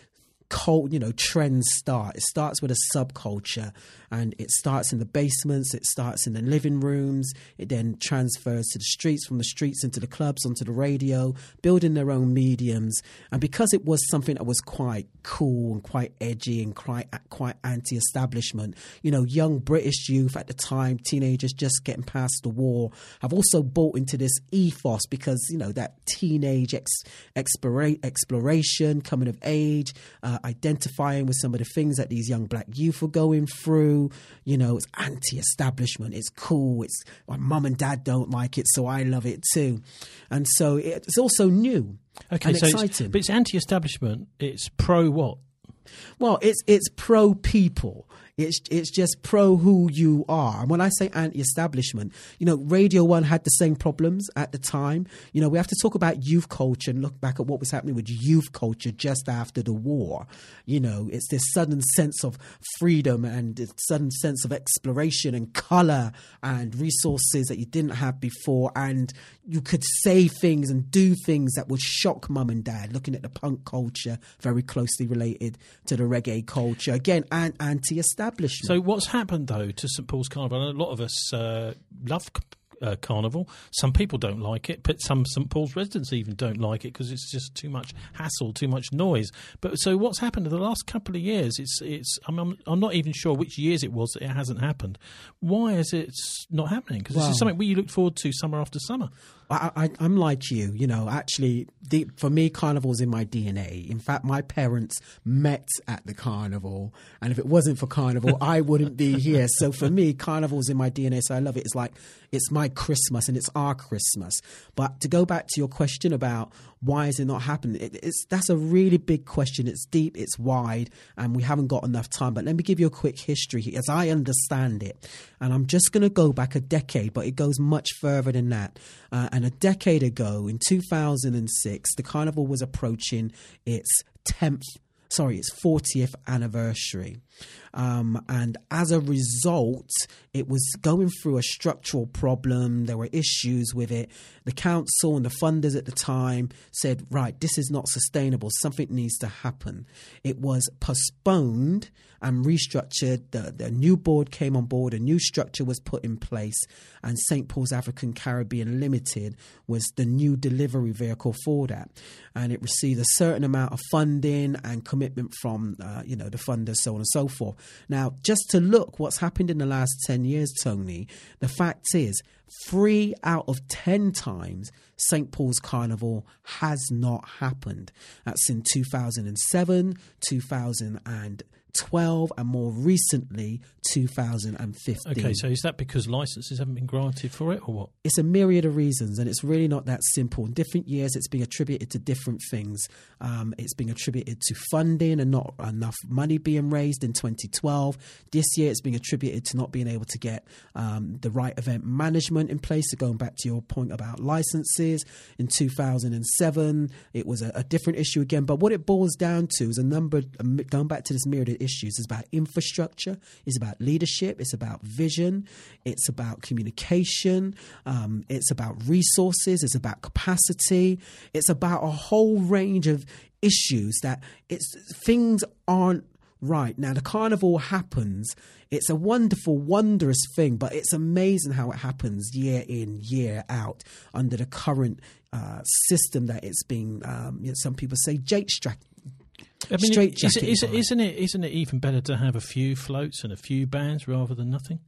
cult, you know, trends start. It starts with a subculture, and it starts in the basements, it starts in the living rooms, it then transfers to the streets, from the streets into the clubs, onto the radio, building their own mediums. And because it was something that was quite cool and quite edgy and quite quite anti-establishment, you know, young British youth at the time, teenagers just getting past the war, have also bought into this ethos because, you know, that teenage ex- explora- exploration, coming of age, uh, identifying with some of the things that these young black youth were going through. You know, it's anti-establishment, it's cool, it's my mum and dad don't like it, so I love it too. And so it's also new okay, and so exciting. It's, but it's anti-establishment, it's pro what? Well, it's it's pro people. It's it's just pro who you are. And when I say anti-establishment, you know, Radio One had the same problems at the time. You know, we have to talk about youth culture and look back at what was happening with youth culture just after the war. You know, it's this sudden sense of freedom and this sudden sense of exploration and colour and resources that you didn't have before. And you could say things and do things that would shock mum and dad, looking at the punk culture, very closely related to the reggae culture. Again, an anti-establishment. So what's happened, though, to St Paul's Carnival? A lot of us uh, love uh, Carnival. Some people don't like it, but some St Paul's residents even don't like it because it's just too much hassle, too much noise. But so what's happened in the last couple of years? It's it's. I'm I'm, I'm not even sure which years it was that it hasn't happened. Why is it not happening? Because Well, this is something we looked forward to summer after summer. I, I, I'm like you, you know, actually, the, for me, carnival's in my D N A. In fact, my parents met at the carnival, and if it wasn't for carnival, I wouldn't be here. So for me, carnival's in my D N A, so I love it. It's like, it's my Christmas, and it's our Christmas. But to go back to your question about why is it not happening, it, it's that's a really big question. It's deep, it's wide, and we haven't got enough time. But let me give you a quick history here, as I understand it. And I'm just going to go back a decade, but it goes much further than that. Uh, and a decade ago, in two thousand six, the carnival was approaching its tenth, sorry, its fortieth anniversary. Um, and as a result, it was going through a structural problem. There were issues with it. The council and the funders at the time said, right, this is not sustainable. Something needs to happen. It was postponed and restructured. The, the new board came on board. A new structure was put in place. And Saint Paul's African Caribbean Limited was the new delivery vehicle for that. And it received a certain amount of funding and commitment from, uh, you know, the funders, so on and so forth. Now, just to look what's happened in the last ten years, Tony, the fact is three out of ten times Saint Paul's Carnival has not happened. That's in two thousand seven, two thousand twelve, and more recently, two thousand fifteen. Okay, so is that because licences haven't been granted for it, or what? It's a myriad of reasons, and it's really not that simple. In different years, it's being attributed to different things. Um, it's being attributed to funding and not enough money being raised in twenty twelve. This year, it's being attributed to not being able to get um, the right event management in place. So going back to your point about licences, in two thousand seven, it was a, a different issue again. But what it boils down to is a number, going back to this myriad of issues, is about infrastructure, it's about leadership, it's about vision, it's about communication, um, it's about resources, it's about capacity, it's about a whole range of issues that it's things aren't right. Now, the carnival happens. It's a wonderful, wondrous thing, but it's amazing how it happens year in, year out under the current uh, system that it's being, um, you know, some people say, jake strapped. I mean, is, is, isn't it isn't it even better to have a few floats and a few bands rather than nothing?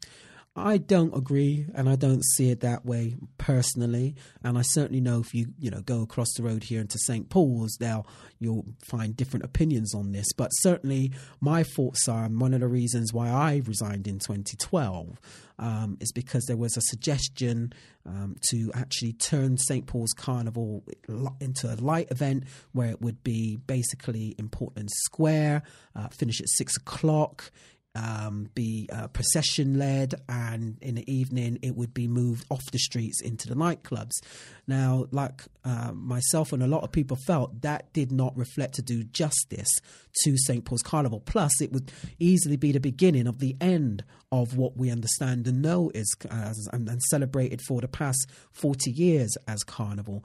I don't agree, and I don't see it that way personally. And I certainly know if you you know go across the road here into Saint Paul's, now you'll find different opinions on this. But certainly, my thoughts are, and one of the reasons why I resigned in twenty twelve um, is because there was a suggestion um, to actually turn Saint Paul's Carnival into a light event where it would be basically in Portland Square, uh, finish at six o'clock. um, be uh, procession led, and in the evening it would be moved off the streets into the nightclubs. Now, like uh, myself and a lot of people felt, that did not reflect to do justice to Saint Paul's Carnival. Plus, it would easily be the beginning of the end of what we understand and know is as, and, and celebrated for the past forty years as Carnival.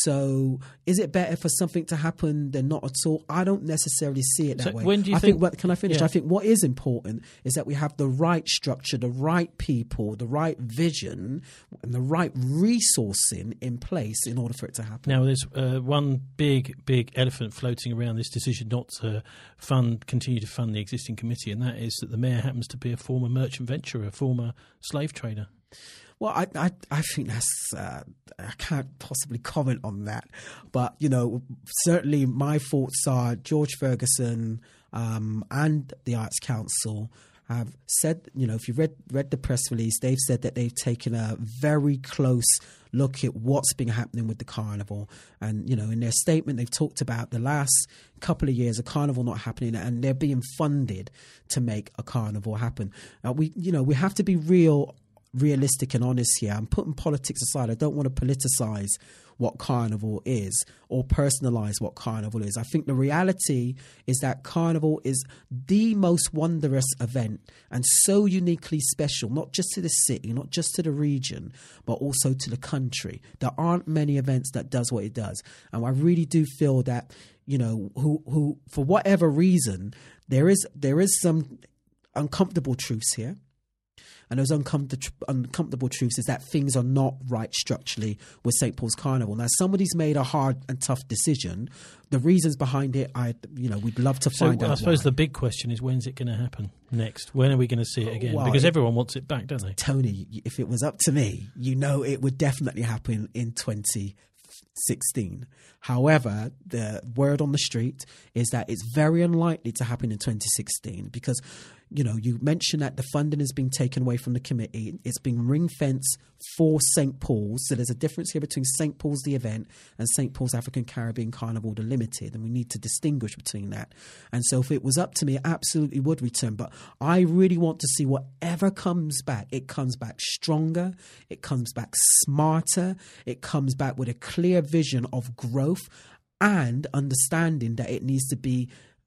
So is it better for something to happen than not at all? I don't necessarily see it that so way. When do you I think, think what, can I finish? Yeah. I think what is important is that we have the right structure, the right people, the right vision, and the right resourcing in place in order for it to happen. Now, there's uh, one big, big elephant floating around this decision not to fund, continue to fund the existing committee, and that is that the mayor happens to be a former merchant venturer, a former slave trader. Well, I, I, I think that's, uh, I can't possibly comment on that. But, you know, certainly my thoughts are George Ferguson um, and the Arts Council have said, you know, if you read read the press release, they've said that they've taken a very close look at what's been happening with the carnival. And, you know, in their statement, they've talked about the last couple of years, a carnival not happening, and they're being funded to make a carnival happen. Uh, we, you know, we have to be real, realistic and honest here. I'm putting politics aside. I don't want to politicize what Carnival is or personalize what Carnival is. I think the reality is that Carnival is the most wondrous event and so uniquely special, not just to the city, not just to the region, but also to the country. There aren't many events that does what it does. And I really do feel that, you know, who, who for whatever reason, there is there is some uncomfortable truths here. And those uncomfortable, uncomfortable truths is that things are not right structurally with Saint Paul's Carnival. Now, somebody's made a hard and tough decision. The reasons behind it, I, you know, we'd love to find so, out. I suppose why. The big question is, when's it going to happen next? When are we going to see it again? Well, because it, everyone wants it back, don't they? Tony, if it was up to me, you know, it would definitely happen in twenty sixteen. However, the word on the street is that it's very unlikely to happen in twenty sixteen because, you know, you mentioned that the funding has been taken away from the committee. It's been ring-fenced for Saint Paul's. So there's a difference here between Saint Paul's, the event, and Saint Paul's African Caribbean Carnival, the limited. And we need to distinguish between that. And so if it was up to me, it absolutely would return. But I really want to see whatever comes back. It comes back stronger. It comes back smarter. It comes back with a clear vision of growth and understanding that it needs to be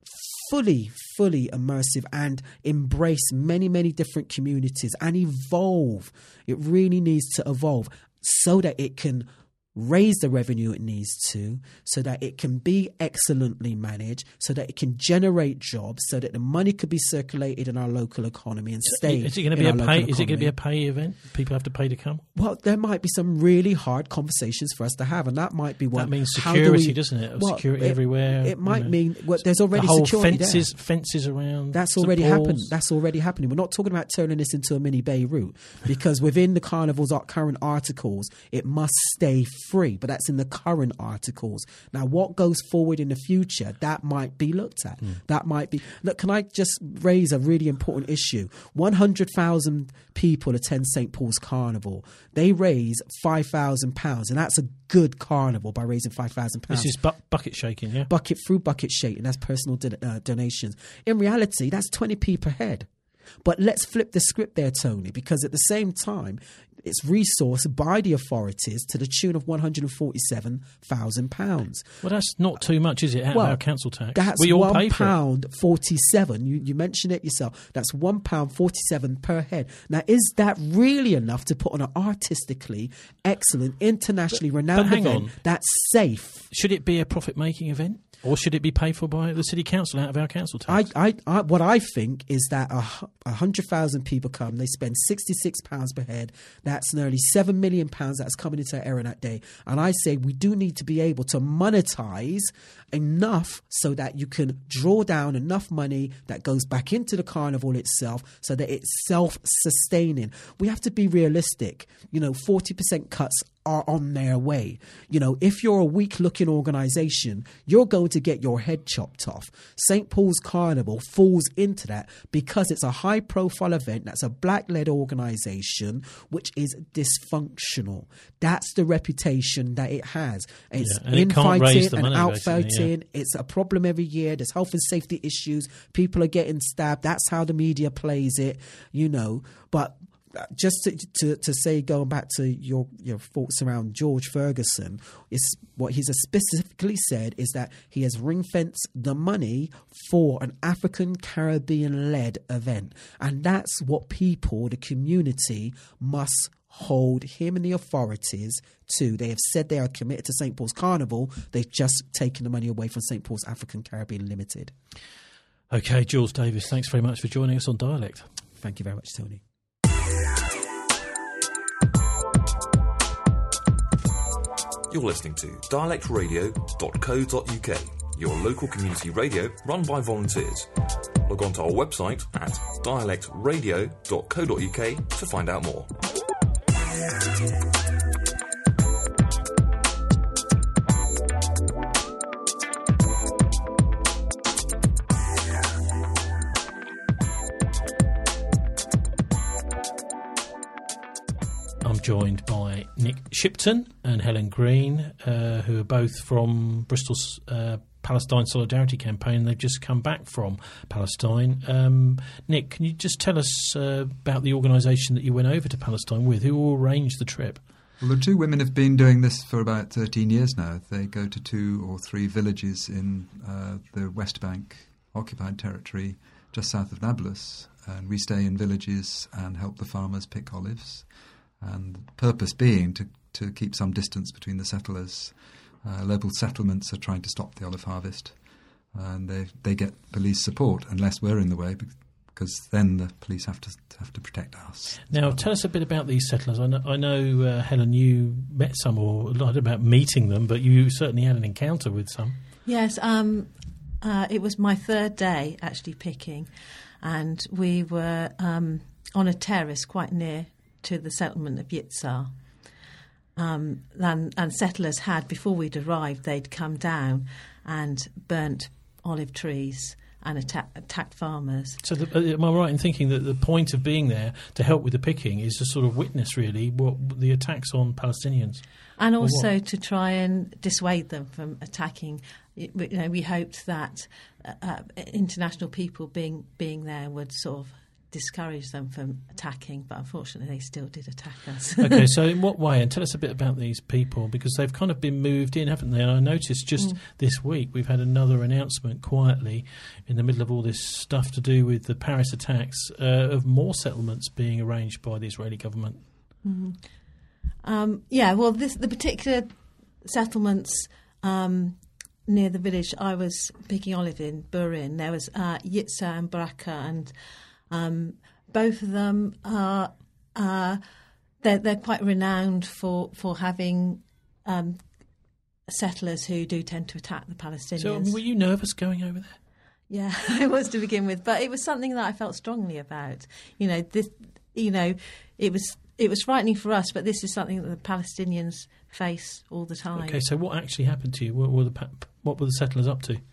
fully, fully immersive and embrace many, many different communities and evolve. It really needs to evolve so that it can raise the revenue it needs to, so that it can be excellently managed, so that it can generate jobs, so that the money could be circulated in our local economy and stay. Is it going to be a pay? Is it going to be a pay event? People have to pay to come. Well, there might be some really hard conversations for us to have, and that might be one. That means security, do we, doesn't it? Well, security it, everywhere. It might you know. mean well, there's already the whole security fences, there. fences around. That's Saint already Paul's. happened. That's already happening. We're not talking about turning this into a mini Beirut because within the Carnival's current articles, it must stay free. But that's in the current articles. Now, what goes forward in the future, that might be looked at. Mm. That might be... Look, can I just raise a really important issue? one hundred thousand people attend Saint Paul's Carnival. They raise five thousand pounds, and that's a good carnival by raising five thousand pounds. This is bu- bucket shaking, yeah? Bucket through bucket shaking. That's personal do- uh, donations. In reality, that's twenty p per head. But let's flip the script there, Tony, because at the same time, it's resourced by the authorities to the tune of one hundred forty-seven thousand pounds. Well, that's not too much, is it, out well, of our council tax? That's we all one pay for pound forty-seven. You, you mentioned it yourself. That's one pound forty-seven per head. Now, is that really enough to put on an artistically excellent, internationally but, renowned but hang event on. that's safe? Should it be a profit-making event? Or should it be paid for by the city council out of our council tax? I, I, I, what I think is that a, a hundred thousand people come, they spend sixty-six pounds per head. That's nearly seven million pounds that's coming into our area that day. And I say we do need to be able to monetize enough so that you can draw down enough money that goes back into the carnival itself so that it's self-sustaining. We have to be realistic. You know, forty percent cuts are on their way. You know, if you're a weak-looking organisation, you're going to get your head chopped off. Saint Paul's Carnival falls into that because it's a high-profile event that's a black-led organisation which is dysfunctional. That's the reputation that it has. It's yeah, and infighting it and money, outfighting. Yeah. It's a problem every year. There's health and safety issues. People are getting stabbed. That's how the media plays it, you know. But just to, to, to say, going back to your, your thoughts around George Ferguson, is what he's specifically said is that he has ring-fenced the money for an African Caribbean-led event. And that's what people, the community, must hold him and the authorities to. They have said they are committed to Saint Paul's Carnival. They've just taken the money away from Saint Paul's African Caribbean Limited. Okay, Jules Davis, thanks very much for joining us on Dialect. Thank you very much, Tony. You're listening to dialect radio dot co dot uk, your local community radio run by volunteers. Log on to our website at dialect radio dot co dot uk to find out more. I'm joined by Nick Shipton and Helen Green, uh, who are both from Bristol's uh, Palestine Solidarity Campaign. They've just come back from Palestine. Um, Nick, can you just tell us uh, about the organisation that you went over to Palestine with? Who arranged the trip? Well, the two women have been doing this for about thirteen years now. They go to two or three villages in uh, the West Bank occupied territory just south of Nablus, and we stay in villages and help the farmers pick olives. And the purpose being to, to keep some distance between the settlers. Uh, local settlements are trying to stop the olive harvest, and they they get police support unless we're in the way, because then the police have to have to protect us. Now, tell us a bit about these settlers. I know, I know uh, Helen, you met some, or not about meeting them, but you certainly had an encounter with some. Yes, um, uh, it was my third day actually picking, and we were um, on a terrace quite near to the settlement of Yitzhar. Um, and, and settlers had, before we'd arrived, they'd come down and burnt olive trees and attack, attacked farmers. So the, uh, am I right in thinking that the point of being there to help with the picking is to sort of witness, really, what the attacks on Palestinians? And also to try and dissuade them from attacking. You know, we hoped that uh, uh, international people being being there would sort of discourage them from attacking, but unfortunately they still did attack us. Okay, so in what way? And tell us a bit about these people, because they've kind of been moved in, haven't they? And I noticed just mm. this week we've had another announcement quietly in the middle of all this stuff to do with the Paris attacks uh, of more settlements being arranged by the Israeli government. Mm-hmm. Um, yeah, well, this, the particular settlements um, near the village I was picking olive in, Burin, there was uh, Yitzhar and Baraka, and Um, both of them are uh, they're, they're quite renowned for for having um, settlers who do tend to attack the Palestinians. So, were you nervous going over there? Yeah, I was to begin with, but it was something that I felt strongly about. You know, this, you know, it was it was frightening for us, but this is something that the Palestinians face all the time. Okay, so what actually happened to you? What were the what were the settlers up to?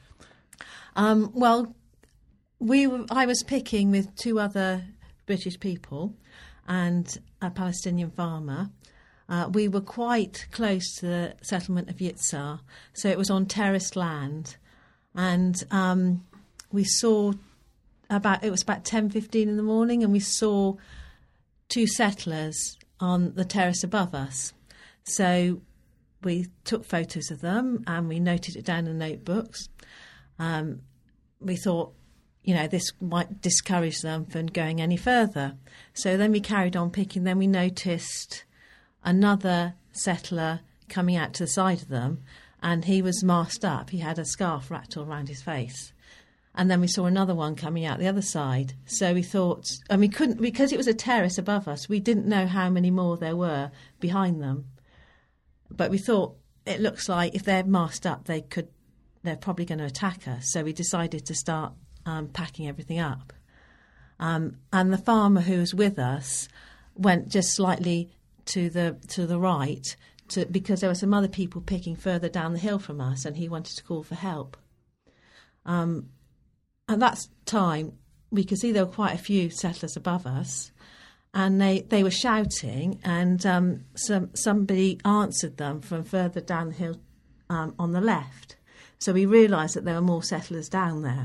Um, well. We were, I was picking with two other British people and a Palestinian farmer. Uh, we were quite close to the settlement of Yitzhar, so it was on terraced land. And um, we saw about, it was about ten fifteen in the morning, and we saw two settlers on the terrace above us. So we took photos of them and we noted it down in notebooks. Um, we thought, you know, this might discourage them from going any further. So then we carried on picking. Then we noticed another settler coming out to the side of them, and he was masked up. He had a scarf wrapped all around his face. And then we saw another one coming out the other side. So we thought, and we couldn't, because it was a terrace above us, we didn't know how many more there were behind them. But we thought, it looks like if they're masked up, they could, they're probably going to attack us. So we decided to start Um, packing everything up. Um, and the farmer who was with us went just slightly to the to the right to, because there were some other people picking further down the hill from us, and he wanted to call for help. Um, at that time, we could see there were quite a few settlers above us, and they, they were shouting, and um, some, somebody answered them from further down the hill um, on the left. So we realised that there were more settlers down there.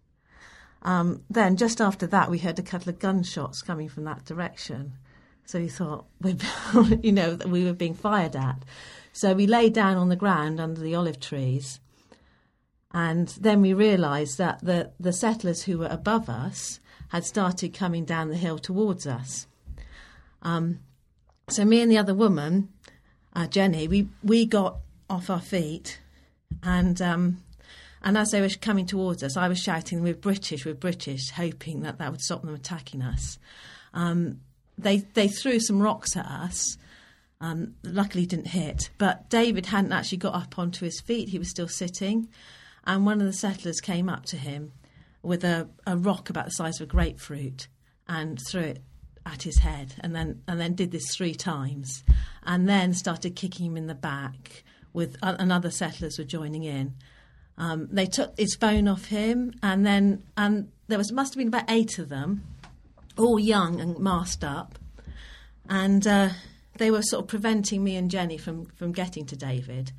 Um, then, just after that, we heard a couple of gunshots coming from that direction. So we thought, we, you know, that we were being fired at. So we lay down on the ground under the olive trees. And then we realised that the, the settlers who were above us had started coming down the hill towards us. Um, so me and the other woman, uh, Jenny, we, we got off our feet, and um, and as they were coming towards us, I was shouting, "We're British, we're British," hoping that that would stop them attacking us. Um, they they threw some rocks at us. Um, luckily didn't hit, but David hadn't actually got up onto his feet. He was still sitting, and one of the settlers came up to him with a, a rock about the size of a grapefruit and threw it at his head, and then and then did this three times, and then started kicking him in the back. With uh, and other settlers were joining in. Um, they took his phone off him, and then and there was must have been about eight of them, all young and masked up, and uh, they were sort of preventing me and Jenny from from getting to David.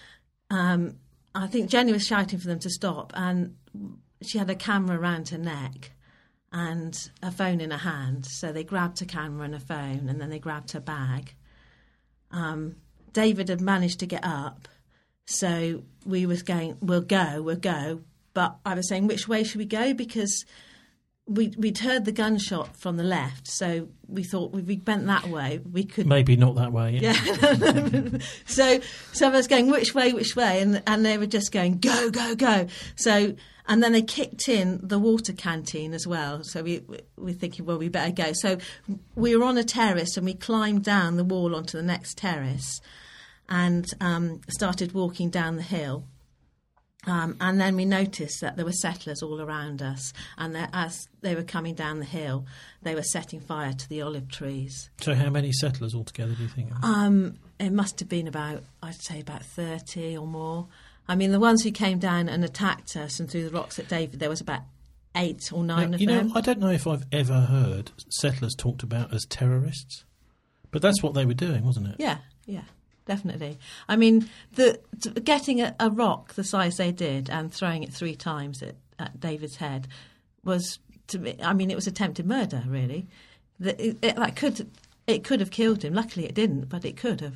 Um, I think Jenny was shouting for them to stop, and she had a camera around her neck and a phone in her hand. So they grabbed her camera and a phone, and then they grabbed her bag. Um, David had managed to get up, so we was going, we'll go, we'll go. But I was saying, which way should we go? Because we, we'd heard the gunshot from the left, so we thought if we went that way, we could... Maybe not that way. Yeah. yeah. so so I was going, which way, which way? And, and they were just going, go, go, go. So... And then they kicked in the water canteen as well. So we, we were thinking, well, we better go. So we were on a terrace, and we climbed down the wall onto the next terrace and um, started walking down the hill. Um, and then we noticed that there were settlers all around us. And as they were coming down the hill, they were setting fire to the olive trees. So how many settlers altogether do you think? Um, it must have been about, I'd say about thirty or more. I mean, the ones who came down and attacked us and threw the rocks at David, there was about eight or nine now, of you them. know, I don't know if I've ever heard settlers talked about as terrorists, but that's what they were doing, wasn't it? Yeah, yeah, definitely. I mean, the getting a, a rock the size they did and throwing it three times at, at David's head was, to me, I mean, it was attempted murder, really. That it, it, that could it could have killed him. Luckily, it didn't, but it could have.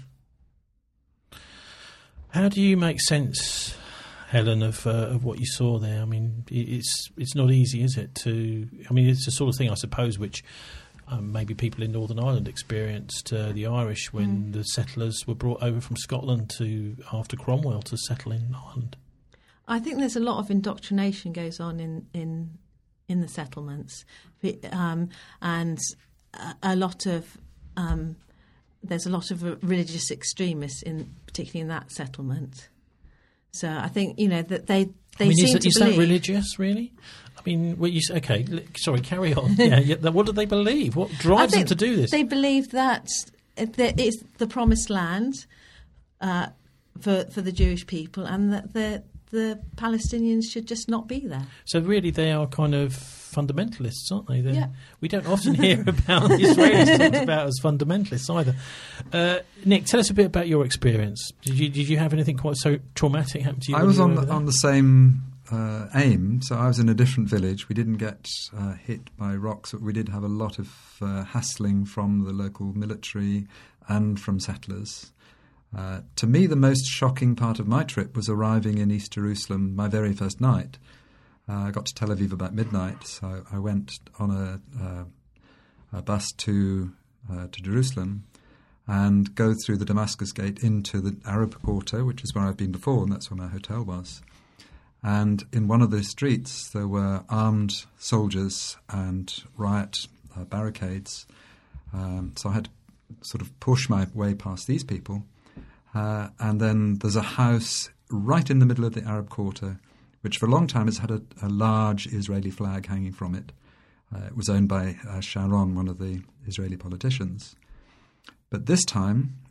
How do you make sense, Helen, of uh, of what you saw there? I mean, it's it's not easy, is it? To I mean, it's the sort of thing, I suppose, which um, maybe people in Northern Ireland experienced, uh, the Irish, when mm. the settlers were brought over from Scotland to after Cromwell to settle in Ireland. I think there's a lot of indoctrination goes on in in, in the settlements, um, and a, a lot of. Um, There's a lot of religious extremists, in particularly in that settlement. So I think, you know, that they they I mean, seem is, to is believe. that religious, really? I mean, what you say, okay, sorry, carry on. Yeah, yeah, what do they believe? What drives them to do this? They believe that it's the promised land uh, for for the Jewish people, and that the the Palestinians should just not be there. So really, they are kind of fundamentalists, aren't they? Yeah. We don't often hear about Israelis talked about as fundamentalists either. Uh, Nick, tell us a bit about your experience. Did you did you have anything quite so traumatic happen to you? I was on the, on the same uh, aim, so I was in a different village. We didn't get uh, hit by rocks, but we did have a lot of uh, hassling from the local military and from settlers. Uh, to me, the most shocking part of my trip was arriving in East Jerusalem my very first night. Uh, I got to Tel Aviv about midnight, so I went on a, uh, a bus to uh, to Jerusalem and go through the Damascus Gate into the Arab Quarter, which is where I've been before, and that's where my hotel was. And in one of the streets, there were armed soldiers and riot uh, barricades. Um, so I had to sort of push my way past these people. Uh, and then there's a house right in the middle of the Arab Quarter, which for a long time has had a, a large Israeli flag hanging from it. Uh, it was owned by uh, Sharon, one of the Israeli politicians. But this time,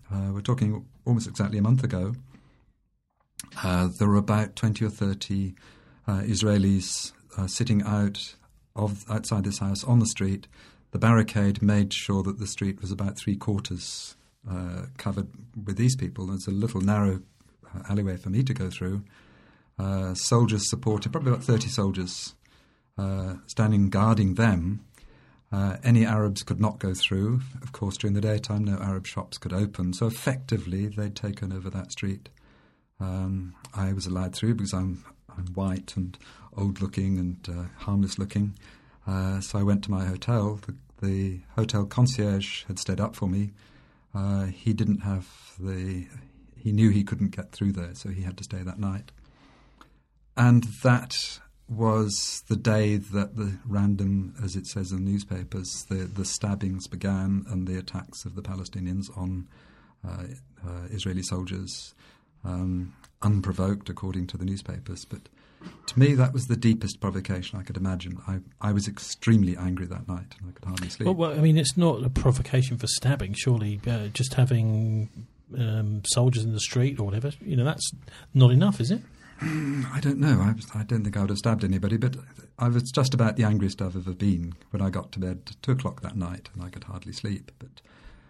uh, we're talking almost exactly a month ago, uh, there were about twenty or thirty uh, Israelis uh, sitting out of outside this house on the street. The barricade made sure that the street was about three quarters uh, covered with these people. There's a little narrow uh, alleyway for me to go through. Uh, soldiers supported, probably about thirty soldiers uh, standing guarding them. Uh, any Arabs could not go through. Of course, during the daytime, no Arab shops could open. So effectively, they'd taken over that street. Um, I was allowed through because I'm, I'm white and old-looking and uh, harmless-looking. Uh, so I went to my hotel. The, the hotel concierge had stayed up for me. Uh, he didn't have the... He knew he couldn't get through there, so he had to stay that night. And that was the day that the random, as it says in the newspapers, the, the stabbings began and the attacks of the Palestinians on uh, uh, Israeli soldiers, um, unprovoked, according to the newspapers. But to me, that was the deepest provocation I could imagine. I, I was extremely angry that night, and I could hardly sleep. Well, well I mean, it's not a provocation for stabbing, surely. Uh, just having um, soldiers in the street or whatever, you know, that's not enough, is it? I don't know. I, was, I don't think I would have stabbed anybody, but I was just about the angriest I've ever been when I got to bed at two o'clock that night, and I could hardly sleep. But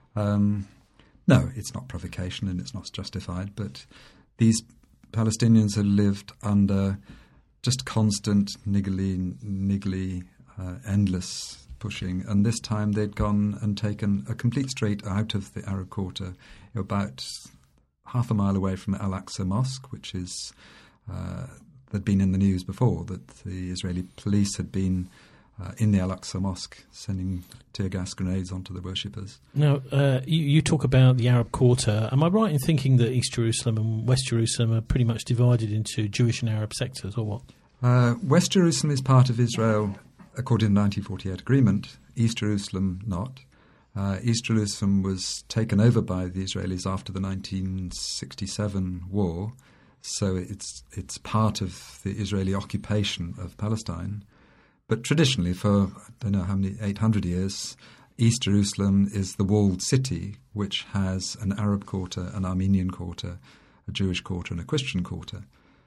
um, no, it's not provocation and it's not justified, but these Palestinians have lived under just constant, niggly, niggly, uh, endless pushing, and this time they'd gone and taken a complete street out of the Arab Quarter, about half a mile away from Al-Aqsa Mosque, which is... Uh, they'd been in the news before that the Israeli police had been uh, in the Al-Aqsa Mosque sending tear gas grenades onto the worshippers. Now, uh, you, you talk about the Arab Quarter. Am I right in thinking that East Jerusalem and West Jerusalem are pretty much divided into Jewish and Arab sectors, or what? Uh, West Jerusalem is part of Israel according to the nineteen forty-eight agreement, East Jerusalem not. Uh, East Jerusalem was taken over by the Israelis after the nineteen sixty-seven war, so it's it's part of the Israeli occupation of Palestine. But traditionally, for I don't know how many, eight hundred years, East Jerusalem is the walled city, which has an Arab quarter, an Armenian quarter, a Jewish quarter, and a Christian quarter.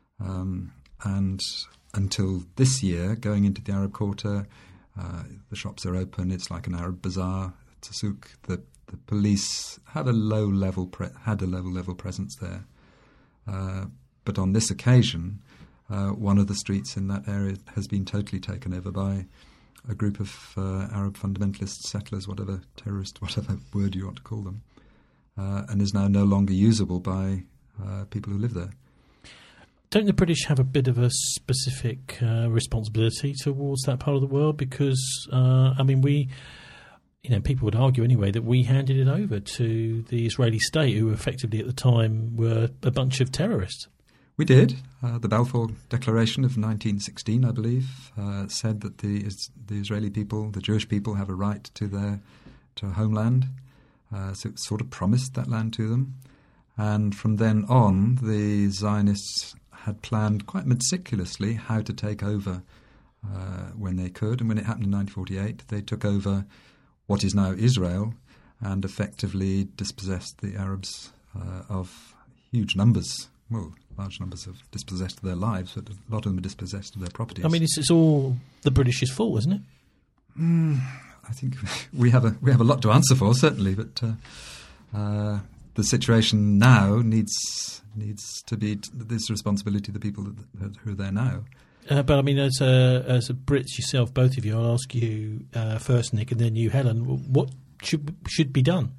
Um, and until this year, going into the Arab quarter, uh, the shops are open. It's like an Arab bazaar. It's a souk. The, the police had a low level pre- had a low level presence there. Uh, but on this occasion, uh, one of the streets in that area has been totally taken over by a group of uh, Arab fundamentalist settlers, whatever terrorist, whatever word you want to call them, uh, and is now no longer usable by uh, people who live there. Don't the British have a bit of a specific uh, responsibility towards that part of the world? Because, uh, I mean, we, you know, people would argue anyway that we handed it over to the Israeli state, who effectively at the time were a bunch of terrorists. We did. Uh, the Balfour Declaration of nineteen sixteen, I believe, uh, said that the the Israeli people, the Jewish people, have a right to their to a homeland. Uh, so it sort of promised that land to them. And from then on, the Zionists had planned quite meticulously how to take over uh, when they could. And when it happened in nineteen forty-eight, they took over what is now Israel and effectively dispossessed the Arabs uh, of huge numbers. Well, large numbers have dispossessed of their lives, but a lot of them are dispossessed of their properties. I mean, it's, it's all the British's fault, isn't it? Mm, I think we have a we have a lot to answer for, certainly, but uh, uh, the situation now needs needs to be t- this responsibility of the people that, who are there now. Uh, but I mean, as a as a Brits yourself, both of you, I'll ask you uh, first, Nick, and then you, Helen. What should should be done?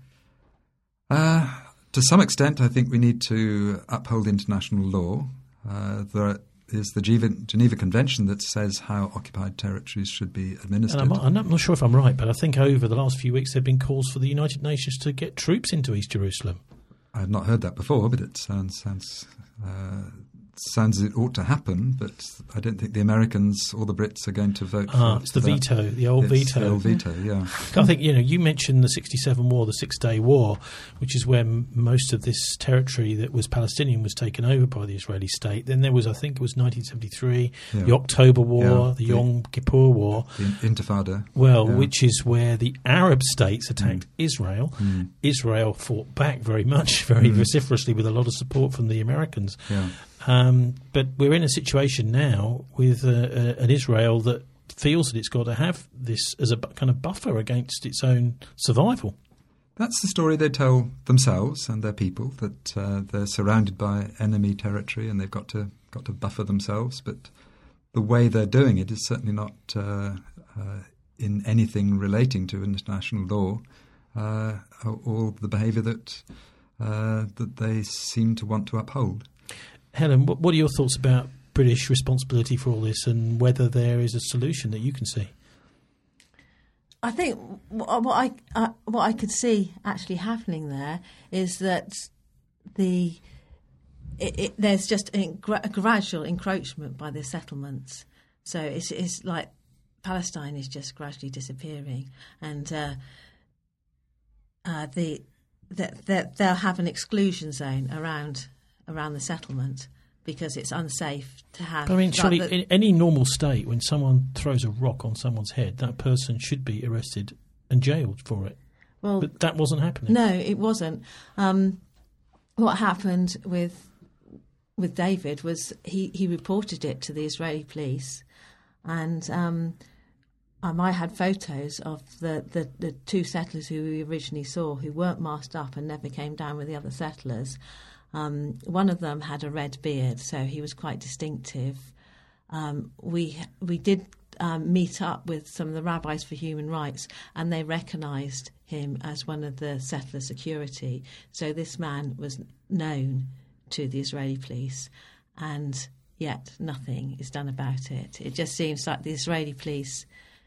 Uh, to some extent, I think we need to uphold international law. Uh, there is the Geneva Convention that says how occupied territories should be administered. And I'm, I'm not sure if I'm right, but I think over the last few weeks there have been calls for the United Nations to get troops into East Jerusalem. I had not heard that before, but it sounds sounds uh, sounds as it ought to happen, but I don't think the Americans or the Brits are going to vote Ah, for it's the that. veto, the old It's veto. the old veto, yeah. I think, you know, you mentioned the sixty-seven war, the Six-Day War, which is when most of this territory that was Palestinian was taken over by the Israeli state. Then there was, I think it was nineteen seventy-three, Yeah. the October War, Yeah, the the- Yom Kippur War. The Intifada. Well, yeah. which is where the Arab states attacked Mm. Israel. Mm. Israel fought back very much, very Mm. vociferously, with a lot of support from the Americans. Yeah. Um, but we're in a situation now with uh, uh, an Israel that feels that it's got to have this as a bu- kind of buffer against its own survival. That's the story they tell themselves and their people, that uh, they're surrounded by enemy territory and they've got to got to buffer themselves. But the way they're doing it is certainly not uh, uh, in anything relating to international law uh, or, or the behaviour that uh, that they seem to want to uphold. Helen, what, what are your thoughts about British responsibility for all this, and whether there is a solution that you can see? I think what what I uh, what I could see actually happening there is that the it, it, there's just a, gra- a gradual encroachment by the settlements. So it's it's like Palestine is just gradually disappearing, and uh, uh, the that the, they'll have an exclusion zone around around the settlement because it's unsafe to have. I mean, like surely the- in any normal state, when someone throws a rock on someone's head, that person should be arrested and jailed for it. Well, but that wasn't happening. No, it wasn't. Um, what happened with with David was he, he reported it to the Israeli police, and um, um, I had photos of the, the, the two settlers who we originally saw who weren't masked up and never came down with the other settlers. Um, one of them had a red beard, so he was quite distinctive. Um, we we did um, meet up with some of the rabbis for human rights, and they recognised him as one of the settler security. So this man was known to the Israeli police, and yet nothing is done about it. It just seems like the Israeli police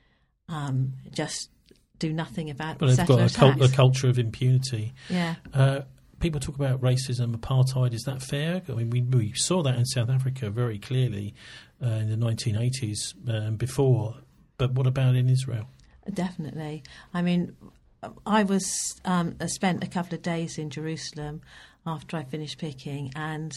um, just do nothing about Well, they've settler got a, cult, a attacks. culture of impunity. Yeah. Uh, people talk about racism, apartheid. Is that fair? I mean, we, we saw that in South Africa very clearly uh, in the nineteen eighties and before. But what about in Israel? Definitely. I mean, I was um, I spent a couple of days in Jerusalem after I finished picking, and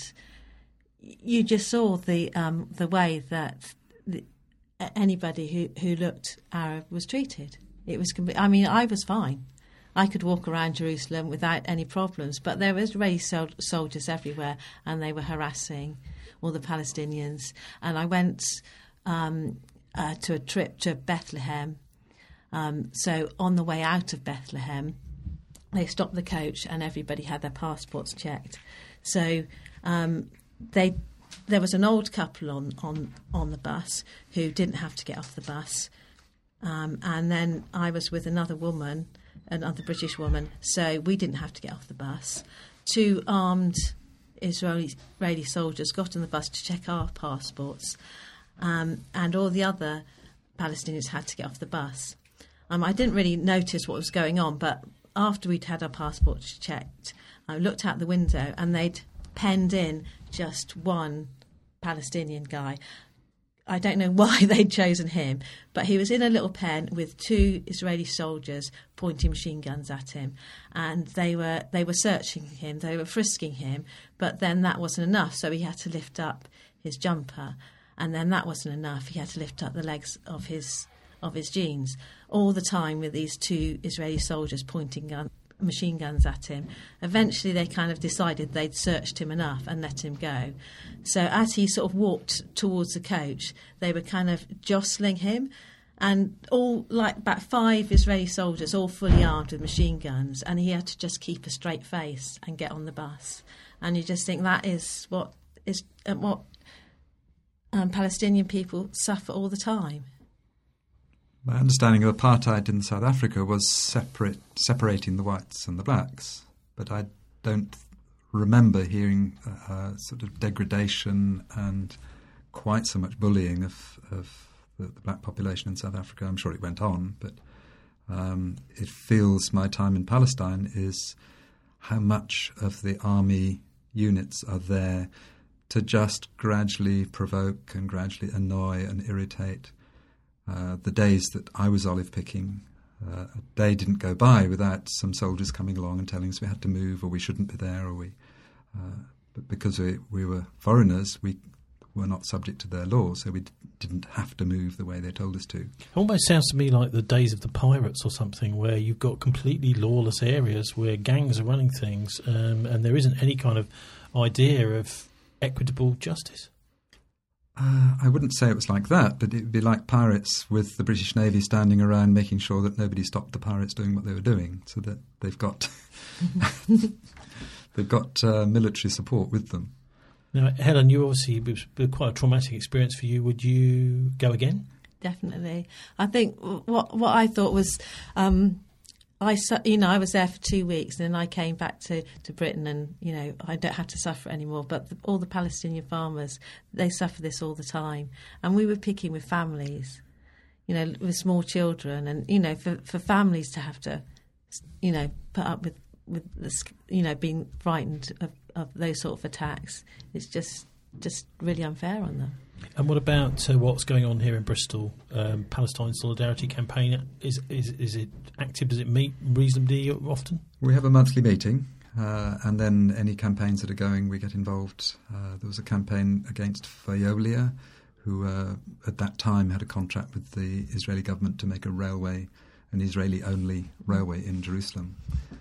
you just saw the um, the way that the, anybody who, who looked Arab was treated. It was. I mean, I was fine. I could walk around Jerusalem without any problems, but there was Israeli sol- soldiers everywhere, and they were harassing all the Palestinians. And I went um, uh, to a trip to Bethlehem. Um, so on the way out of Bethlehem, they stopped the coach, and everybody had their passports checked. So um, they there was an old couple on, on, on the bus who didn't have to get off the bus, um, and then I was with another woman. Another British woman, so we didn't have to get off the bus. Two armed Israeli, Israeli soldiers got on the bus to check our passports, um, and all the other Palestinians had to get off the bus. Um, I didn't really notice what was going on, but after we'd had our passports checked, I looked out the window and they'd penned in just one Palestinian guy. I don't know why they'd chosen him, but he was in a little pen with two Israeli soldiers pointing machine guns at him, and they were they were searching him, they were frisking him, but then that wasn't enough, so he had to lift up his jumper, and then that wasn't enough, he had to lift up the legs of his of his jeans, all the time with these two Israeli soldiers pointing gun, machine guns at him. Eventually they kind of decided they'd searched him enough and let him go. So as he sort of walked towards the coach, they were kind of jostling him, and all like about five Israeli soldiers, all fully armed with machine guns, and he had to just keep a straight face and get on the bus. And you just think that is what is uh, what um, Palestinian people suffer all the time. My understanding of apartheid in South Africa was separate, separating the whites and the blacks, but I don't remember hearing uh, sort of degradation and quite so much bullying of, of the, the black population in South Africa. I'm sure it went on, but um, it feels my time in Palestine is how much of the army units are there to just gradually provoke and gradually annoy and irritate. Uh, the days that I was olive picking, uh, a day didn't go by without some soldiers coming along and telling us we had to move or we shouldn't be there, or we. Uh, but because we, we were foreigners, we were not subject to their law, so we d- didn't have to move the way they told us to. It almost sounds to me like the days of the pirates or something, where you've got completely lawless areas where gangs are running things, um, and there isn't any kind of idea of equitable justice. Uh, I wouldn't say it was like that, but it would be like pirates with the British Navy standing around making sure that nobody stopped the pirates doing what they were doing, so that they've got they've got uh, military support with them. Now, Helen, you obviously, it was quite a traumatic experience for you. Would you go again? Definitely. I think what what I thought was, um, I you know I was there for two weeks, and then I came back to, to Britain, and you know I don't have to suffer anymore. But the, all the Palestinian farmers, they suffer this all the time, and we were picking with families, you know, with small children, and you know for, for families to have to, you know, put up with with this, you know being frightened of, of those sort of attacks, it's just just really unfair on them. And what about uh, what's going on here in Bristol? Um, Palestine Solidarity Campaign, is, is is it active? Does it meet reasonably often? We have a monthly meeting, uh, and then any campaigns that are going, we get involved. Uh, there was a campaign against Veolia, who uh, at that time had a contract with the Israeli government to make a railway, an Israeli-only railway in Jerusalem.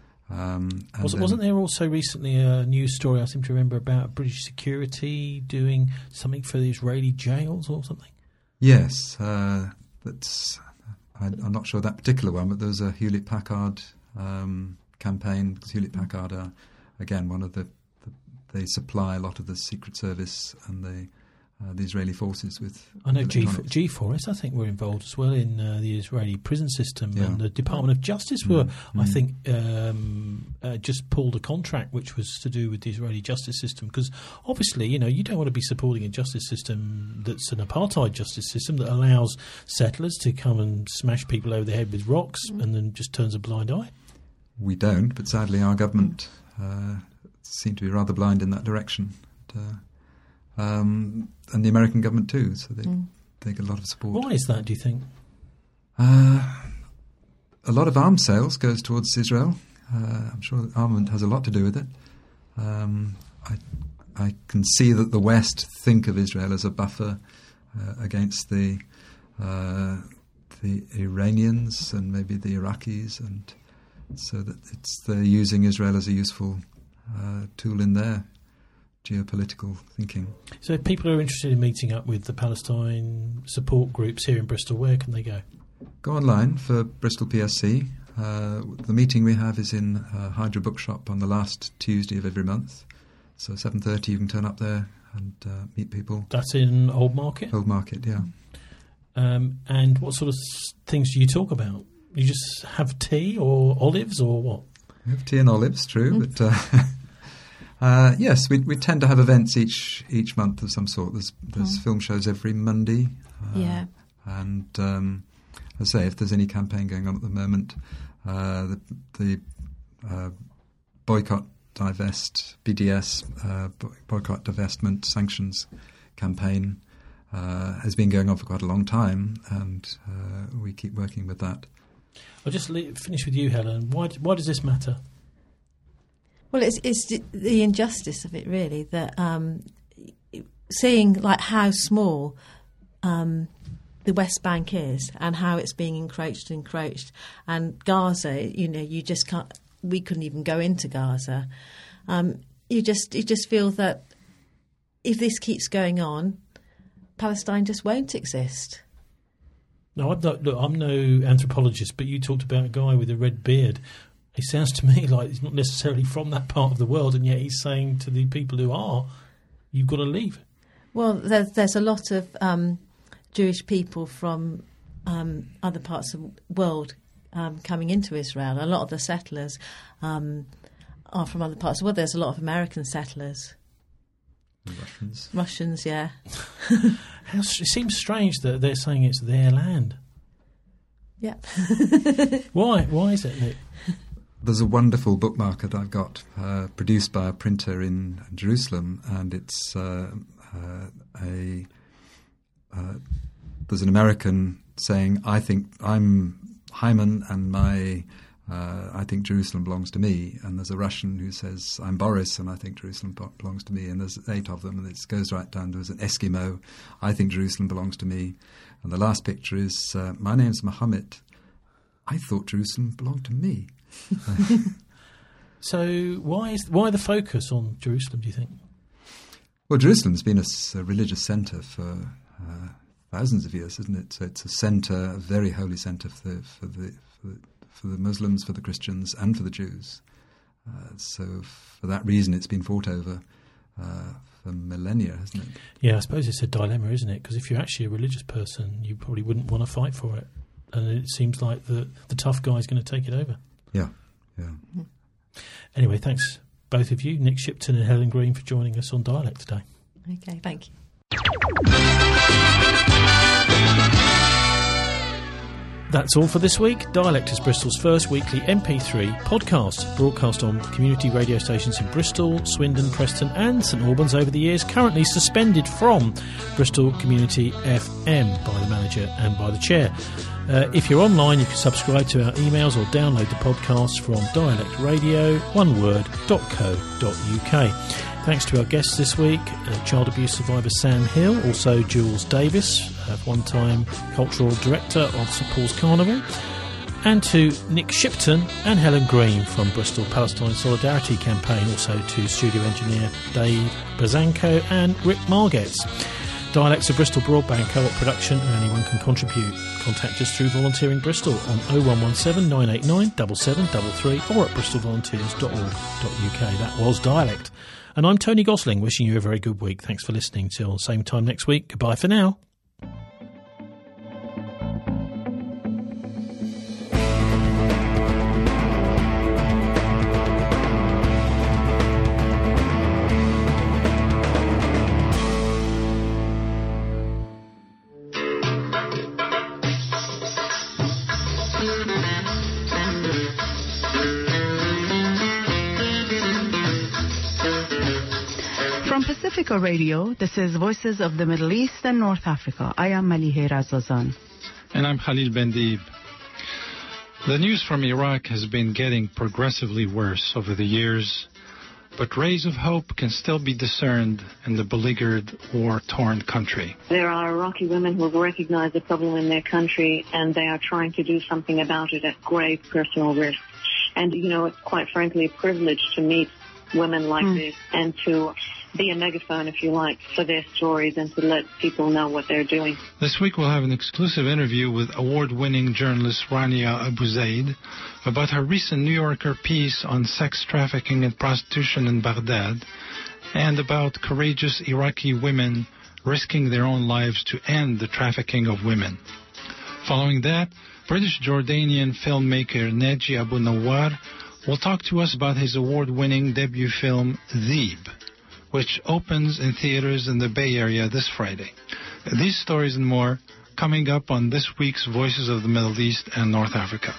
Um, Was, then, wasn't there also recently a news story, I seem to remember, about British security doing something for the Israeli jails or something? Yes, uh, that's. I, I'm not sure that particular one, but there was a Hewlett-Packard um, campaign, because Hewlett-Packard are, again, one of the, the... They supply a lot of the Secret Service and the, uh, the Israeli forces with I know G, electronics. G four S, I think, were involved as well in uh, the Israeli prison system, Yeah. and the Department of Justice were, Mm. I Mm. think, um, uh, just pulled a contract which was to do with the Israeli justice system, because obviously, you know, you don't want to be supporting a justice system that's an apartheid justice system that allows settlers to come and smash people over the head with rocks mm. and then just turns a blind eye. We don't, but sadly our government uh, seem to be rather blind in that direction. And, uh, Um, and the American government too, so they mm. they get a lot of support. Why is that, do you think? Uh, a lot of arms sales goes towards Israel. Uh, I'm sure that armament has a lot to do with it. Um, I I can see that the West think of Israel as a buffer uh, against the uh, the Iranians and maybe the Iraqis, and so that it's they're using Israel as a useful uh, tool in their geopolitical thinking. So if people are interested in meeting up with the Palestine support groups here in Bristol, where can they go? Go online for Bristol P S C. Uh, the meeting we have is in uh, Hydra Bookshop on the last Tuesday of every month. So seven thirty you can turn up there and uh, meet people. That's in Old Market? Old Market, yeah. Um, and what sort of s- things do you talk about? You just have tea or olives or what? We have tea and olives, true, mm. but... Uh, Uh, yes, we we tend to have events each each month of some sort. There's there's oh. film shows every Monday. Uh, yeah. And um, as I say, if there's any campaign going on at the moment, uh, the the uh, boycott, divest, B D S, uh, boycott, divestment, sanctions campaign uh, has been going on for quite a long time, and uh, we keep working with that. I'll just le- finish with you, Helen. Why why does this matter? Well, it's it's the injustice of it, really. That um, seeing like how small um, the West Bank is, and how it's being encroached and encroached, and Gaza. You know, you just can't. We couldn't even go into Gaza. Um, you just you just feel that if this keeps going on, Palestine just won't exist. No, I'm not, look, I'm no anthropologist, but you talked about a guy with a red beard. It sounds to me like he's not necessarily from that part of the world, and yet he's saying to the people who are, you've got to leave. Well, there's, there's a lot of um, Jewish people from um, other parts of the world um, coming into Israel. A lot of the settlers um, are from other parts of the world. There's a lot of American settlers. Russians. Russians, yeah. How, it seems strange that they're saying it's their land. Yeah. Why? Why is it, Nick? there's a wonderful bookmark that I've got uh, produced by a printer in Jerusalem, and it's uh, uh, a uh, there's an American saying, "I think I'm Hyman, and my uh, I think Jerusalem belongs to me," and there's a Russian who says, "I'm Boris, and I think Jerusalem belongs to me," and there's eight of them, and it goes right down to as an Eskimo, "I think Jerusalem belongs to me," and the last picture is, uh, "My name's Mohammed. I thought Jerusalem belonged to me." So why is why the focus on Jerusalem, do you think? Well, Jerusalem's been a, a religious centre for uh, thousands of years, isn't it? So it's a centre, a very holy centre for the, for the for the for the Muslims, for the Christians, and for the Jews. Uh, so for that reason, it's been fought over uh, for millennia, hasn't it? Yeah, I suppose it's a dilemma, isn't it? Because if you're actually a religious person, you probably wouldn't want to fight for it, and it seems like the the tough guy's going to take it over. Yeah, yeah. Anyway, thanks both of you, Nick Shipton and Helen Green, for joining us on Dialect today. Okay, thank you. That's all for this week. Dialect is Bristol's first weekly M P three podcast, broadcast on community radio stations in Bristol, Swindon, Preston and St Albans over the years, currently suspended from Bristol Community F M by the manager and by the chair. Uh, if you're online, you can subscribe to our emails or download the podcast from dialect radio one word dot co dot uk. Thanks to our guests this week, uh, child abuse survivor Sam Hill, also Jules Davis, uh, one-time cultural director of St Paul's Carnival, and to Nick Shipton and Helen Green from Bristol Palestine Solidarity Campaign, also to studio engineer Dave Brazanko and Rick Margetts. Dialects of Bristol Broadband Co-op production, and anyone can contribute. Contact us through Volunteering Bristol on oh one one seven nine eight nine seven seven three three or at bristol volunteers dot org dot uk. That was Dialect. And I'm Tony Gosling, wishing you a very good week. Thanks for listening. Till same time next week. Goodbye for now. Pacifica Radio, this is Voices of the Middle East and North Africa. I am Malihe Razazan. And I'm Khalil Bendib. The news from Iraq has been getting progressively worse over the years, but rays of hope can still be discerned in the beleaguered, war-torn country. There are Iraqi women who have recognized the problem in their country, and they are trying to do something about it at grave personal risk. And, you know, it's quite frankly a privilege to meet women like mm. this and to be a megaphone, if you like, for their stories and to let people know what they're doing. This week we'll have an exclusive interview with award-winning journalist Rania Abu Zaid about her recent New Yorker piece on sex trafficking and prostitution in Baghdad, and about courageous Iraqi women risking their own lives to end the trafficking of women. Following that, British-Jordanian filmmaker Naji Abu Nawar will talk to us about his award-winning debut film, Zeeb, which opens in theaters in the Bay Area this Friday. These stories and more coming up on this week's Voices of the Middle East and North Africa.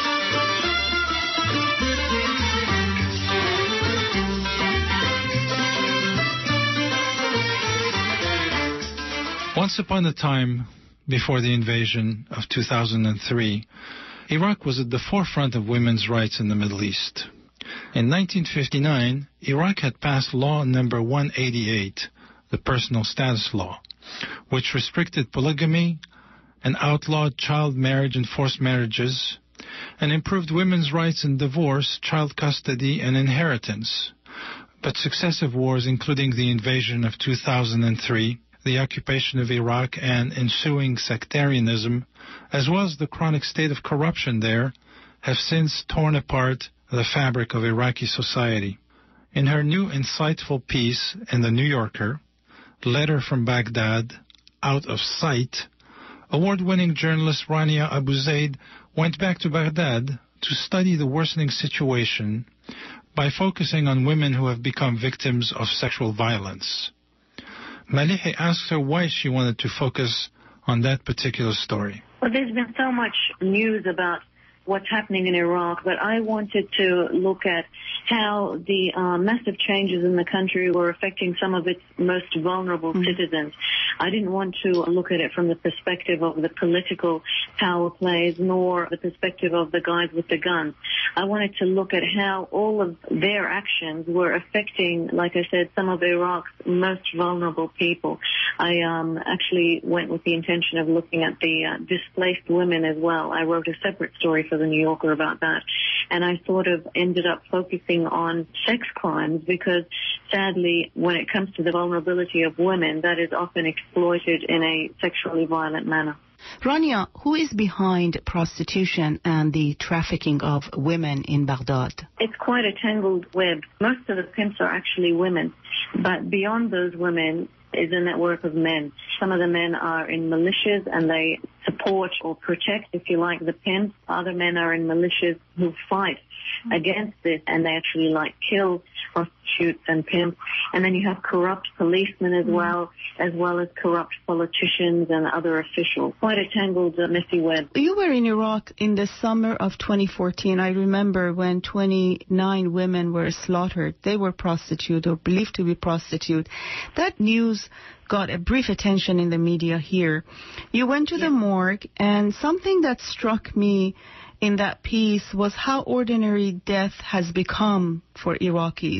Once upon a time, before the invasion of two thousand three, Iraq was at the forefront of women's rights in the Middle East. In nineteen fifty-nine, Iraq had passed Law Number one eighty-eight, the Personal Status Law, which restricted polygamy and outlawed child marriage and forced marriages, and improved women's rights in divorce, child custody, and inheritance. But successive wars, including the invasion of two thousand three, the occupation of Iraq, and ensuing sectarianism, as well as the chronic state of corruption there, have since torn apart the fabric of Iraqi society. In her new insightful piece in The New Yorker, Letter from Baghdad, Out of Sight, award-winning journalist Rania Abu Zaid went back to Baghdad to study the worsening situation by focusing on women who have become victims of sexual violence. Malihe asked her why she wanted to focus on that particular story. Well, there's been so much news about what's happening in Iraq, but I wanted to look at how the uh, massive changes in the country were affecting some of its most vulnerable mm-hmm. citizens. I didn't want to look at it from the perspective of the political power plays, nor the perspective of the guys with the guns. I wanted to look at how all of their actions were affecting, like I said, some of Iraq's most vulnerable people. I um, actually went with the intention of looking at the uh, displaced women as well. I wrote a separate story for the New Yorker about that. And I sort of ended up focusing on sex crimes because, sadly, when it comes to the vulnerability of women, that is often exploited in a sexually violent manner. Rania, who is behind prostitution and the trafficking of women in Baghdad? It's quite a tangled web. Most of the pimps are actually women, but beyond those women is a network of men. Some of the men are in militias and they support or protect, if you like, the pimps. Other men are in militias who fight against this and they actually like kill prostitutes and pimps. And then you have corrupt policemen as well, as well as corrupt politicians and other officials. Quite a tangled, uh, messy web. You were in Iraq in the summer of twenty fourteen. I remember when twenty-nine women were slaughtered. They were prostitutes or believed to be prostitutes. That news got a brief attention in the media here. You went to yeah. the morgue, and something that struck me in that piece was how ordinary death has become for Iraqis.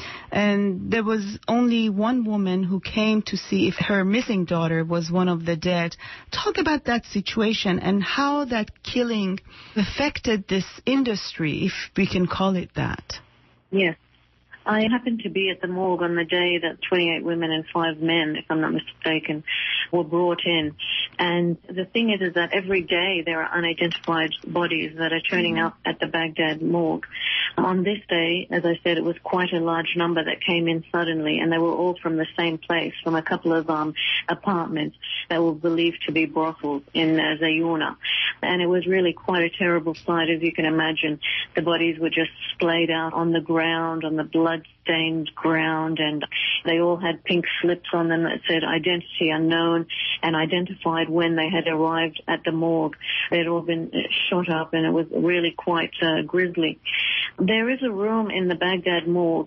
And there was only one woman who came to see if her missing daughter was one of the dead. Talk about that situation and how that killing affected this industry, if we can call it that. Yes. I happened to be at the morgue on the day that twenty-eight women and five men, if I'm not mistaken, were brought in. And the thing is, is that every day there are unidentified bodies that are turning up at the Baghdad morgue. On this day, as I said, it was quite a large number that came in suddenly, and they were all from the same place, from a couple of um, apartments that were believed to be brothels in uh, Zayuna. And it was really quite a terrible sight, as you can imagine. The bodies were just splayed out on the ground, on the blood-stained ground, and they all had pink slips on them that said identity unknown and identified when they had arrived at the morgue. They had all been shot up, and it was really quite uh, grisly. There is a room in the Baghdad morgue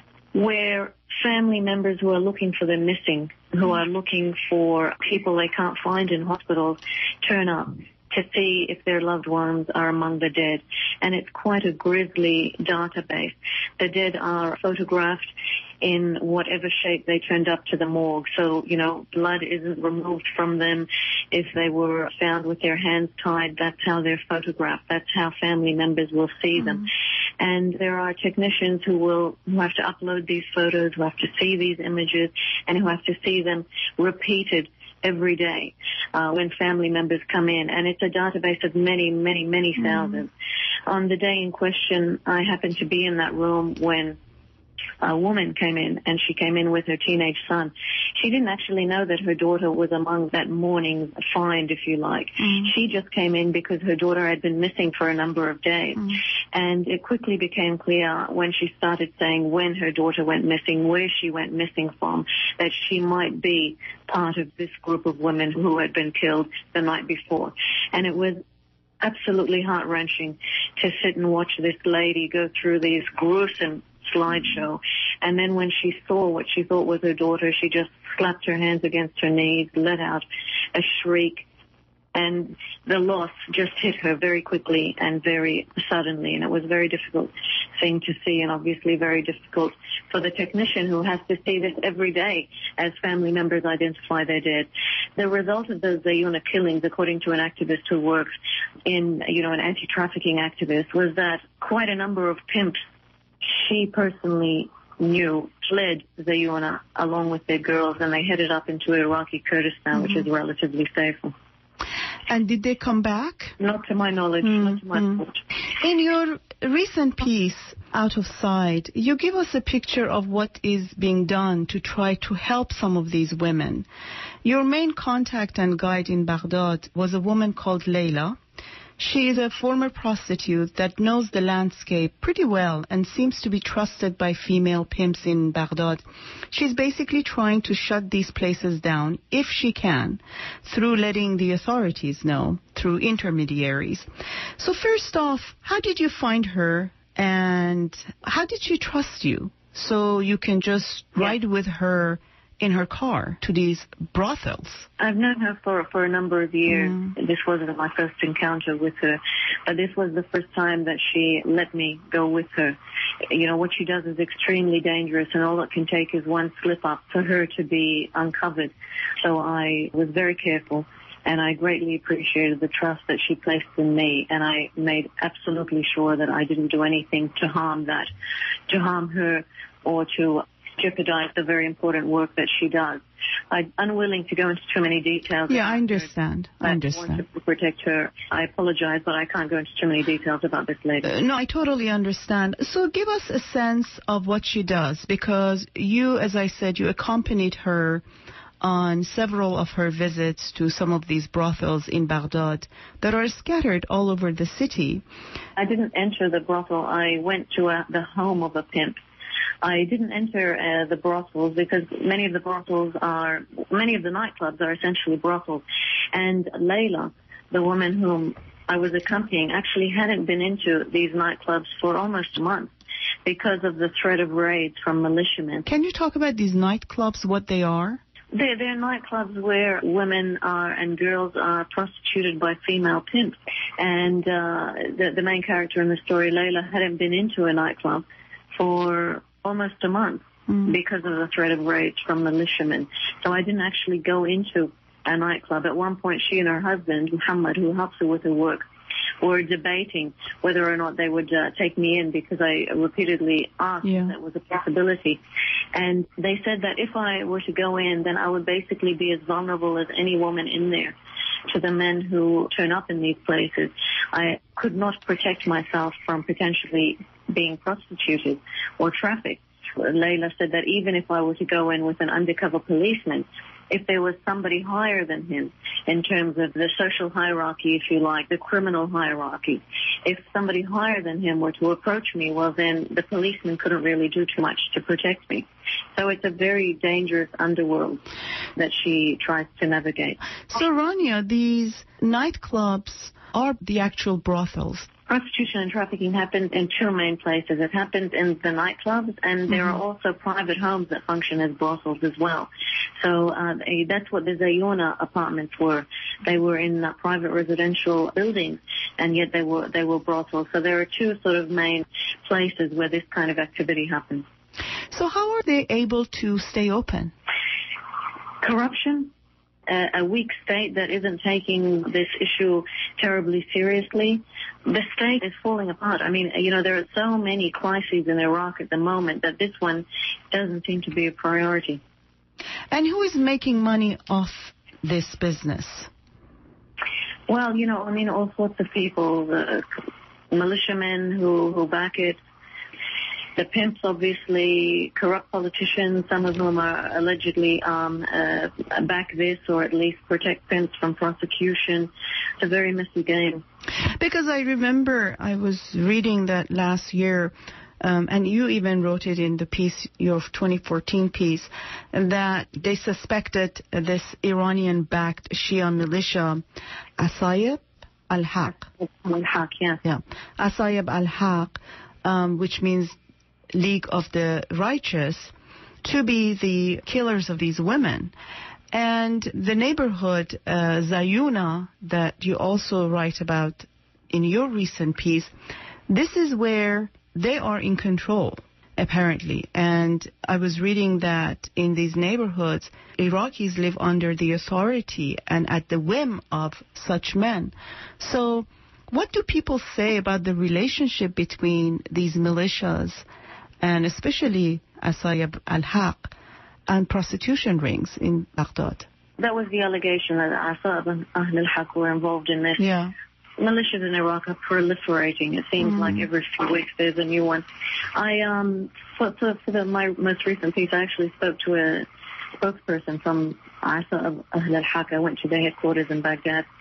where family members who are looking for the missing, who are looking for people they can't find in hospitals, turn up to see if their loved ones are among the dead. And it's quite a grisly database. The dead are photographed in whatever shape they turned up to the morgue. So, you know, blood isn't removed from them. If they were found with their hands tied, that's how they're photographed. That's how family members will see mm-hmm. them. And there are technicians who will, who have to upload these photos, who have to see these images, and who have to see them repeated every day uh, when family members come in. And it's a database of many, many, many thousands. Mm. On the day in question, I happened to be in that room when a woman came in, and she came in with her teenage son. She didn't actually know that her daughter was among that morning's find, if you like. Mm. She just came in because her daughter had been missing for a number of days. Mm. And it quickly became clear when she started saying when her daughter went missing, where she went missing from, that she might be part of this group of women who had been killed the night before. And it was absolutely heart-wrenching to sit and watch this lady go through these gruesome slideshow. And then when she saw what she thought was her daughter, she just slapped her hands against her knees, let out a shriek, and the loss just hit her very quickly and very suddenly. And it was a very difficult thing to see, and obviously very difficult for the technician who has to see this every day as family members identify their dead. The result of those Zayuna killings, according to an activist who works in, you know, an anti-trafficking activist, was that quite a number of pimps she personally knew fled Zayuna along with their girls, and they headed up into Iraqi Kurdistan, mm-hmm. which is relatively safe. And did they come back? Not to my knowledge. Mm-hmm. Not to my knowledge. In your recent piece, Out of Sight, you give us a picture of what is being done to try to help some of these women. Your main contact and guide in Baghdad was a woman called Layla. She is a former prostitute that knows the landscape pretty well and seems to be trusted by female pimps in Baghdad. She's basically trying to shut these places down, if she can, through letting the authorities know, through intermediaries. So first off, how did you find her, and how did she trust you so you can just ride with her in her car to these brothels? I've known her for, for a number of years. Mm. This wasn't my first encounter with her, but this was the first time that she let me go with her. You know, what she does is extremely dangerous, and all it can take is one slip up for her to be uncovered. So I was very careful, and I greatly appreciated the trust that she placed in me, and I made absolutely sure that I didn't do anything to harm that, to harm her or to jeopardize the very important work that she does. I'm unwilling to go into too many details. Yeah, I understand. I understand. I wanted to protect her. I apologize, but I can't go into too many details about this lady. Uh, no, I totally understand. So give us a sense of what she does, because you, as I said, you accompanied her on several of her visits to some of these brothels in Baghdad that are scattered all over the city. I didn't enter the brothel. I went to a, the home of a pimp. I didn't enter uh, the brothels because many of the brothels are, many of the nightclubs are essentially brothels. And Layla, the woman whom I was accompanying, actually hadn't been into these nightclubs for almost a month because of the threat of raids from militiamen. Can you talk about these nightclubs, what they are? They're, they're nightclubs where women are and girls are prostituted by female pimps. And uh, the, the main character in the story, Layla, hadn't been into a nightclub for almost a month mm. because of the threat of raids from militiamen. So I didn't actually go into a nightclub. At one point, she and her husband, Muhammad, who helps her with her work, were debating whether or not they would uh, take me in because I repeatedly asked yeah. if that was a possibility. And they said that if I were to go in, then I would basically be as vulnerable as any woman in there to the men who turn up in these places. I could not protect myself from potentially being prostituted or trafficked. Layla said that even if I were to go in with an undercover policeman, if there was somebody higher than him in terms of the social hierarchy, if you like, the criminal hierarchy, if somebody higher than him were to approach me, well, then the policeman couldn't really do too much to protect me. So it's a very dangerous underworld that she tries to navigate. So, Rania, these nightclubs are the actual brothels. Prostitution and trafficking happens in two main places. It happens in the nightclubs, and there mm-hmm. are also private homes that function as brothels as well. So uh, they, that's what the Zayuna apartments were. They were in uh, private residential buildings, and yet they were they were brothels. So there are two sort of main places where this kind of activity happens. So how are they able to stay open? Corruption. A weak state that isn't taking this issue terribly seriously. The state is falling apart. I mean, you know, there are so many crises in Iraq at the moment that this one doesn't seem to be a priority. And who is making money off this business? Well, you know, I mean, all sorts of people, the militiamen who, who back it, the pimps, obviously, corrupt politicians, some of whom are allegedly um, uh, back this or at least protect pimps from prosecution. It's a very messy game. Because I remember I was reading that last year, um, and you even wrote it in the piece, your twenty fourteen piece, that they suspected this Iranian-backed Shia militia, Asayib al-Haq. Al-Haq, yeah. Yeah, Asayib al-Haq, um, which means League of the Righteous, to be the killers of these women. And the neighborhood, uh, Zayuna, that you also write about in your recent piece, this is where they are in control, apparently. And I was reading that in these neighborhoods, Iraqis live under the authority and at the whim of such men. So what do people say about the relationship between these militias and especially Asayib al-Haq and prostitution rings in Baghdad? That was the allegation that Asayib and Ahl al-Haq were involved in this. Yeah. Militias in Iraq are proliferating. It seems mm. like every few weeks there's a new one. I, um, for, for, for the, my most recent piece, I actually spoke to a spokesperson from Asayib Ahl al-Haq. I went to their headquarters in Baghdad,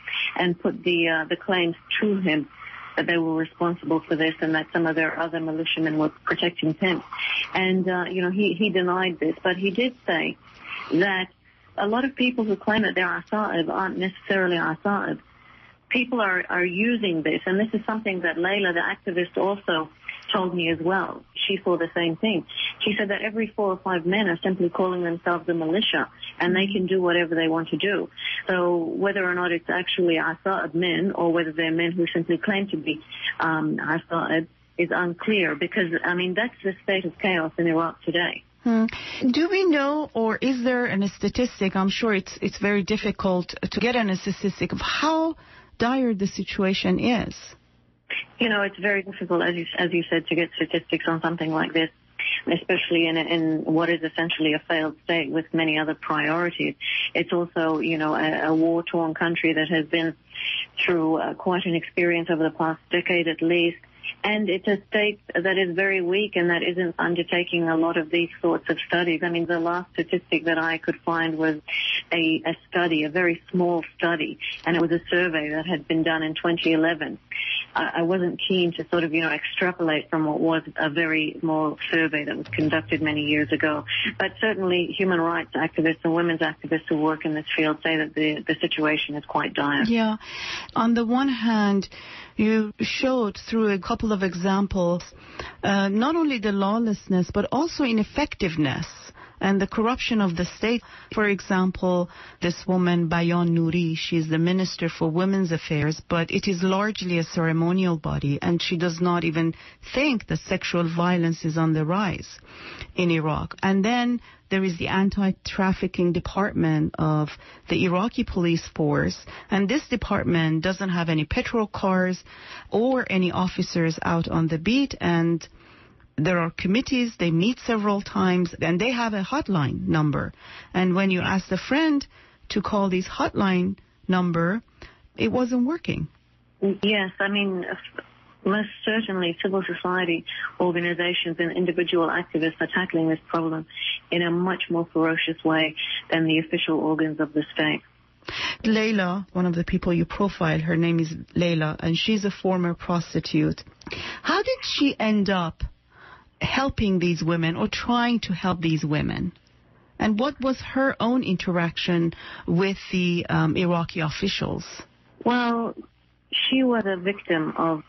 and put the uh, the claims to him that they were responsible for this and that some of their other militiamen were protecting pimps. And, uh, you know, he, he denied this, but he did say that a lot of people who claim that they're Asa'ib aren't necessarily Asa'ib. People are, are using this, and this is something that Layla, the activist, also told me as well. She saw the same thing. She said that every four or five men are simply calling themselves a militia, and they can do whatever they want to do. So whether or not it's actually Asa'ib men, or whether they're men who simply claim to be um, Asa'ib, is unclear, because, I mean, that's the state of chaos in Iraq today. Hmm. Do we know, or is there a statistic? I'm sure it's it's very difficult to get a statistic of how dire the situation is. You know, it's very difficult, as you, as you said, to get statistics on something like this, especially in, in what is essentially a failed state with many other priorities. It's also, you know, a, a war-torn country that has been through uh, quite an experience over the past decade at least. And it's a state that is very weak and that isn't undertaking a lot of these sorts of studies. I mean, the last statistic that I could find was a, a study, a very small study, and it was a survey that had been done in twenty eleven. I, I wasn't keen to sort of, you know, extrapolate from what was a very small survey that was conducted many years ago. But certainly human rights activists and women's activists who work in this field say that the, the situation is quite dire. Yeah. On the one hand, you showed through a couple of examples uh, not only the lawlessness but also ineffectiveness and the corruption of the state. For example, this woman, Bayan Nouri, she's the Minister for Women's Affairs, but it is largely a ceremonial body, and she does not even think that sexual violence is on the rise in Iraq. And then there is the anti-trafficking department of the Iraqi police force, and this department doesn't have any patrol cars or any officers out on the beat, and there are committees, they meet several times, and they have a hotline number. And when you asked a friend to call this hotline number, it wasn't working. Yes, I mean, most certainly civil society organizations and individual activists are tackling this problem in a much more ferocious way than the official organs of the state. Layla, one of the people you profiled, her name is Layla, and she's a former prostitute. How did she end up helping these women or trying to help these women? And what was her own interaction with the um, Iraqi officials? Well, she was a victim of,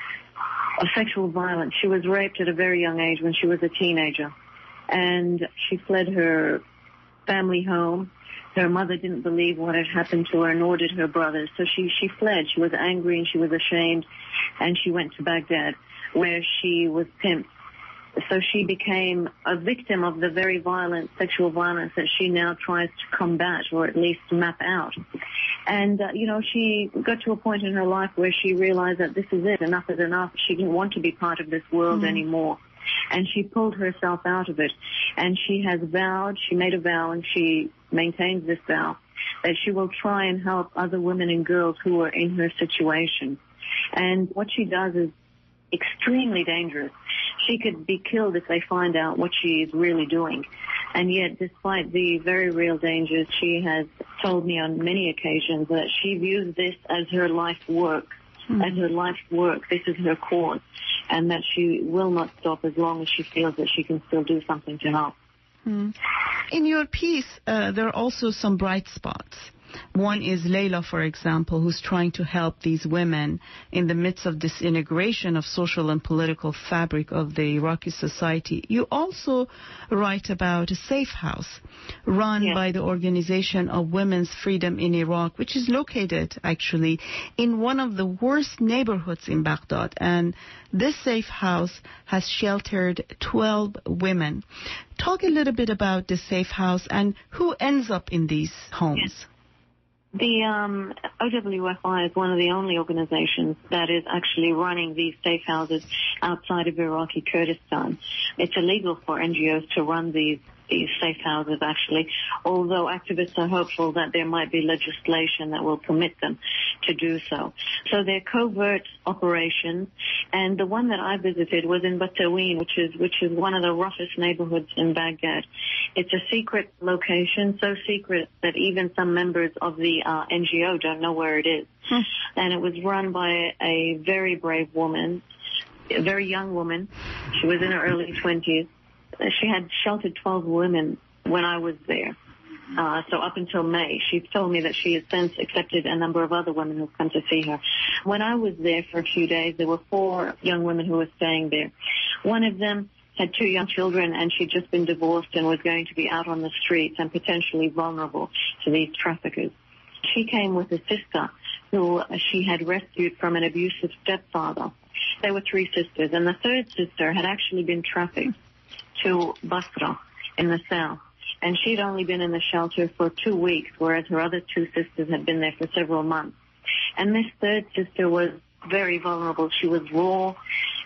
of sexual violence. She was raped at a very young age when she was a teenager. And she fled her family home. Her mother didn't believe what had happened to her, nor did her brothers. So she, she fled. She was angry and she was ashamed. And she went to Baghdad, where she was pimped. So she became a victim of the very violent sexual violence that she now tries to combat, or at least map out. And, uh, you know, she got to a point in her life where she realized that this is it, enough is enough. She didn't want to be part of this world mm. anymore. And she pulled herself out of it. And she has vowed, she made a vow, and she maintains this vow, that she will try and help other women and girls who are in her situation. And what she does is extremely dangerous. She could be killed if they find out what she is really doing. And yet, despite the very real dangers, she has told me on many occasions that she views this as her life work. Mm-hmm. As her life work, this is her cause, and that she will not stop as long as she feels that she can still do something to help. Mm-hmm. In your piece, uh, there are also some bright spots. One is Layla, for example, who's trying to help these women in the midst of disintegration of social and political fabric of the Iraqi society. You also write about a safe house run yeah. by the Organization of Women's Freedom in Iraq, which is located actually in one of the worst neighborhoods in Baghdad. And this safe house has sheltered twelve women. Talk a little bit about the safe house and who ends up in these homes. Yes. The um, O W F I is one of the only organizations that is actually running these safe houses outside of Iraqi Kurdistan. It's illegal for N G Os to run these these safe houses, actually, although activists are hopeful that there might be legislation that will permit them to do so. So they're covert operations, And the one that I visited was in Bataween, which is which is one of the roughest neighborhoods in Baghdad. It's a secret location, so secret that even some members of the uh, N G O don't know where it is. Hmm. And it was run by a very brave woman, a very young woman. She was in her early twenties. She had sheltered twelve women when I was there. Uh, so up until May, she told me that she has since accepted a number of other women who've come to see her. When I was there for a few days, there were four young women who were staying there. One of them had two young children, and she'd just been divorced and was going to be out on the streets and potentially vulnerable to these traffickers. She came with a sister who she had rescued from an abusive stepfather. There were three sisters, and the third sister had actually been trafficked to Basra in the south. And she'd only been in the shelter for two weeks, whereas her other two sisters had been there for several months. And this third sister was very vulnerable. She was raw.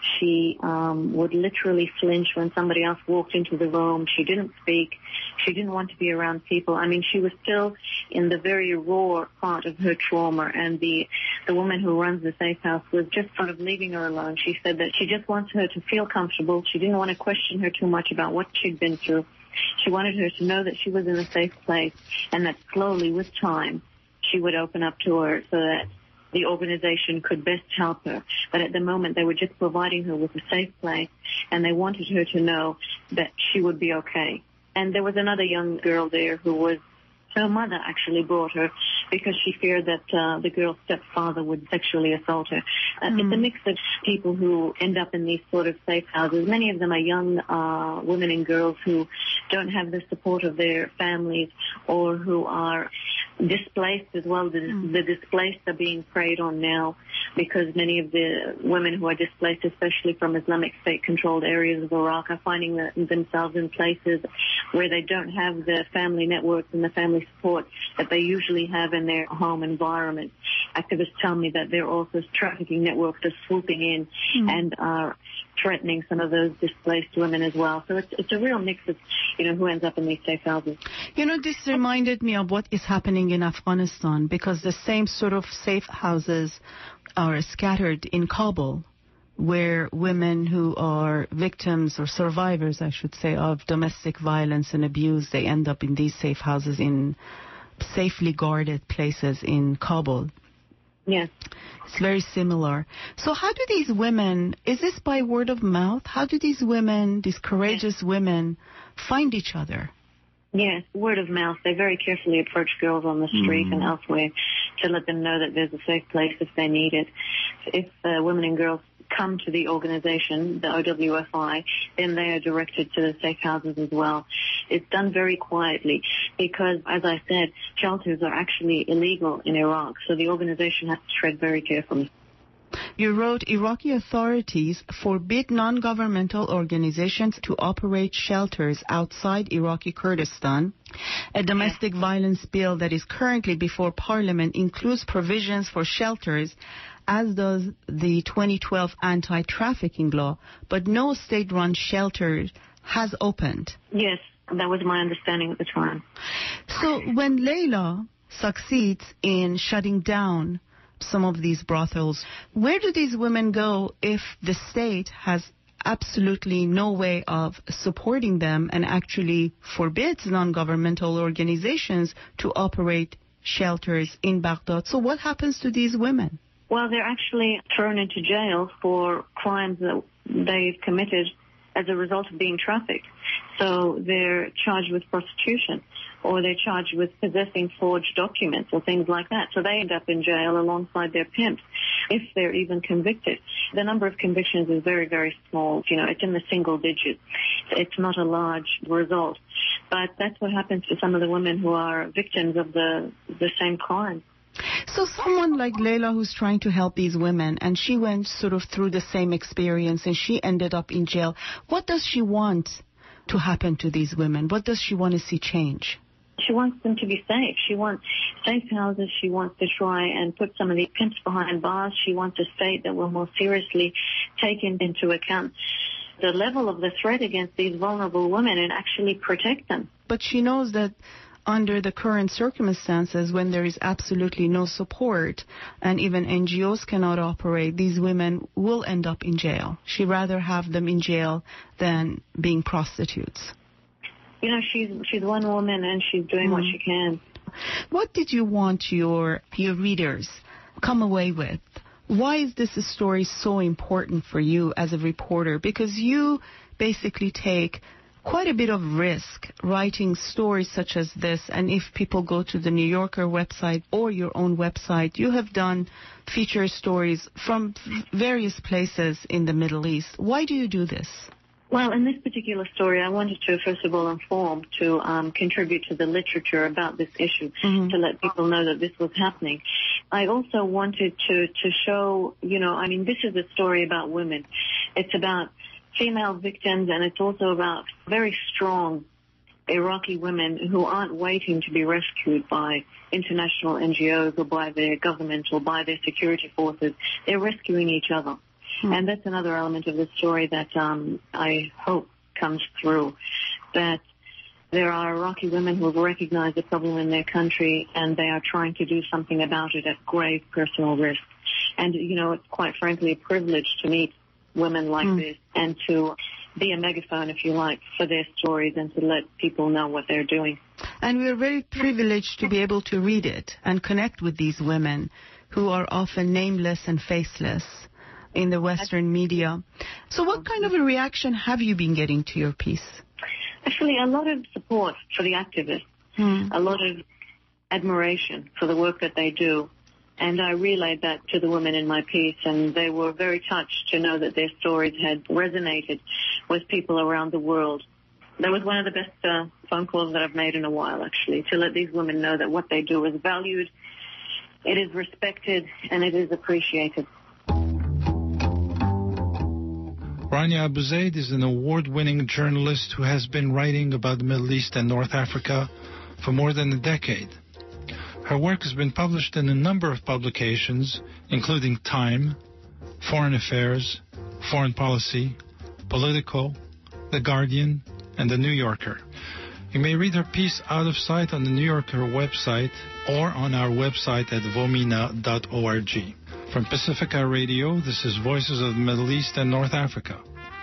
She um, would literally flinch when somebody else walked into the room. She didn't speak. She didn't want to be around people. I mean, she was still in the very raw part of her trauma, and the the woman who runs the safe house was just sort of leaving her alone. She said that she just wants her to feel comfortable. She didn't want to question her too much about what she'd been through. She wanted her to know that she was in a safe place, and that slowly, with time, she would open up to her so that the organization could best help her. But at the moment, they were just providing her with a safe place, and they wanted her to know that she would be okay. And there was another young girl there who was, her mother actually brought her because she feared that uh, the girl's stepfather would sexually assault her. Uh, mm. It's a mix of people who end up in these sort of safe houses. Many of them are young uh, women and girls who don't have the support of their families, or who are displaced as well. The, mm. the displaced are being preyed on now because many of the women who are displaced, especially from Islamic State-controlled areas of Iraq, are finding the, themselves in places where they don't have the family networks and the family support that they usually have in their home environment. Activists tell me that there are also trafficking networks are swooping in mm. and are threatening some of those displaced women as well. So it's, it's a real mix of, you know, who ends up in these safe houses. You know, this reminded me of what is happening in Afghanistan, because the same sort of safe houses are scattered in Kabul, where women who are victims or survivors, I should say, of domestic violence and abuse, they end up in these safe houses in safely guarded places in Kabul. Yes. It's very similar. So how do these women, is this by word of mouth? How do these women, these courageous yes. women, find each other? Yes, word of mouth. They very carefully approach girls on the street mm. and elsewhere to let them know that there's a safe place if they need it. If uh, women and girls come to the organization, the O W F I, then they are directed to the safe houses as well. It's done very quietly because, as I said, shelters are actually illegal in Iraq, so the organization has to tread very carefully. You wrote, Iraqi authorities forbid non-governmental organizations to operate shelters outside Iraqi Kurdistan. A domestic violence bill that is currently before Parliament includes provisions for shelters, as does the twenty twelve anti-trafficking law, but no state-run shelter has opened. Yes, that was my understanding at the time. So when Layla succeeds in shutting down some of these brothels, where do these women go if the state has absolutely no way of supporting them and actually forbids non-governmental organizations to operate shelters in Baghdad? So what happens to these women? Well, they're actually thrown into jail for crimes that they've committed as a result of being trafficked. So they're charged with prostitution, or they're charged with possessing forged documents or things like that. So they end up in jail alongside their pimps, if they're even convicted. The number of convictions is very, very small. You know, it's in the single digits. It's not a large result. But that's what happens to some of the women who are victims of the the same crime. So someone like Layla, who's trying to help these women, and she went sort of through the same experience and she ended up in jail, what does she want to happen to these women? What does she want to see change? She wants them to be safe. She wants safe houses. She wants to try and put some of these pimps behind bars. She wants a state that will more seriously take into account the level of the threat against these vulnerable women and actually protect them. But she knows that under the current circumstances, when there is absolutely no support and even N G Os cannot operate, these women will end up in jail. She'd rather have them in jail than being prostitutes. You know, she's she's one woman and she's doing mm. what she can. What did you want your your readers come away with? Why is this a story so important for you as a reporter? Because you basically take quite a bit of risk writing stories such as this, and if people go to the New Yorker website or your own website, you have done feature stories from various places in the Middle East. Why do you do this? Well, in this particular story, I wanted to, first of all, inform, to um, contribute to the literature about this issue, mm-hmm. to let people know that this was happening. I also wanted to, to show, you know, I mean, this is a story about women. It's about female victims, and it's also about very strong Iraqi women who aren't waiting to be rescued by international N G Os or by their government or by their security forces. They're rescuing each other. Hmm. And that's another element of the story that um, I hope comes through, that there are Iraqi women who have recognized the problem in their country and they are trying to do something about it at grave personal risk. And, you know, it's quite frankly a privilege to meet women like mm. this and to be a megaphone, if you like, for their stories and to let people know what they're doing. And we're very privileged to be able to read it and connect with these women who are often nameless and faceless in the Western media. So what kind of a reaction have you been getting to your piece? Actually, a lot of support for the activists, mm. a lot of admiration for the work that they do. And I relayed that to the women in my piece, and they were very touched to know that their stories had resonated with people around the world. That was one of the best uh, phone calls that I've made in a while, actually, to let these women know that what they do is valued, it is respected, and it is appreciated. Rania Abu Zaid is an award-winning journalist who has been writing about the Middle East and North Africa for more than a decade. Her work has been published in a number of publications, including Time, Foreign Affairs, Foreign Policy, Politico, The Guardian, and The New Yorker. You may read her piece Out of Sight on the New Yorker website or on our website at vomina dot org. From Pacifica Radio, this is Voices of the Middle East and North Africa.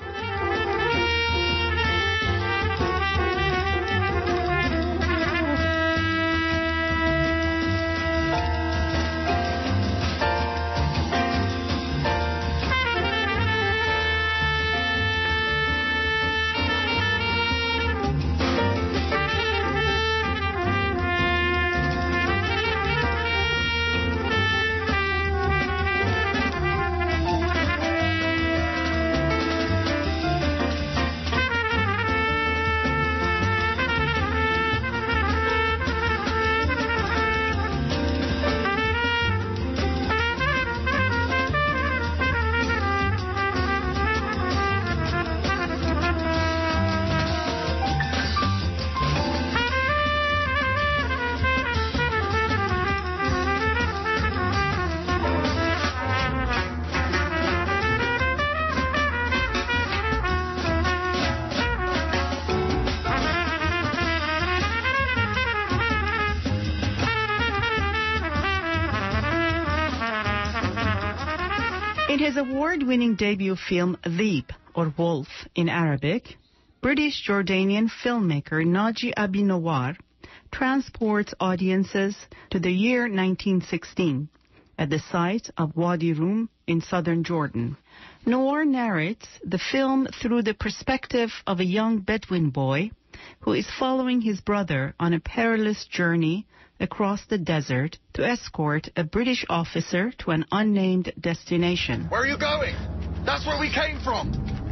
In his award-winning debut film Dheeb, or Wolf in Arabic, British-Jordanian filmmaker Naji Abi Nawar transports audiences to the year nineteen sixteen at the site of Wadi Rum in southern Jordan. Nawar narrates the film through the perspective of a young Bedouin boy who is following his brother on a perilous journey across the desert to escort a British officer to an unnamed destination. Where are you going? That's where we came from.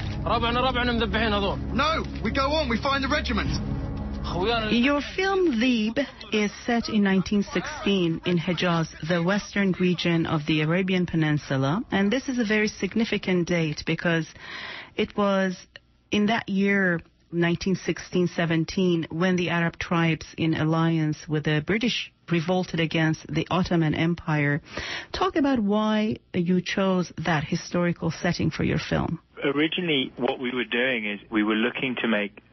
No, we go on, we find the regiment. Your film Dheeb is set in nineteen sixteen in Hejaz, the western region of the Arabian Peninsula, and this is a very significant date because it was in that year, nineteen sixteen seventeen, when the Arab tribes in alliance with the British revolted against the Ottoman Empire. Talk about why you chose that historical setting for your film. Originally, what we were doing is we were looking to make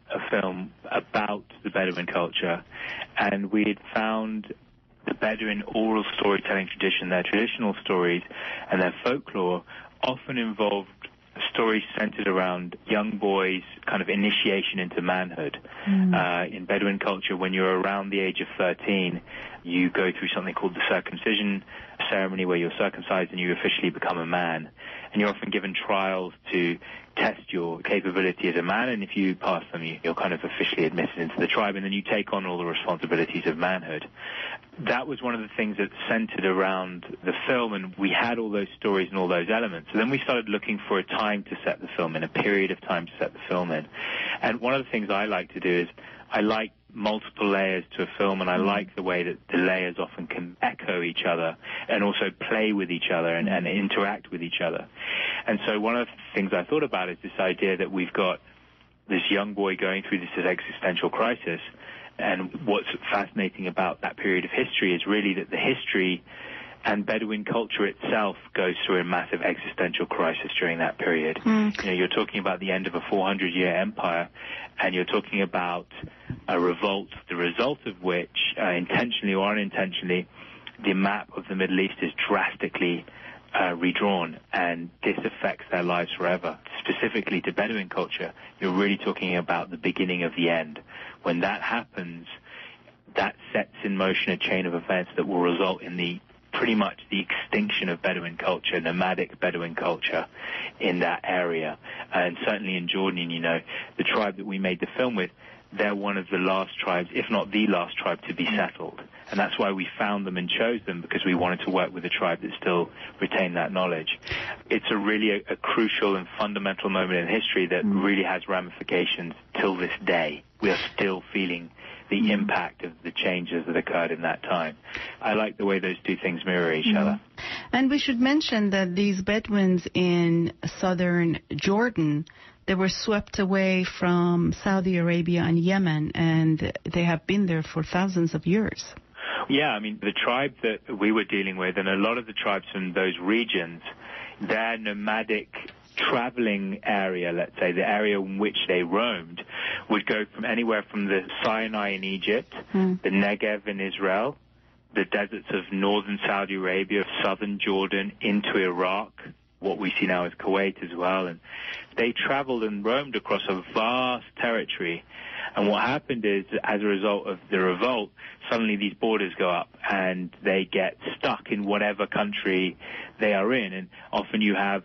a film about the Bedouin culture, and we had found the Bedouin oral storytelling tradition, their traditional stories and their folklore often involved stories centered around young boys' kind of initiation into manhood. Mm. Uh, in Bedouin culture, when you're around the age of thirteen, you go through something called the circumcision ceremony, where you're circumcised and you officially become a man. And you're often given trials to test your capability as a man, and if you pass them, you're kind of officially admitted into the tribe, and then you take on all the responsibilities of manhood. That was one of the things that centered around the film, and we had all those stories and all those elements. So then we started looking for a time to set the film in, a period of time to set the film in. And one of the things I like to do is I like multiple layers to a film, and I like the way that the layers often can echo each other and also play with each other and, and interact with each other. And so one of the things I thought about is this idea that we've got this young boy going through this existential crisis, and what's fascinating about that period of history is really that the history and Bedouin culture itself goes through a massive existential crisis during that period. Mm. You know, you're talking about the end of a four hundred year empire, and you're talking about a revolt, the result of which, uh, intentionally or unintentionally, the map of the Middle East is drastically uh, redrawn, and this affects their lives forever. Specifically to Bedouin culture, you're really talking about the beginning of the end. When that happens, that sets in motion a chain of events that will result in the pretty much the extinction of Bedouin culture, nomadic Bedouin culture in that area. And certainly in Jordan, you know, the tribe that we made the film with, they're one of the last tribes, if not the last tribe, to be settled. And that's why we found them and chose them, because we wanted to work with a tribe that still retained that knowledge. It's a really a, a crucial and fundamental moment in history that really has ramifications till this day. We are still feeling the impact of the changes that occurred in that time. I like the way those two things mirror each mm. other. And we should mention that these Bedouins in southern Jordan, they were swept away from Saudi Arabia and Yemen, and they have been there for thousands of years. Yeah, I mean, the tribe that we were dealing with, and a lot of the tribes from those regions, their nomadic traveling area, let's say, the area in which they roamed, would go from anywhere from the Sinai in Egypt, mm. the Negev in Israel, the deserts of northern Saudi Arabia, southern Jordan, into Iraq, what we see now as Kuwait as well. And they traveled and roamed across a vast territory. And what happened is, as a result of the revolt, suddenly these borders go up and they get stuck in whatever country they are in. And often you have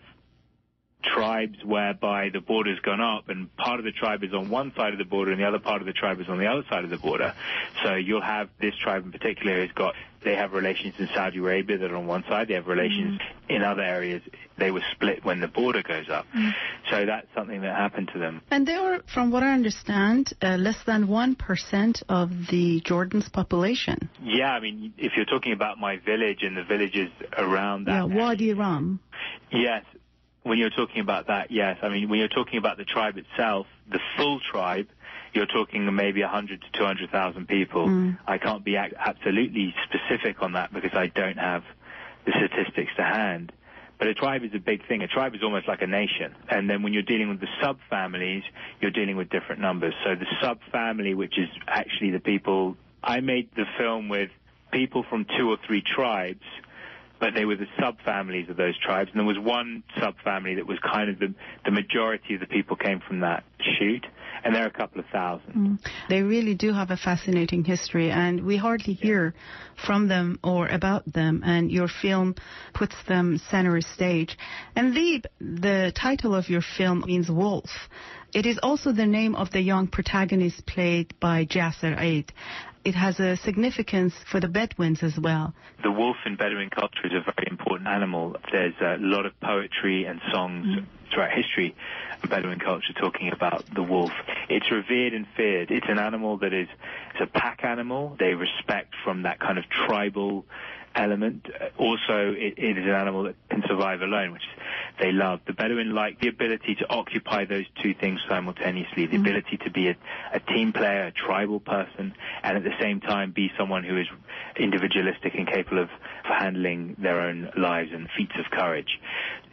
tribes whereby the border's gone up, and part of the tribe is on one side of the border and the other part of the tribe is on the other side of the border. So you'll have this tribe in particular has got, they have relations in Saudi Arabia that are on one side, they have relations mm. in other areas. They were split when the border goes up. Mm. So that's something that happened to them. And they were, from what I understand, uh, less than one percent of the Jordan's population. Yeah, I mean, if you're talking about my village and the villages around that. Yeah, Wadi Rum. Yes. When you're talking about that, yes. I mean, when you're talking about the tribe itself, the full tribe, you're talking maybe one hundred to two hundred thousand people. Mm. I can't be ac- absolutely specific on that because I don't have the statistics to hand. But a tribe is a big thing. A tribe is almost like a nation. And then when you're dealing with the sub-families, you're dealing with different numbers. So the sub-family, which is actually the people, I made the film with people from two or three tribes, but they were the sub-families of those tribes. And there was one sub-family that was kind of the, the majority of the people came from that shoot. And there are a couple of thousand. Mm. They really do have a fascinating history, and we hardly hear from them or about them, and your film puts them center stage. And Leib, the title of your film means wolf. It is also the name of the young protagonist played by Jasser Eid. It has a significance for the Bedouins as well. The wolf in Bedouin culture is a very important animal. There's a lot of poetry and songs mm. throughout history of Bedouin culture talking about the wolf. It's revered and feared. It's an animal that is it's a pack animal. They respect from that kind of tribal element. Also, it, it is an animal that can survive alone, which they love. The Bedouin like the ability to occupy those two things simultaneously, the mm-hmm. ability to be a, a team player, a tribal person, and at the same time be someone who is individualistic and capable of handling their own lives and feats of courage.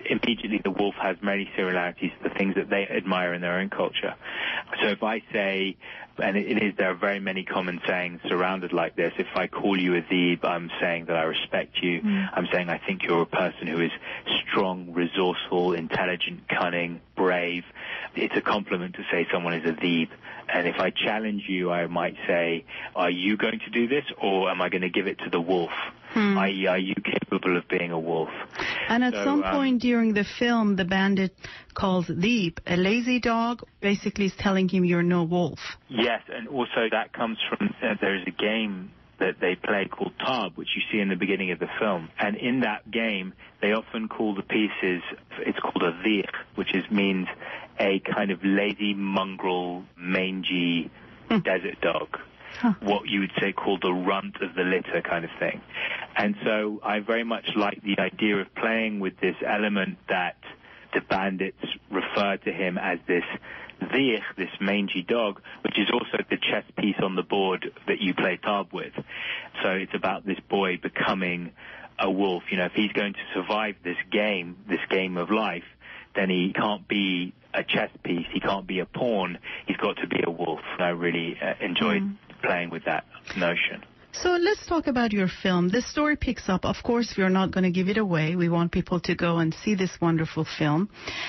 immediately the wolf has many similarities to the things that they admire in their own culture. So if I say, and it is, there are very many common sayings surrounded like this, if I call you a Theeb, I'm saying that I respect you. Mm. I'm saying I think you're a person who is strong, resourceful, intelligent, cunning, brave. It's a compliment to say someone is a Theeb. And if I challenge you, I might say, are you going to do this, or am I going to give it to the wolf? Hmm. that is, are you capable of being a wolf? And at so, some um, point during the film, the bandit calls Theeb a lazy dog, basically is telling him you're no wolf. Yes, and also that comes from, uh, there's a game that they play called Tarb, which you see in the beginning of the film. And in that game, they often call the pieces, it's called a Dheech, which is, means a kind of lazy, mongrel, mangy desert dog. Huh. What you would say called the runt of the litter kind of thing. And so I very much like the idea of playing with this element that the bandits refer to him as this Dheech, this mangy dog, which is also the chess piece on the board that you play Tarb with. So it's about this boy becoming a wolf. You know, if he's going to survive this game, this game of life, then he can't be a chess piece, he can't be a pawn, he's got to be a wolf. I really uh, enjoyed mm. playing with that notion. So let's talk about your film. The story picks up. Of course, we're not going to give it away. We want people to go and see this wonderful film.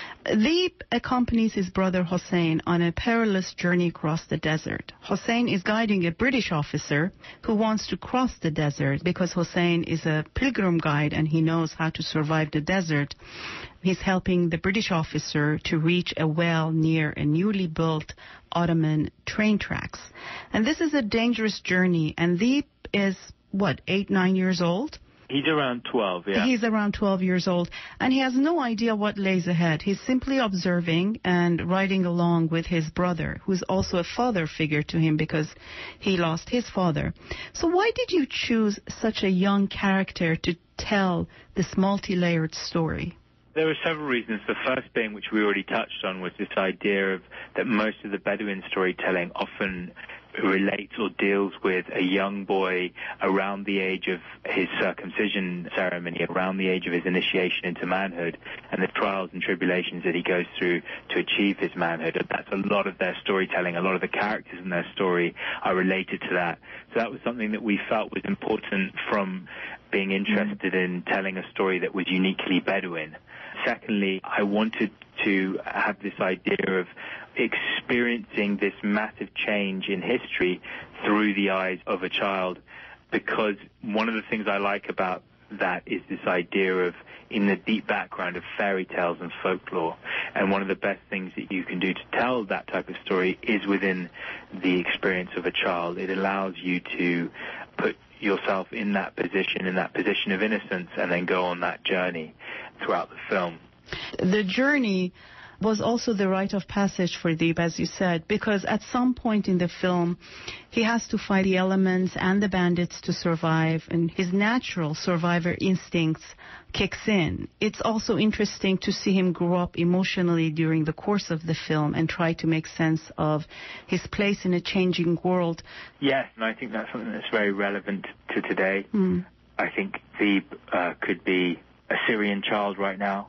Theeb accompanies his brother Hossein on a perilous journey across the desert. Hossein is guiding a British officer who wants to cross the desert because Hossein is a pilgrim guide and he knows how to survive the desert. He's helping the British officer to reach a well near a newly built Ottoman train tracks. And this is a dangerous journey, and Theeb is, what, eight, nine years old? He's around twelve, yeah. He's around twelve years old, and he has no idea what lays ahead. He's simply observing and riding along with his brother, who's also a father figure to him because he lost his father. So why did you choose such a young character to tell this multi-layered story? There were several reasons. The first being, which we already touched on, was this idea of that most of the Bedouin storytelling often relates or deals with a young boy around the age of his circumcision ceremony, around the age of his initiation into manhood, and the trials and tribulations that he goes through to achieve his manhood. And that's a lot of their storytelling. A lot of the characters in their story are related to that. So that was something that we felt was important from being interested in telling a story that was uniquely Bedouin. Secondly, I wanted to have this idea of experiencing this massive change in history through the eyes of a child, because one of the things I like about that is this idea of in the deep background of fairy tales and folklore. And one of the best things that you can do to tell that type of story is within the experience of a child. It allows you to put yourself in that position, in that position of innocence, and then go on that journey throughout the film. The journey was also the rite of passage for Theeb, as you said, because at some point in the film, he has to fight the elements and the bandits to survive, and his natural survivor instincts kicks in. It's also interesting to see him grow up emotionally during the course of the film and try to make sense of his place in a changing world. Yes, and I think that's something that's very relevant to today. Mm. I think Theeb uh, could be a Syrian child right now.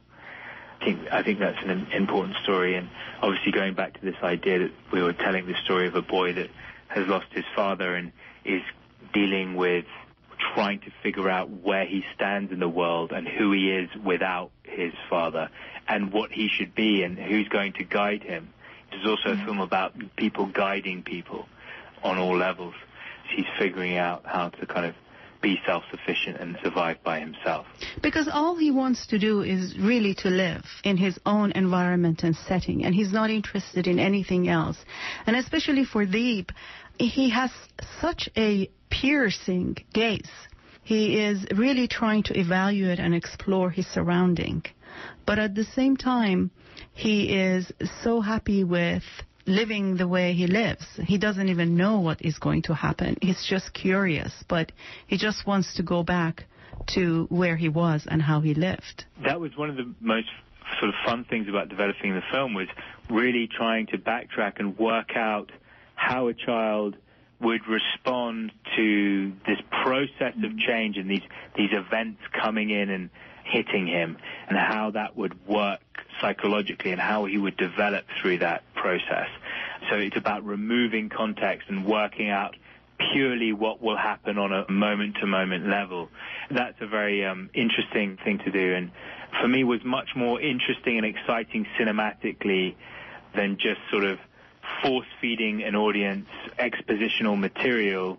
I think, I think that's an important story, and obviously going back to this idea that we were telling the story of a boy that has lost his father and is dealing with trying to figure out where he stands in the world and who he is without his father and what he should be and who's going to guide him. There's also a film about people guiding people on all levels. He's figuring out how to kind of be self-sufficient and survive by himself. Because all he wants to do is really to live in his own environment and setting, and he's not interested in anything else. And especially for Theeb, he has such a piercing gaze. He is really trying to evaluate and explore his surrounding. But at the same time, he is so happy with living the way he lives. He doesn't even know what is going to happen. He's just curious, but he just wants to go back to where he was and how he lived. That was one of the most sort of fun things about developing the film, was really trying to backtrack and work out how a child would respond to this process of change and these these events coming in and hitting him and how that would work psychologically and how he would develop through that process. So it's about removing context and working out purely what will happen on a moment-to-moment level. That's a very um, interesting thing to do, and for me was much more interesting and exciting cinematically than just sort of force-feeding an audience expositional material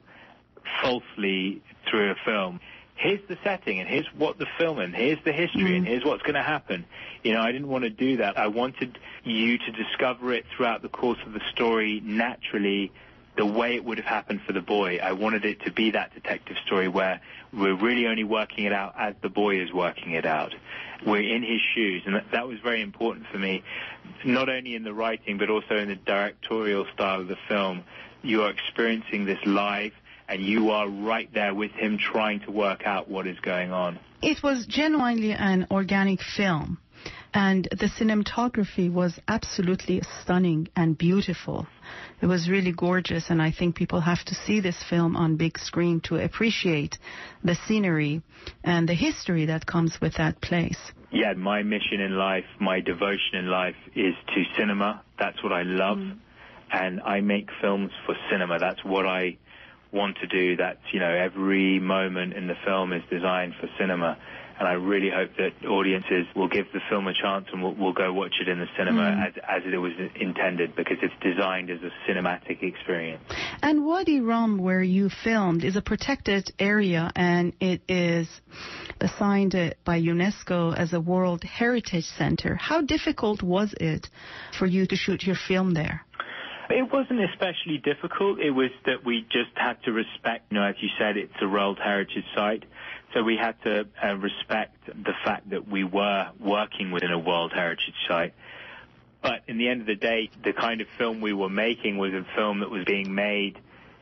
falsely through a film. Here's the setting, and here's what the film, and here's the history, mm. and here's what's going to happen. You know, I didn't want to do that. I wanted you to discover it throughout the course of the story naturally, the way it would have happened for the boy. I wanted it to be that detective story where we're really only working it out as the boy is working it out. We're in his shoes, and that, that was very important for me, not only in the writing but also in the directorial style of the film. You are experiencing this live, and you are right there with him trying to work out what is going on. It was genuinely an organic film, and the cinematography was absolutely stunning and beautiful. It was really gorgeous, and I think people have to see this film on big screen to appreciate the scenery and the history that comes with that place. Yeah, my mission in life, my devotion in life is to cinema. That's what I love, mm. and I make films for cinema. That's what I want to do. That's, you know, every moment in the film is designed for cinema, and I really hope that audiences will give the film a chance and will, will go watch it in the cinema mm. as, as it was intended, because it's designed as a cinematic experience. And Wadi Rum, where you filmed, is a protected area, and it is assigned by UNESCO as a World Heritage Center. How difficult was it for you to shoot your film there? It wasn't especially difficult. It was that we just had to respect, you know, as you said, it's a World Heritage Site. So we had to uh, respect the fact that we were working within a World Heritage Site. But in the end of the day, the kind of film we were making was a film that was being made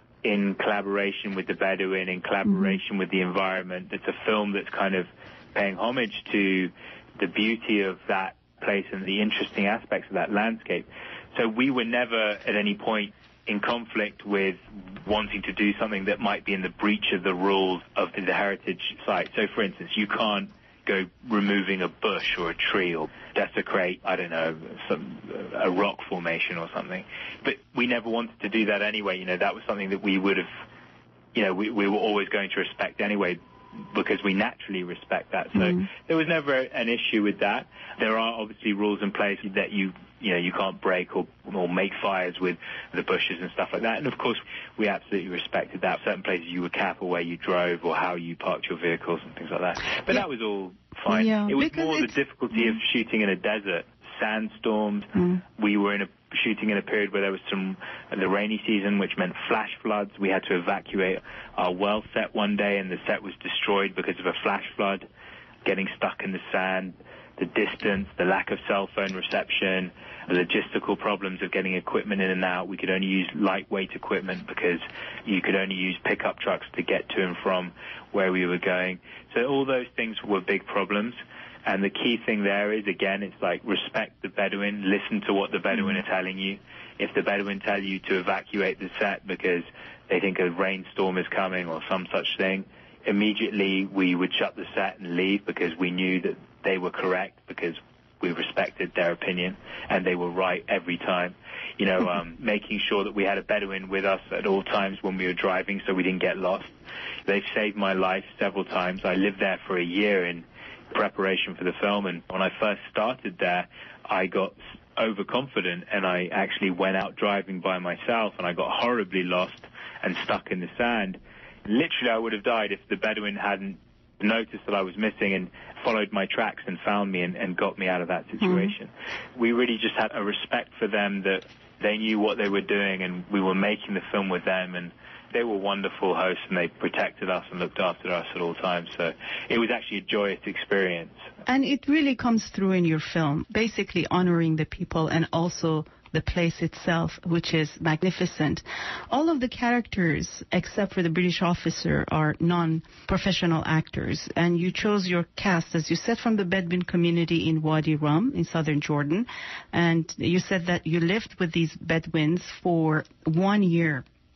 in collaboration with the Bedouin, in collaboration mm-hmm. with the environment. It's a film that's kind of paying homage to the beauty of that place and the interesting aspects of that landscape. So we were never at any point in conflict with wanting to do something that might be in the breach of the rules of the heritage site. So, for instance, you can't go removing a bush or a tree or desecrate, I don't know, some a rock formation or something. But we never wanted to do that anyway. You know, that was something that we would have, you know, we, we were always going to respect anyway, because we naturally respect that. So mm. there was never an issue with that. There are obviously rules in place that you you know, you can't break or, or make fires with the bushes and stuff like that. And, of course, we absolutely respected that. Certain places you would cap or where you drove or how you parked your vehicles and things like that. But yeah. that was all fine. Yeah, it was more the difficulty mm. of shooting in a desert, sandstorms. Mm. We were in a shooting in a period where there was some, uh, the rainy season, which meant flash floods. We had to evacuate our well set one day, and the set was destroyed because of a flash flood, getting stuck in the sand. The distance, the lack of cell phone reception, the logistical problems of getting equipment in and out. We could only use lightweight equipment because you could only use pickup trucks to get to and from where we were going. So all those things were big problems. And the key thing there is, again, it's like respect the Bedouin, listen to what the Bedouin are telling you. If the Bedouin tell you to evacuate the set because they think a rainstorm is coming or some such thing, immediately we would shut the set and leave, because we knew that they were correct, because we respected their opinion and they were right every time. You know, um, making sure that we had a Bedouin with us at all times when we were driving so we didn't get lost. They've saved my life several times. I lived there for a year in preparation for the film, and when I first started there, I got overconfident and I actually went out driving by myself, and I got horribly lost and stuck in the sand. Literally, I would have died if the Bedouin hadn't noticed that I was missing and followed my tracks and found me and, and got me out of that situation. Mm. We really just had a respect for them, that they knew what they were doing, and we were making the film with them, and they were wonderful hosts, and they protected us and looked after us at all times. So it was actually a joyous experience. And it really comes through in your film, basically honoring the people and also the place itself, which is magnificent. All of the characters, except for the British officer, are non-professional actors. And you chose your cast, as you said, from the Bedouin community in Wadi Rum in southern Jordan. And you said that you lived with these Bedouins for one year.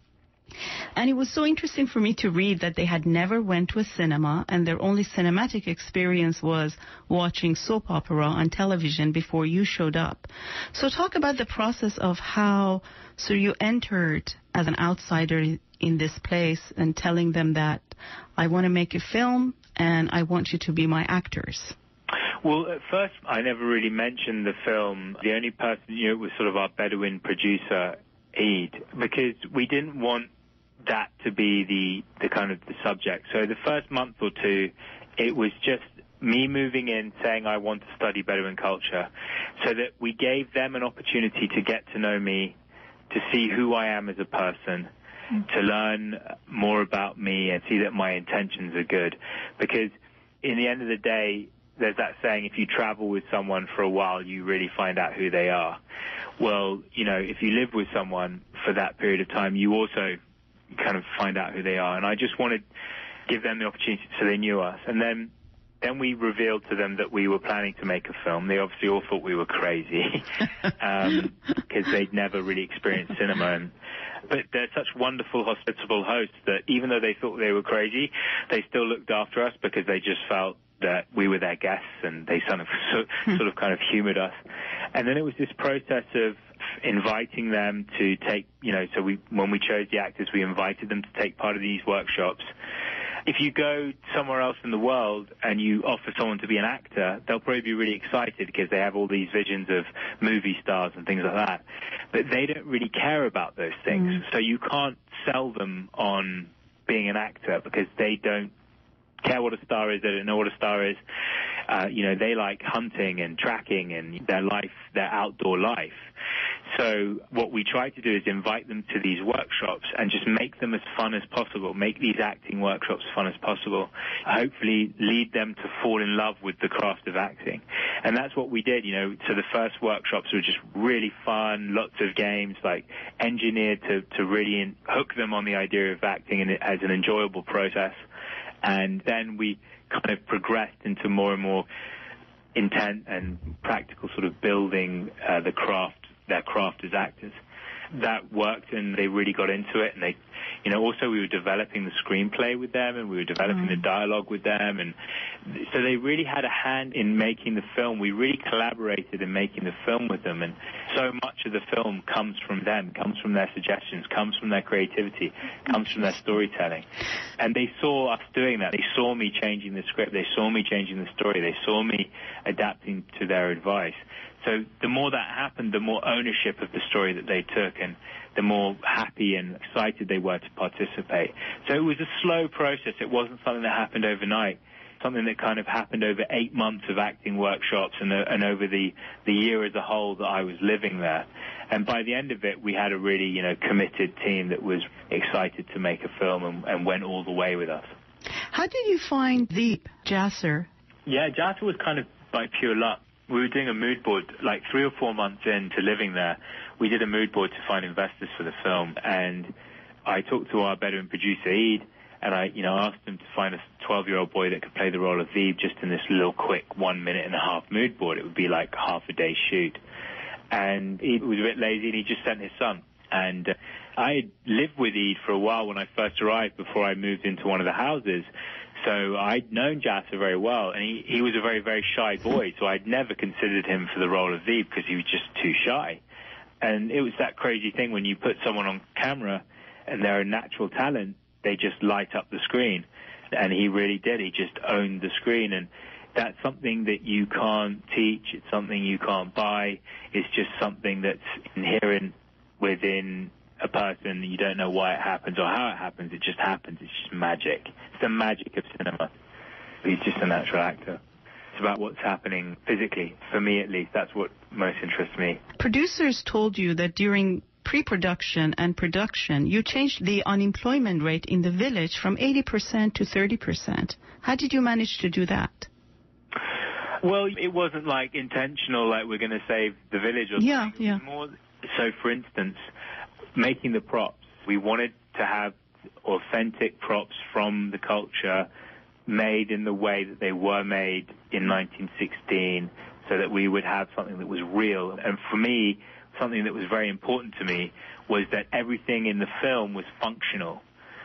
And it was so interesting for me to read that they had never went to a cinema and their only cinematic experience was watching soap opera on television before you showed up. So talk about the process of how so you entered as an outsider in this place and telling them that I want to make a film and I want you to be my actors. Well, at first, I never really mentioned the film. The only person you knew was sort of our Bedouin producer, Eid, because we didn't want that to be the, the kind of the subject. So the first month or two, it was just me moving in, saying I want to study Bedouin culture, so that we gave them an opportunity to get to know me, to see who I am as a person, mm. to learn more about me and see that my intentions are good. Because in the end of the day, there's that saying, if you travel with someone for a while, you really find out who they are. Well, you know, if you live with someone for that period of time, you also kind of find out who they are. And I just wanted to give them the opportunity so they knew us. And then then we revealed to them that we were planning to make a film. They obviously all thought we were crazy um, because they'd never really experienced cinema. And, but they're such wonderful, hospitable hosts that even though they thought they were crazy, they still looked after us because they just felt that we were their guests, and they sort of, sort of kind of humored us. And then it was this process of inviting them to take, you know, so we, when we chose the actors, we invited them to take part of these workshops. If you go somewhere else in the world and you offer someone to be an actor, they'll probably be really excited because they have all these visions of movie stars and things like that. But they don't really care about those things. Mm. So you can't sell them on being an actor because they don't care what a star is, they don't know what a star is. Uh, you know, they like hunting and tracking and their life, their outdoor life. So what we try to do is invite them to these workshops and just make them as fun as possible, make these acting workshops as fun as possible, hopefully lead them to fall in love with the craft of acting. And that's what we did, you know. So the first workshops were just really fun, lots of games, like engineered to, to really in, hook them on the idea of acting in, as an enjoyable process. And then we kind of progressed into more and more intent and practical sort of building uh, the craft, their craft as actors. That worked, and they really got into it. And they, you know, also we were developing the screenplay with them, and we were developing mm. the dialogue with them, and so they really had a hand in making the film. We really collaborated in making the film with them, and so much of the film comes from them, comes from their suggestions, comes from their creativity, comes from their storytelling. And they saw us doing that. They saw me changing the script. They saw me changing the story. They saw me adapting to their advice. So the more that happened, the more ownership of the story that they took, and the more happy and excited they were to participate. So it was a slow process. It wasn't something that happened overnight, something that kind of happened over eight months of acting workshops and, uh, and over the, the year as a whole that I was living there. And by the end of it, we had a really, you know, committed team that was excited to make a film and, and went all the way with us. How did you find Veep, Jasser? Yeah, Jasser was kind of by pure luck. We were doing a mood board like three or four months into living there. We did a mood board to find investors for the film, and I talked to our Bedouin producer, Eid, and I, you know, asked him to find a twelve-year-old boy that could play the role of Veep just in this little quick one minute and a half mood board. It would be like half a day shoot. And he was a bit lazy, and he just sent his son. And uh, I had lived with Eid for a while when I first arrived before I moved into one of the houses. So I'd known Jasser very well, and he, he was a very, very shy boy, so I'd never considered him for the role of Veep because he was just too shy. And it was that crazy thing when you put someone on camera and they're a natural talent, they just light up the screen. And he really did. He just owned the screen. And that's something that you can't teach. It's something you can't buy. It's just something that's inherent within a person. You don't know why it happens or how it happens. It just happens. It's just magic. It's the magic of cinema. He's just a natural actor. It's about what's happening physically. For me, at least, that's what most interests me. Producers told you that during pre-production and production, you changed the unemployment rate in the village from eighty percent to thirty percent. How did you manage to do that? Well, it wasn't like intentional, like we're going to save the village or yeah, something. Yeah. More, so, for instance, making the props. We wanted to have authentic props from the culture made in the way that they were made in nineteen sixteen, so that we would have something that was real. And for me, something that was very important to me was that everything in the film was functional.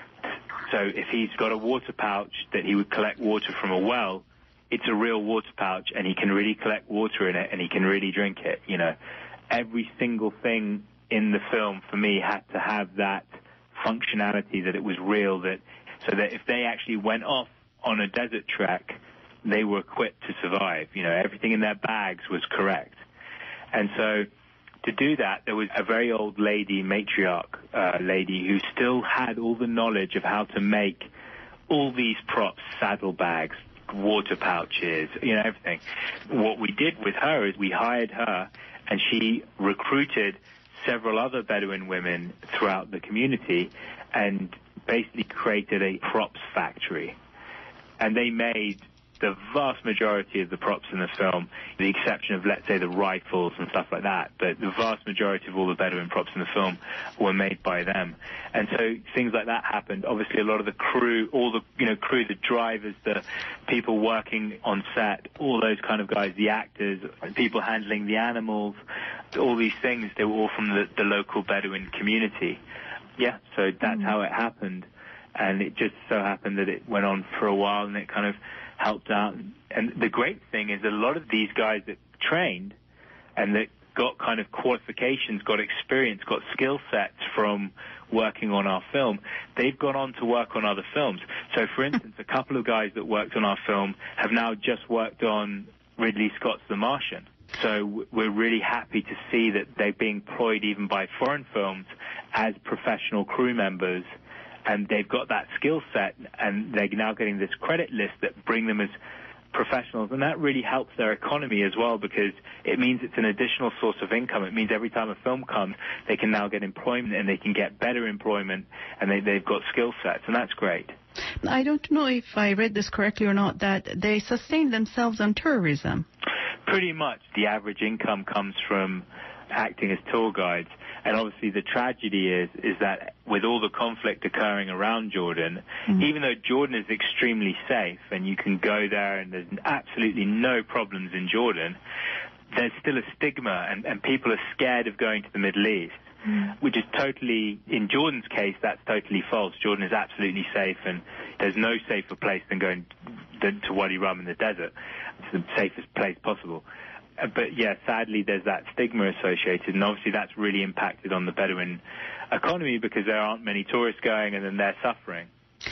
So if he's got a water pouch that he would collect water from a well, it's a real water pouch, and he can really collect water in it, and he can really drink it. You know, every single thing in the film for me had to have that functionality, that it was real, that so that if they actually went off on a desert trek, they were equipped to survive. You know, everything in their bags was correct. And so to do that, there was a very old lady, matriarch uh, lady, who still had all the knowledge of how to make all these props, saddlebags, water pouches, you know, everything. What we did with her is we hired her, and she recruited several other Bedouin women throughout the community and basically created a props factory. And they made the vast majority of the props in the film, with the exception of, let's say, the rifles and stuff like that, but the vast majority of all the Bedouin props in the film were made by them. And so things like that happened. Obviously, a lot of the crew, all the, you know, crew, the drivers, the people working on set, all those kind of guys, the actors, people handling the animals, all these things, they were all from the, the local Bedouin community. Yeah, so that's mm-hmm. how it happened. And it just so happened that it went on for a while, and it kind of helped out. And the great thing is that a lot of these guys that trained and that got kind of qualifications, got experience, got skill sets from working on our film, they've gone on to work on other films. So, for instance, a couple of guys that worked on our film have now just worked on Ridley Scott's The Martian. So we're really happy to see that they're being employed even by foreign films as professional crew members, and they've got that skill set, and they're now getting this credit list that bring them as professionals, and that really helps their economy as well, because it means it's an additional source of income. It means every time a film comes, they can now get employment, and they can get better employment, and they, they've got skill sets, and that's great. I don't know if I read this correctly or not, that they sustain themselves on tourism. Pretty much. The average income comes from acting as tour guides. And obviously the tragedy is is that with all the conflict occurring around Jordan, mm-hmm. even though Jordan is extremely safe and you can go there and there's absolutely no problems in Jordan, there's still a stigma, and, and people are scared of going to the Middle East, mm-hmm. which is totally, in Jordan's case, that's totally false. Jordan is absolutely safe, and there's no safer place than going to Wadi Rum in the desert. It's the safest place possible. But, yeah, sadly, there's that stigma associated, and obviously that's really impacted on the Bedouin economy because there aren't many tourists going, and then they're suffering.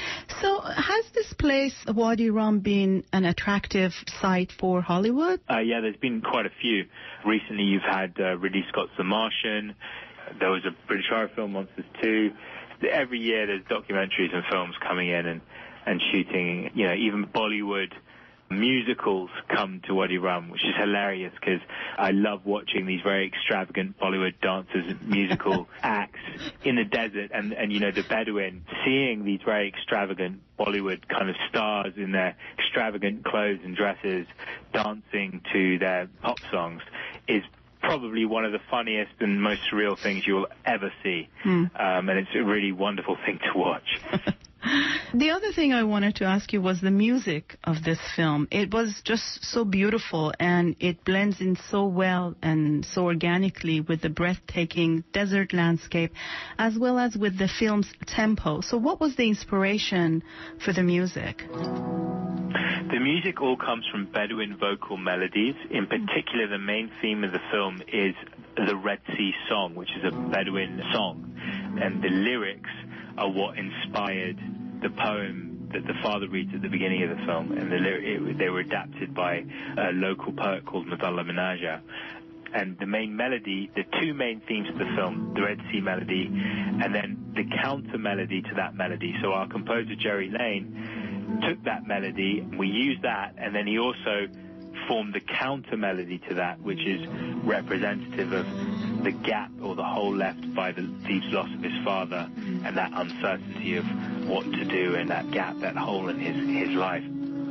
So has this place, Wadi Rum, been an attractive site for Hollywood? Uh, yeah, there's been quite a few. Recently you've had uh, Ridley Scott's The Martian. There was a British horror film, Monsters two. Every year there's documentaries and films coming in and, and shooting. You know, even Bollywood musicals come to Wadi Rum, which is hilarious because I love watching these very extravagant Bollywood dancers and musical acts in the desert, and, and, you know, the Bedouin, seeing these very extravagant Bollywood kind of stars in their extravagant clothes and dresses dancing to their pop songs is probably one of the funniest and most surreal things you'll ever see. Mm. Um, and it's a really wonderful thing to watch. The other thing I wanted to ask you was the music of this film. It was just so beautiful, and it blends in so well and so organically with the breathtaking desert landscape, as well as with the film's tempo. So what was the inspiration for the music? The music all comes from Bedouin vocal melodies. In particular, the main theme of the film is the Red Sea Song, which is a Bedouin song, and the lyrics are what inspired the poem that the father reads at the beginning of the film, and the, it, they were adapted by a local poet called Madalla Menaja. And the main melody, the two main themes of the film, the Red Sea melody, and then the counter melody to that melody. So our composer, Jerry Lane, took that melody, and we used that, and then he also formed the counter melody to that, which is representative of the gap or the hole left by the thief's loss of his father, and that uncertainty of what to do, and that gap, that hole in his, his life.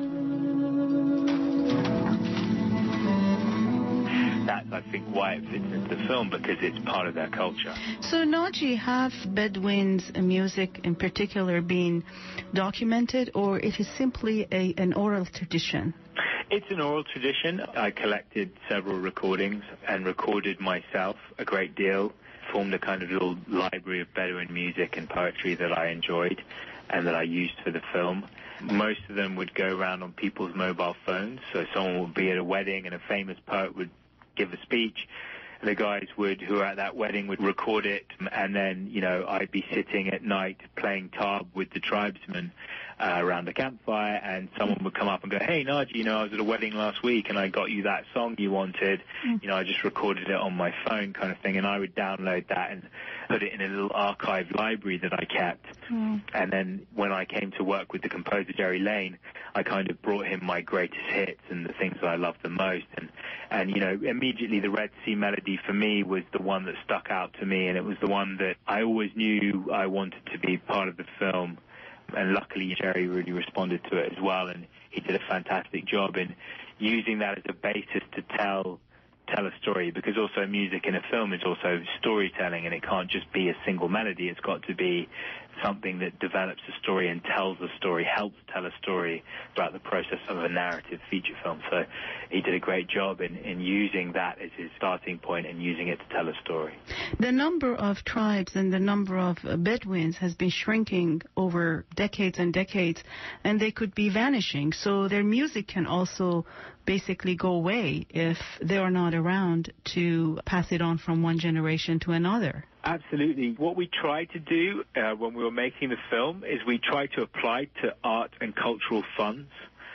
That's, I think, why it fits into the film, because it's part of their culture. So, Naji, have Bedouins' music in particular been documented, or it is simply a, an oral tradition? It's an oral tradition. I collected several recordings and recorded myself a great deal, formed a kind of little library of Bedouin music and poetry that I enjoyed and that I used for the film. Most of them would go around on people's mobile phones, so someone would be at a wedding and a famous poet would give a speech. The guys would, who were at that wedding, would record it, and then, you know, I'd be sitting at night playing tab with the tribesmen uh, around the campfire, and someone would come up and go, "Hey, Naji, you know, I was at a wedding last week, and I got you that song you wanted. Mm. You know, I just recorded it on my phone," kind of thing, and I would download that and put it in a little archive library that I kept. Mm. And then when I came to work with the composer Jerry Lane, I kind of brought him my greatest hits and the things that I loved the most, and and you know, immediately the Red Sea Melody for me was the one that stuck out to me, and it was the one that I always knew I wanted to be part of the film. And luckily Jerry really responded to it as well, and he did a fantastic job in using that as a basis to tell tell a story, because also music in a film is also storytelling, and it can't just be a single melody. It's got to be something that develops a story and tells a story, helps tell a story throughout the process of a narrative feature film. So he did a great job in, in using that as his starting point and using it to tell a story. The number of tribes and the number of Bedouins has been shrinking over decades and decades, and they could be vanishing. So their music can also basically go away if they are not around to pass it on from one generation to another. Absolutely. What we tried to do uh, when we were making the film is we tried to apply to art and cultural funds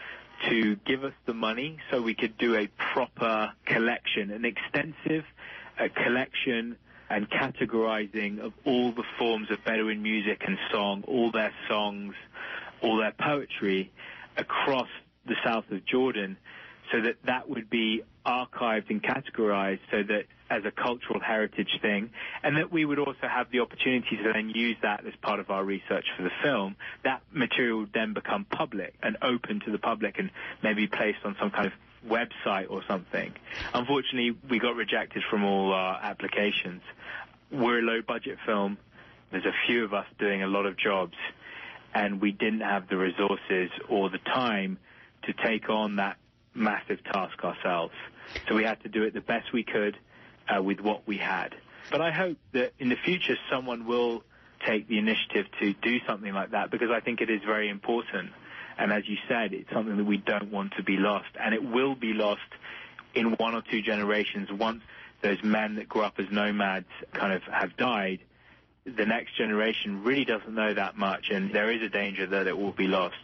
to give us the money so we could do a proper collection, an extensive uh, collection and categorizing of all the forms of Bedouin music and song, all their songs, all their poetry across the south of Jordan, so that that would be archived and categorized so that as a cultural heritage thing, and that we would also have the opportunity to then use that as part of our research for the film. That material would then become public and open to the public and maybe placed on some kind of website or something. Unfortunately, we got rejected from all our applications. We're a low-budget film. There's a few of us doing a lot of jobs, and we didn't have the resources or the time to take on that massive task ourselves. So we had to do it the best we could uh, with what we had. But I hope that in the future someone will take the initiative to do something like that, because I think it is very important. And as you said, it's something that we don't want to be lost. And it will be lost in one or two generations. Once those men that grew up as nomads kind of have died, the next generation really doesn't know that much, and there is a danger that it will be lost.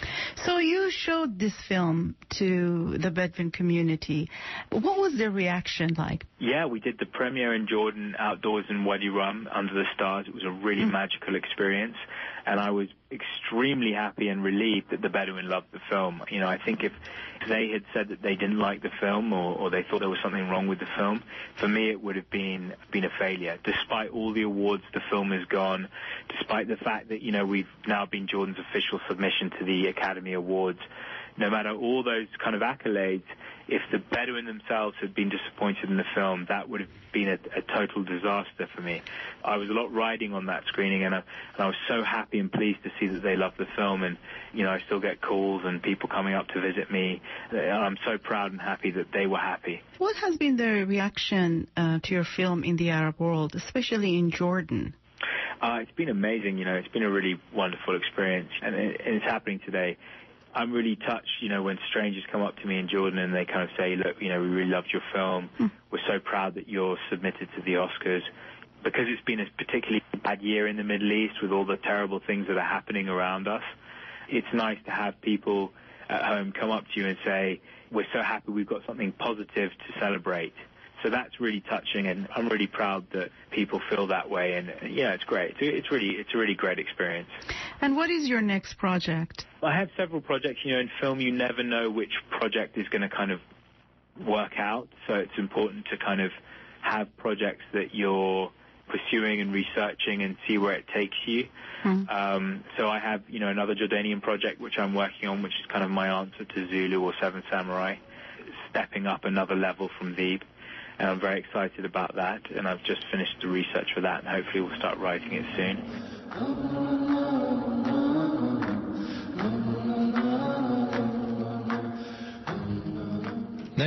So you showed this film to the Bedouin community. What was their reaction like? Yeah, we did the premiere in Jordan, outdoors in Wadi Rum, under the stars. It was a really mm. magical experience, and I was extremely happy and relieved that the Bedouin loved the film. You know, I think if they had said that they didn't like the film, or, or they thought there was something wrong with the film, for me it would have been been a failure. Despite all the awards the film has gone, despite the fact that, you know, we've now been Jordan's official submission to the Academy Awards, no matter all those kind of accolades, if the Bedouin themselves had been disappointed in the film, that would have been a, a total disaster for me. I was a lot riding on that screening, and I, and I was so happy and pleased to see that they loved the film, and, you know, I still get calls and people coming up to visit me. I'm so proud and happy that they were happy. What has been the reaction uh, to your film in the Arab world, especially in Jordan? Uh, it's been amazing, you know, it's been a really wonderful experience, and, it, and it's happening today. I'm really touched, you know, when strangers come up to me in Jordan and they kind of say, look, you know, we really loved your film. Mm. We're so proud that you're submitted to the Oscars. Because it's been a particularly bad year in the Middle East with all the terrible things that are happening around us, it's nice to have people at home come up to you and say, we're so happy we've got something positive to celebrate. So that's really touching, and I'm really proud that people feel that way. And yeah, it's great. It's, it's really, it's a really great experience. And what is your next project? I have several projects. You know, in film, you never know which project is going to kind of work out. So it's important to kind of have projects that you're pursuing and researching and see where it takes you. Mm. Um, so I have, you know, another Jordanian project which I'm working on, which is kind of my answer to Zulu or Seven Samurai, stepping up another level from Veeb. And I'm very excited about that, and I've just finished the research for that, and hopefully we'll start writing it soon.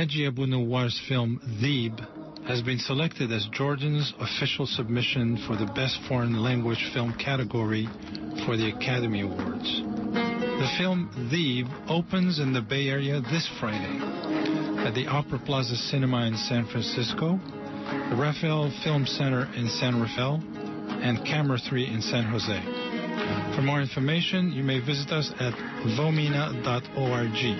Ladji Abou Nowar's film Theeb has been selected as Jordan's official submission for the Best Foreign Language Film category for the Academy Awards. The film Theeb opens in the Bay Area this Friday at the Opera Plaza Cinema in San Francisco, the Raphael Film Center in San Rafael, and Camera three in San Jose. For more information, you may visit us at vomina dot org.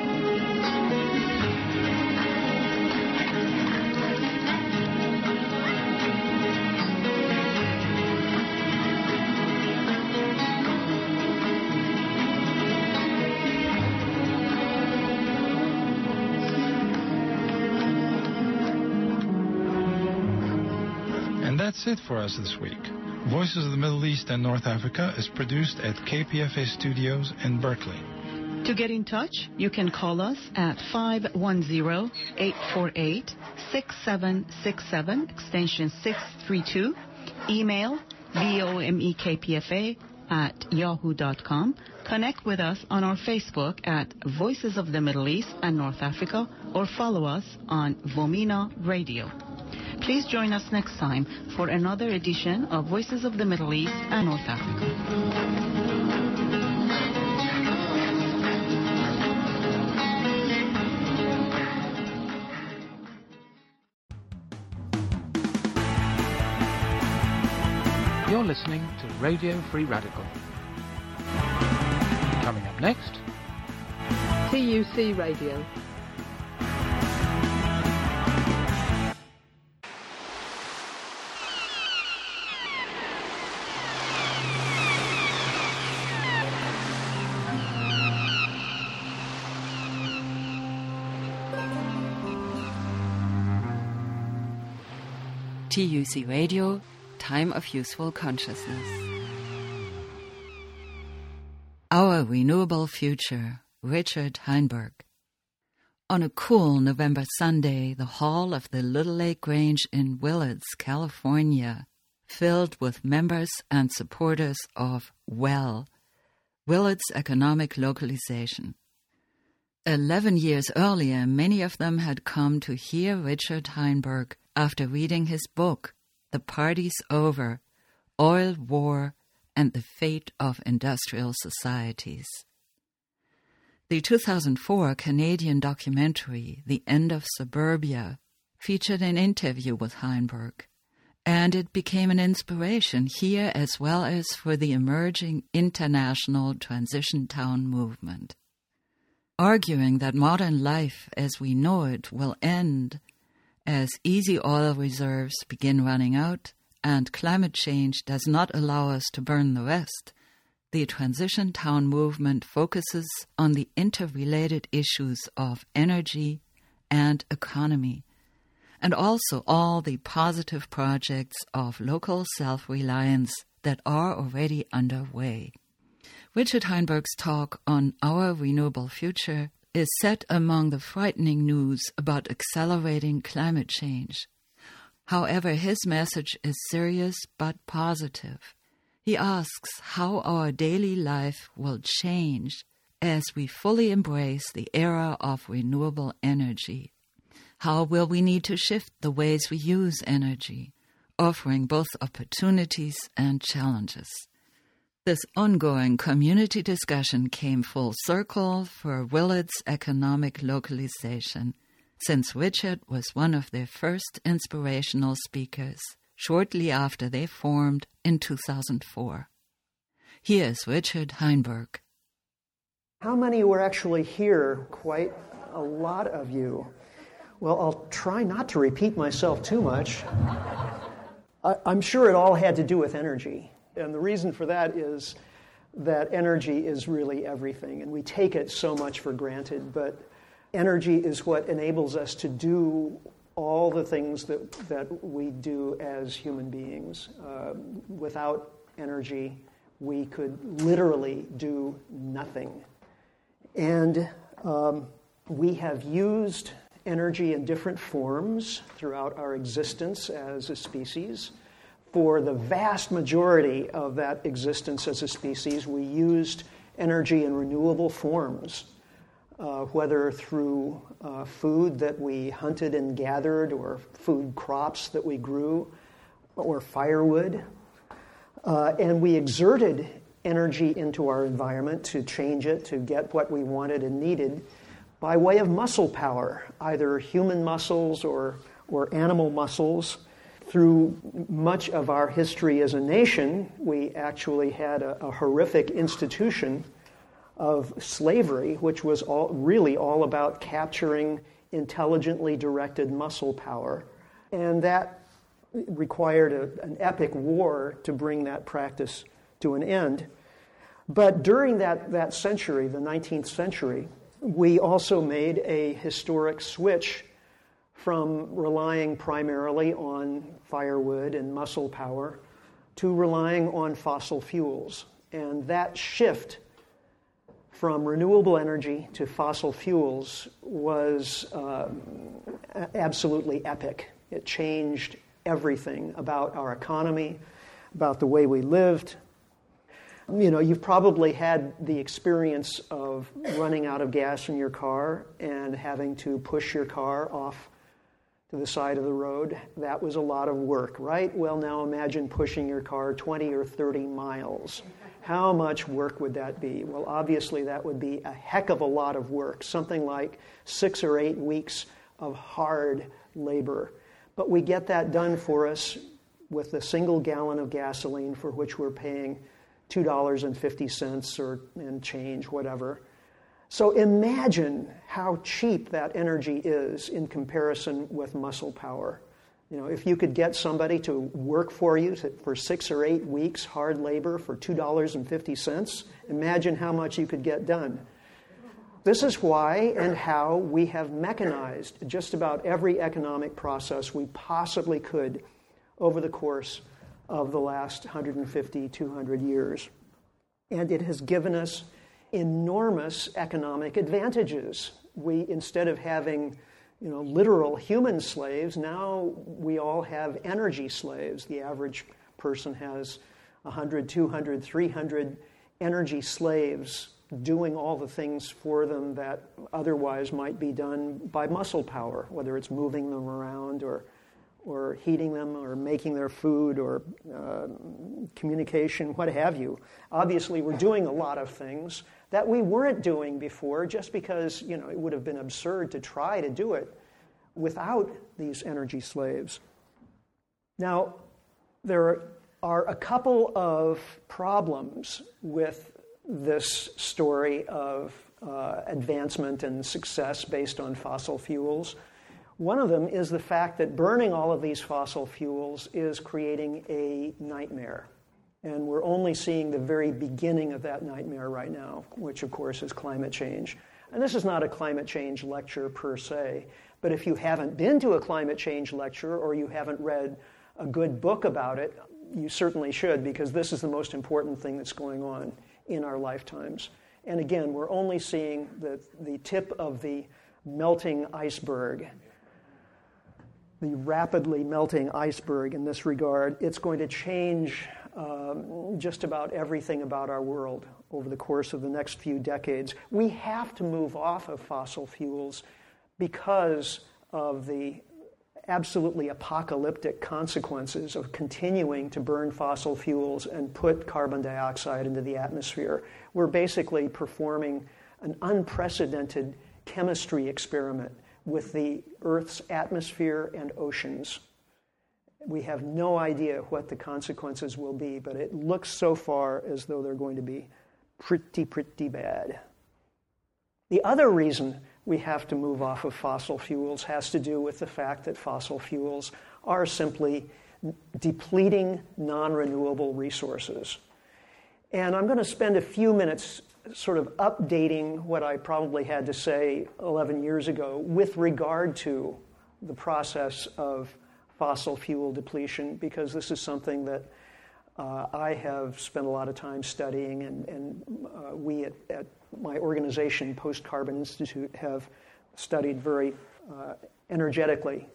That's it for us this week. Voices of the Middle East and North Africa is produced at K P F A Studios in Berkeley. To get in touch, you can call us at five one zero, eight four eight, six seven six seven, extension six three two. Email vomekpfa at yahoo dot com. Connect with us on our Facebook at Voices of the Middle East and North Africa, or follow us on Vomina Radio. Please join us next time for another edition of Voices of the Middle East and North Africa. You're listening to Radio Free Radical. Coming up next, T U C Radio. T U C Radio, Time of Useful Consciousness. Our Renewable Future, Richard Heinberg. On a cool November Sunday, the hall of the Little Lake Grange in Willits, California, filled with members and supporters of WELL, Willits Economic Localization. Eleven years earlier, many of them had come to hear Richard Heinberg after reading his book, The Party's Over, Oil War and the Fate of Industrial Societies. The two thousand four Canadian documentary, The End of Suburbia, featured an interview with Heinberg, and it became an inspiration here as well as for the emerging international transition town movement. Arguing that modern life as we know it will end as easy oil reserves begin running out and climate change does not allow us to burn the rest, the Transition Town movement focuses on the interrelated issues of energy and economy, and also all the positive projects of local self-reliance that are already underway. Richard Heinberg's talk on Our Renewable Future is set among the frightening news about accelerating climate change. However, his message is serious but positive. He asks how our daily life will change as we fully embrace the era of renewable energy. How will we need to shift the ways we use energy, offering both opportunities and challenges? This ongoing community discussion came full circle for Willits Economic Localization, since Richard was one of their first inspirational speakers shortly after they formed in two thousand four. Here's Richard Heinberg. How many were actually here? Quite a lot of you. Well, I'll try not to repeat myself too much. I, I'm sure it all had to do with energy. And the reason for that is that energy is really everything, and we take it so much for granted, but energy is what enables us to do all the things that, that we do as human beings. Uh, without energy, we could literally do nothing. And um, we have used energy in different forms throughout our existence as a species. For the vast majority of that existence as a species, we used energy in renewable forms. uh, whether through uh, food that we hunted and gathered, or food crops that we grew, or firewood. Uh, and we exerted energy into our environment to change it, to get what we wanted and needed, by way of muscle power, either human muscles or, or animal muscles. Through much of our history as a nation, we actually had a, a horrific institution of slavery, which was all, really all about capturing intelligently directed muscle power. And that required a, an epic war to bring that practice to an end. But during that, that century, the nineteenth century, we also made a historic switch from relying primarily on firewood and muscle power to relying on fossil fuels. And that shift from renewable energy to fossil fuels was uh, absolutely epic. It changed everything about our economy, about the way we lived. You know, you've probably had the experience of running out of gas in your car and having to push your car off to the side of the road. That was a lot of work, right? Well, now imagine pushing your car twenty or thirty miles. How much work would that be? Well, obviously that would be a heck of a lot of work, something like six or eight weeks of hard labor. But we get that done for us with a single gallon of gasoline, for which we're paying two dollars and fifty cents or and change, whatever. So imagine how cheap that energy is in comparison with muscle power. You know, if you could get somebody to work for you to, for six or eight weeks, hard labor for two dollars and fifty cents, imagine how much you could get done. This is why and how we have mechanized just about every economic process we possibly could over the course of the last one hundred fifty, two hundred years. And it has given us enormous economic advantages. We, instead of having, you know, literal human slaves, now we all have energy slaves. The average person has one hundred, two hundred, three hundred energy slaves doing all the things for them that otherwise might be done by muscle power, whether it's moving them around or or heating them or making their food or uh, communication, what have you. Obviously, we're doing a lot of things that we weren't doing before, just because, you know, it would have been absurd to try to do it without these energy slaves. Now, there are a couple of problems with this story of uh, advancement and success based on fossil fuels. One of them is the fact that burning all of these fossil fuels is creating a nightmare. And we're only seeing the very beginning of that nightmare right now, which, of course, is climate change. And this is not a climate change lecture per se, but if you haven't been to a climate change lecture or you haven't read a good book about it, you certainly should, because this is the most important thing that's going on in our lifetimes. And again, we're only seeing the, the tip of the melting iceberg. The rapidly melting iceberg in this regard. It's going to change um, just about everything about our world over the course of the next few decades. We have to move off of fossil fuels because of the absolutely apocalyptic consequences of continuing to burn fossil fuels and put carbon dioxide into the atmosphere. We're basically performing an unprecedented chemistry experiment with the Earth's atmosphere and oceans. We have no idea what the consequences will be, but it looks so far as though they're going to be pretty, pretty bad. The other reason we have to move off of fossil fuels has to do with the fact that fossil fuels are simply depleting non-renewable resources. And I'm going to spend a few minutes sort of updating what I probably had to say eleven years ago with regard to the process of fossil fuel depletion, because this is something that uh, I have spent a lot of time studying, and, and uh, we at, at my organization, Post Carbon Institute, have studied very uh, energetically.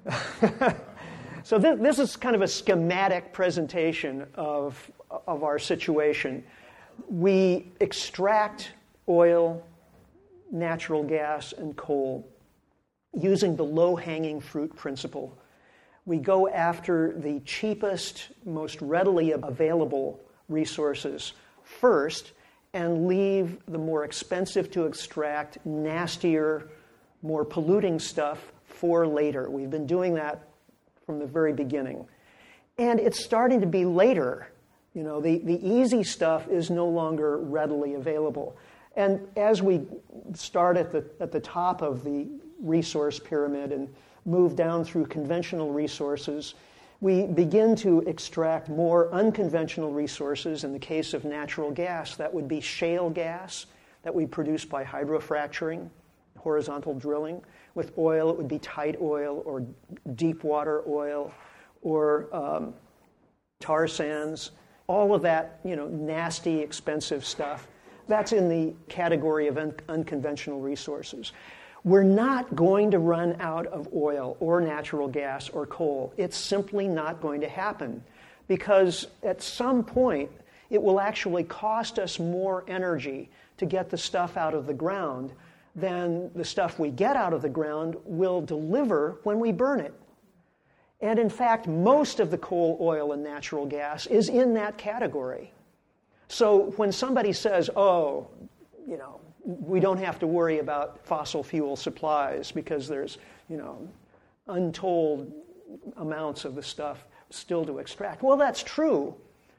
So th- this is kind of a schematic presentation of, of our situation. We extract oil, natural gas and coal using the low-hanging fruit principle. We go after the cheapest, most readily available resources first and leave the more expensive to extract, nastier, more polluting stuff for later. We've been doing that from the very beginning. And it's starting to be later. You know, the, the easy stuff is no longer readily available. And as we start at the, at the top of the resource pyramid and move down through conventional resources, we begin to extract more unconventional resources. In the case of natural gas, that would be shale gas that we produce by hydrofracturing, horizontal drilling. With oil, it would be tight oil or deep water oil or um, tar sands. All of that, you know, nasty, expensive stuff. That's in the category of un- unconventional resources. We're not going to run out of oil or natural gas or coal. It's simply not going to happen because at some point it will actually cost us more energy to get the stuff out of the ground than the stuff we get out of the ground will deliver when we burn it. And in fact, most of the coal, oil, and natural gas is in that category. So when somebody says, oh, you know, we don't have to worry about fossil fuel supplies because there's, you know, untold amounts of the stuff still to extract. Well, that's true.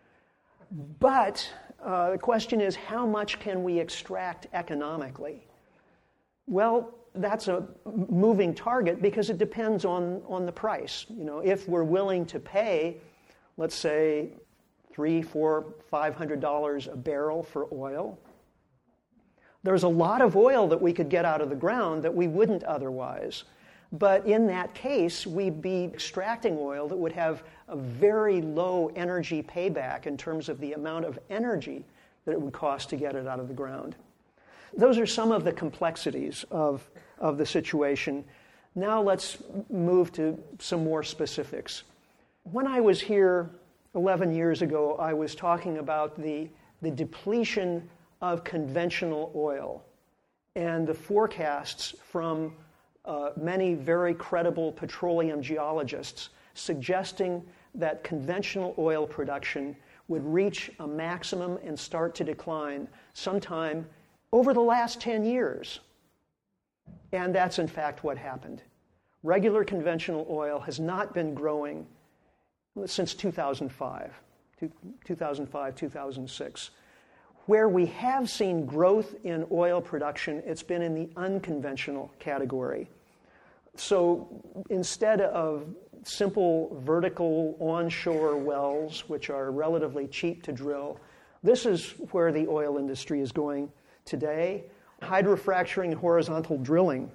But uh, the question is, how much can we extract economically? Well, that's a moving target because it depends on, on the price. You know, if we're willing to pay, let's say, three, four, five hundred dollars a barrel for oil, there's a lot of oil that we could get out of the ground that we wouldn't otherwise. But in that case, we'd be extracting oil that would have a very low energy payback in terms of the amount of energy that it would cost to get it out of the ground. Those are some of the complexities of, of the situation. Now let's move to some more specifics. When I was here eleven years ago, I was talking about the, the depletion of conventional oil and the forecasts from uh, many very credible petroleum geologists suggesting that conventional oil production would reach a maximum and start to decline sometime over the last ten years. And that's in fact what happened. Regular conventional oil has not been growing since two thousand five, two thousand five, two thousand six. Where we have seen growth in oil production, it's been in the unconventional category. So instead of simple vertical onshore wells, which are relatively cheap to drill, this is where the oil industry is going today, hydrofracturing and horizontal drilling.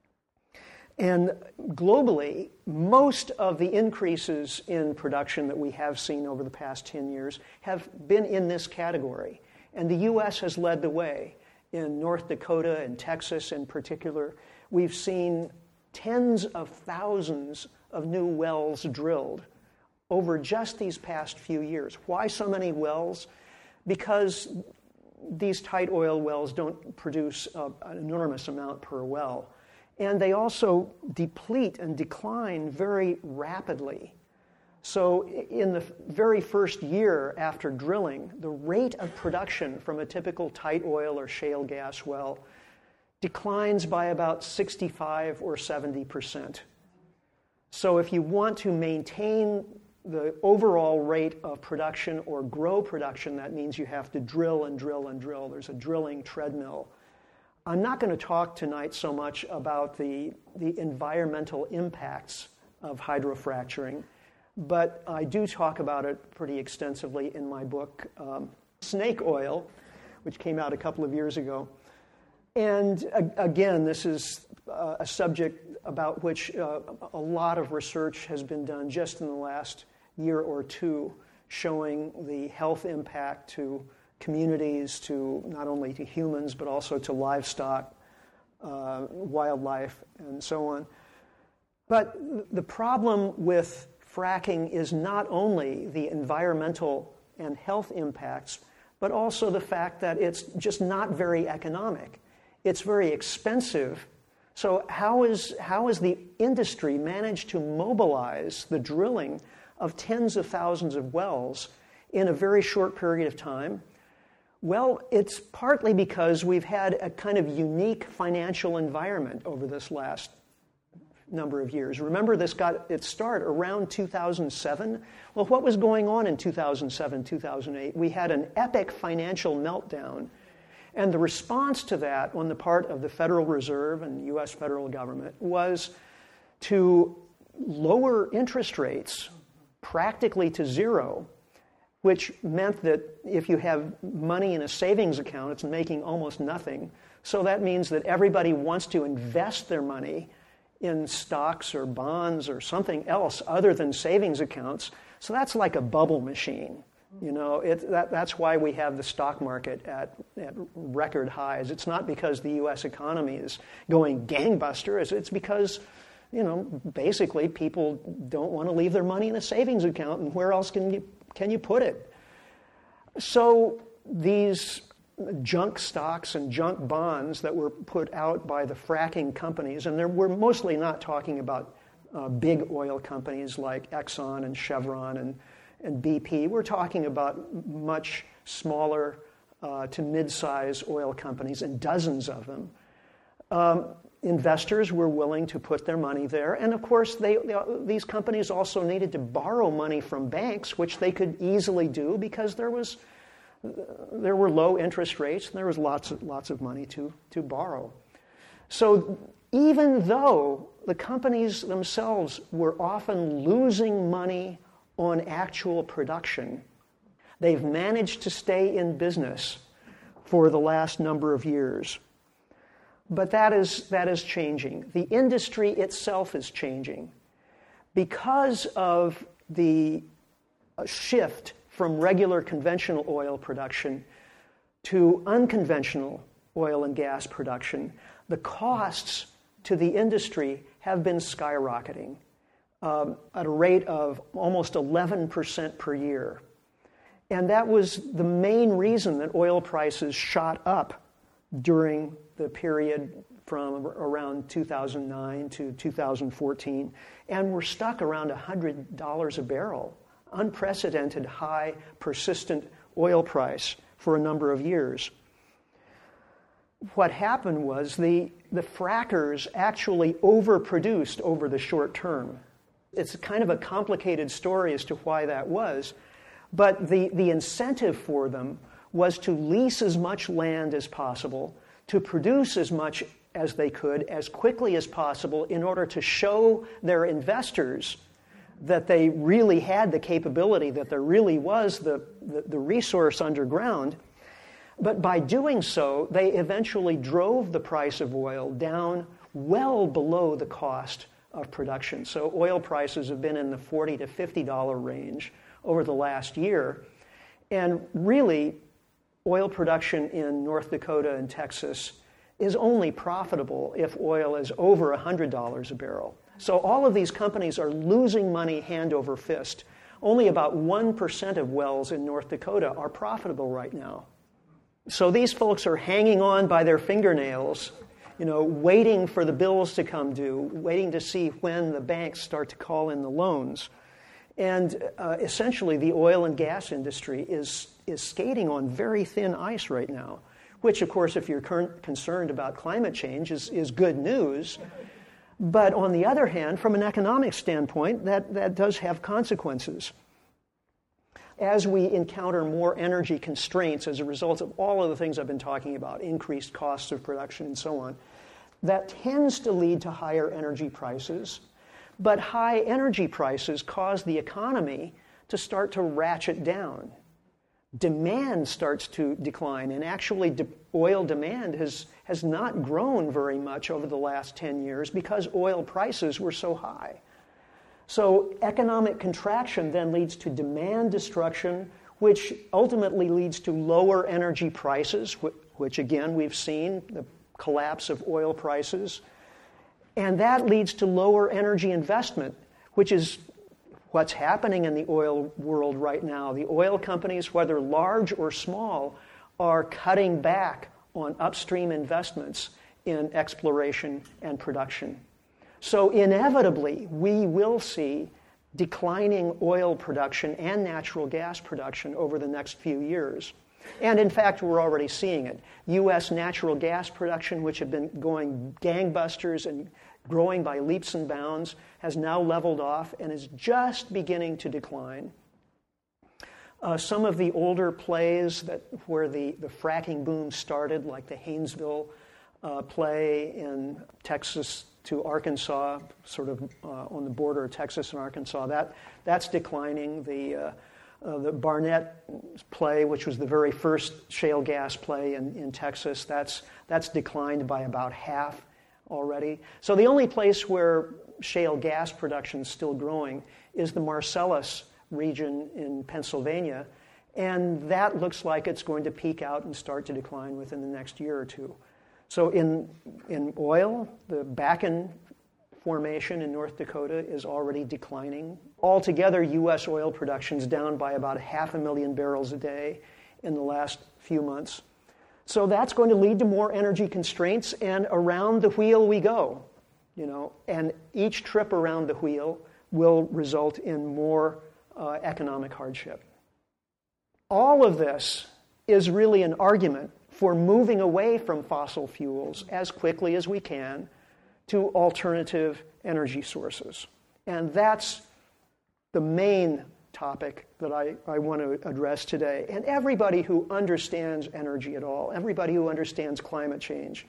And globally, most of the increases in production that we have seen over the past ten years have been in this category. And the U S has led the way. In North Dakota and Texas in particular, we've seen tens of thousands of new wells drilled over just these past few years. Why so many wells? Because these tight oil wells don't produce uh, an enormous amount per well. And they also deplete and decline very rapidly. So in the very first year after drilling, the rate of production from a typical tight oil or shale gas well declines by about sixty-five or seventy percent. So if you want to maintain the overall rate of production or grow production, that means you have to drill and drill and drill. There's a drilling treadmill. I'm not going to talk tonight so much about the, the environmental impacts of hydrofracturing, but I do talk about it pretty extensively in my book, um, Snake Oil, which came out a couple of years ago. And uh, again, this is uh, a subject about which uh, a lot of research has been done just in the last year or two, showing the health impact to communities, to not only to humans, but also to livestock, uh, wildlife, and so on. But the problem with fracking is not only the environmental and health impacts, but also the fact that it's just not very economic. It's very expensive. So how is, how is the industry managed to mobilize the drilling of tens of thousands of wells in a very short period of time? Well, it's partly because we've had a kind of unique financial environment over this last number of years. Remember, this got its start around two thousand seven. Well, what was going on in two thousand seven, two thousand eight? We had an epic financial meltdown. And the response to that on the part of the Federal Reserve and the U S federal government was to lower interest rates practically to zero, which meant that if you have money in a savings account, it's making almost nothing. So that means that everybody wants to invest their money in stocks or bonds or something else other than savings accounts. So that's like a bubble machine. You know, it, that, that's why we have the stock market at, at record highs. It's not because the U S economy is going gangbusters. It's because, you know, basically people don't want to leave their money in a savings account, and where else can you can you put it? So these junk stocks and junk bonds that were put out by the fracking companies, and there, we're mostly not talking about uh, big oil companies like Exxon and Chevron and and B P. We're talking about much smaller uh, to mid-size oil companies, and dozens of them. Um, investors were willing to put their money there, and of course they, they, these companies also needed to borrow money from banks, which they could easily do because there was there were low interest rates and there was lots of, lots of money to, to borrow. So even though the companies themselves were often losing money on actual production, they've managed to stay in business for the last number of years. But that is, that is changing. The industry itself is changing. Because of the shift from regular conventional oil production to unconventional oil and gas production, the costs to the industry have been skyrocketing. Um, at a rate of almost eleven percent per year. And that was the main reason that oil prices shot up during the period from around two thousand nine to two thousand fourteen, and were stuck around one hundred dollars a barrel, unprecedented high, persistent oil price for a number of years. What happened was the, the frackers actually overproduced over the short term. It's kind of a complicated story as to why that was, but the, the incentive for them was to lease as much land as possible, to produce as much as they could as quickly as possible in order to show their investors that they really had the capability, that there really was the, the, the resource underground. But by doing so, they eventually drove the price of oil down well below the cost of production. So oil prices have been in the forty to fifty dollars range over the last year. And really, oil production in North Dakota and Texas is only profitable if oil is over one hundred dollars a barrel. So all of these companies are losing money hand over fist. Only about one percent of wells in North Dakota are profitable right now. So these folks are hanging on by their fingernails, you know, waiting for the bills to come due, waiting to see when the banks start to call in the loans. And uh, essentially the oil and gas industry is, is skating on very thin ice right now, which, of course, if you're cur- concerned about climate change, is, is good news. But on the other hand, from an economic standpoint, that, that does have consequences. As we encounter more energy constraints as a result of all of the things I've been talking about, increased costs of production and so on, that tends to lead to higher energy prices. But high energy prices cause the economy to start to ratchet down. Demand starts to decline, and actually de- oil demand has, has not grown very much over the last ten years because oil prices were so high. So economic contraction then leads to demand destruction, which ultimately leads to lower energy prices, which again we've seen, the collapse of oil prices. And that leads to lower energy investment, which is what's happening in the oil world right now. The oil companies, whether large or small, are cutting back on upstream investments in exploration and production. So inevitably, we will see declining oil production and natural gas production over the next few years. And in fact, we're already seeing it. U S natural gas production, which had been going gangbusters and growing by leaps and bounds, has now leveled off and is just beginning to decline. Uh, some of the older plays that where the, the fracking boom started, like the Haynesville uh, play in Texas to Arkansas, sort of uh, on the border of Texas and Arkansas, that that's declining. The uh, uh, the Barnett play, which was the very first shale gas play in, in Texas, that's that's declined by about half already. So the only place where shale gas production is still growing is the Marcellus region in Pennsylvania, and that looks like it's going to peak out and start to decline within the next year or two. So in in oil, the Bakken formation in North Dakota is already declining. Altogether, U S oil production is down by about half a million barrels a day in the last few months. So that's going to lead to more energy constraints, and around the wheel we go, you know, and each trip around the wheel will result in more uh, economic hardship. All of this is really an argument for moving away from fossil fuels as quickly as we can to alternative energy sources. And that's the main topic that I, I want to address today. And everybody who understands energy at all, everybody who understands climate change,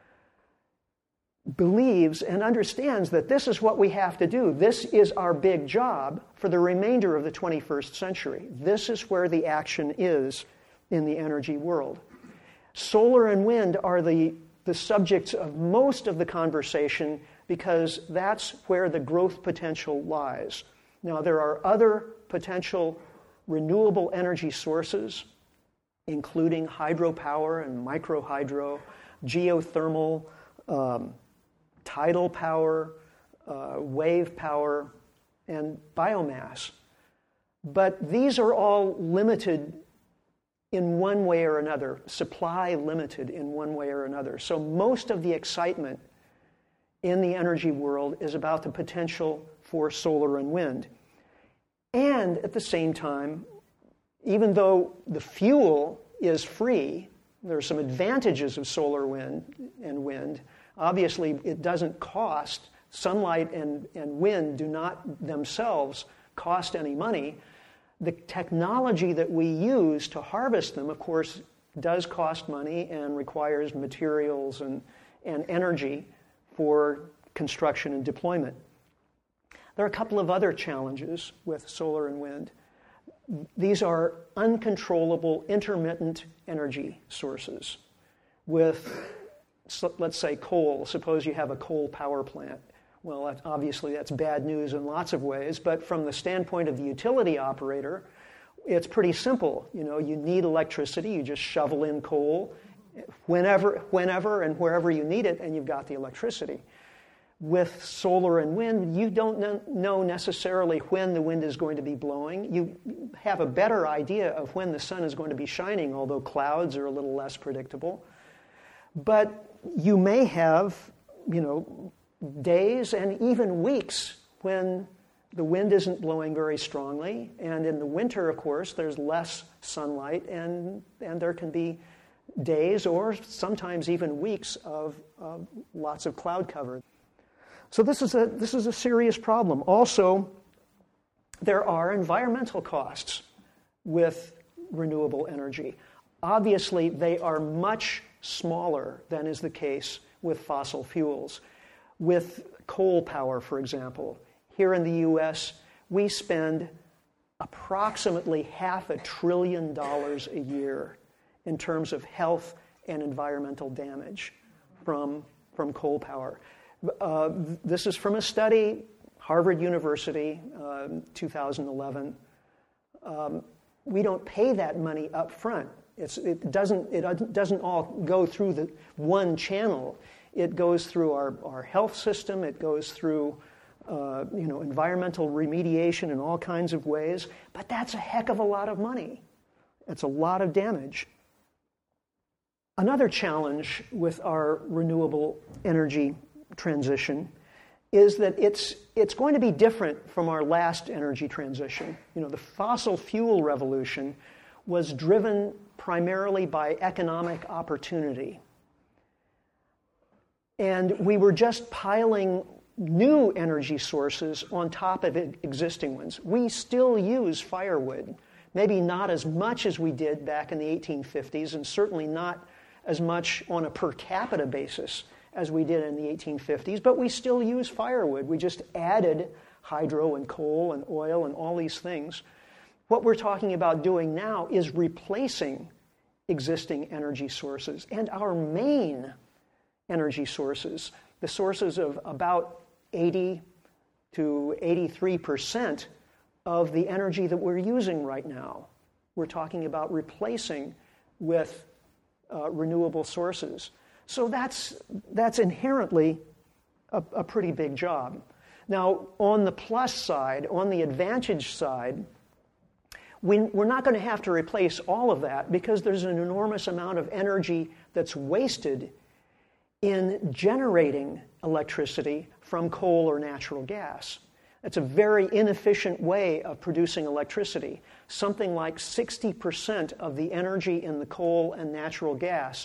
believes and understands that this is what we have to do. This is our big job for the remainder of the twenty-first century. This is where the action is in the energy world. Solar and wind are the, the subjects of most of the conversation because that's where the growth potential lies. Now, there are other potential renewable energy sources, including hydropower and microhydro, geothermal, um, tidal power, uh, wave power, and biomass. But these are all limited in one way or another, supply limited in one way or another. So most of the excitement in the energy world is about the potential for solar and wind. And at the same time, even though the fuel is free, there are some advantages of solar wind and wind. Obviously, it doesn't cost. Sunlight and, and wind do not themselves cost any money. The technology that we use to harvest them, of course, does cost money and requires materials and, and energy for construction and deployment. There are a couple of other challenges with solar and wind. These are uncontrollable intermittent energy sources. With, let's say, coal. Suppose you have a coal power plant. Well, obviously that's bad news in lots of ways, but from the standpoint of the utility operator, it's pretty simple. You know, you need electricity, you just shovel in coal whenever, whenever and wherever you need it, and you've got the electricity. With solar and wind, you don't know necessarily when the wind is going to be blowing. You have a better idea of when the sun is going to be shining, although clouds are a little less predictable. But you may have, you know, days and even weeks when the wind isn't blowing very strongly. And in the winter, of course, there's less sunlight, and, and there can be days or sometimes even weeks of, of lots of cloud cover. So this is a this is a serious problem. Also, there are environmental costs with renewable energy. Obviously, they are much smaller than is the case with fossil fuels. With coal power, for example, here in the U S, we spend approximately half a trillion dollars a year in terms of health and environmental damage from, from coal power. Uh, this is from a study, Harvard University, uh, two thousand eleven. Um, we don't pay that money up front. It's, it doesn't, it doesn't all go through the one channel. It goes through our, our health system. It goes through uh, you know, environmental remediation in all kinds of ways. But that's a heck of a lot of money. It's a lot of damage. Another challenge with our renewable energy transition is that it's it's going to be different from our last energy transition. You know, the fossil fuel revolution was driven primarily by economic opportunity. And we were just piling new energy sources on top of existing ones. We still use firewood, maybe not as much as we did back in the eighteen fifties, and certainly not as much on a per capita basis as we did in the eighteen fifties, but we still use firewood. We just added hydro and coal and oil and all these things. What we're talking about doing now is replacing existing energy sources. And our main energy sources, the sources of about eighty to eighty-three percent of the energy that we're using right now, we're talking about replacing with uh, renewable sources. So that's that's inherently a, a pretty big job. Now, on the plus side, on the advantage side, we, we're not going to have to replace all of that because there's an enormous amount of energy that's wasted in generating electricity from coal or natural gas. It's a very inefficient way of producing electricity. Something like sixty percent of the energy in the coal and natural gas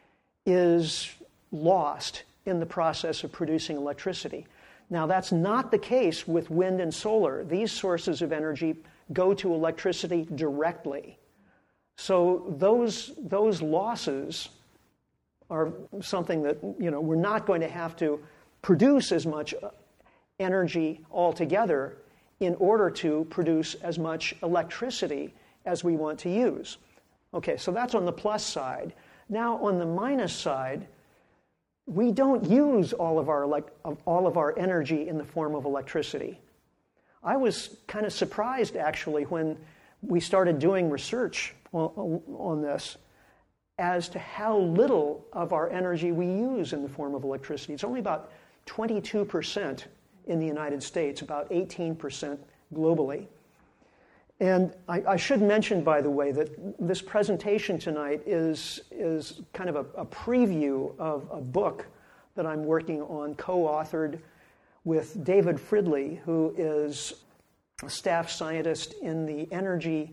is lost in the process of producing electricity. Now, that's not the case with wind and solar. These sources of energy go to electricity directly. So those, those losses are something that, you know, we're not going to have to produce as much energy altogether in order to produce as much electricity as we want to use. Okay, so that's on the plus side. Now, on the minus side, we don't use all of our elect- all of our energy in the form of electricity. I was kind of surprised, actually, when we started doing research on, on this as to how little of our energy we use in the form of electricity. It's only about twenty-two percent in the United States, about eighteen percent globally. And I, I should mention, by the way, that this presentation tonight is, is kind of a, a preview of a book that I'm working on, co-authored with David Fridley, who is a staff scientist in the Energy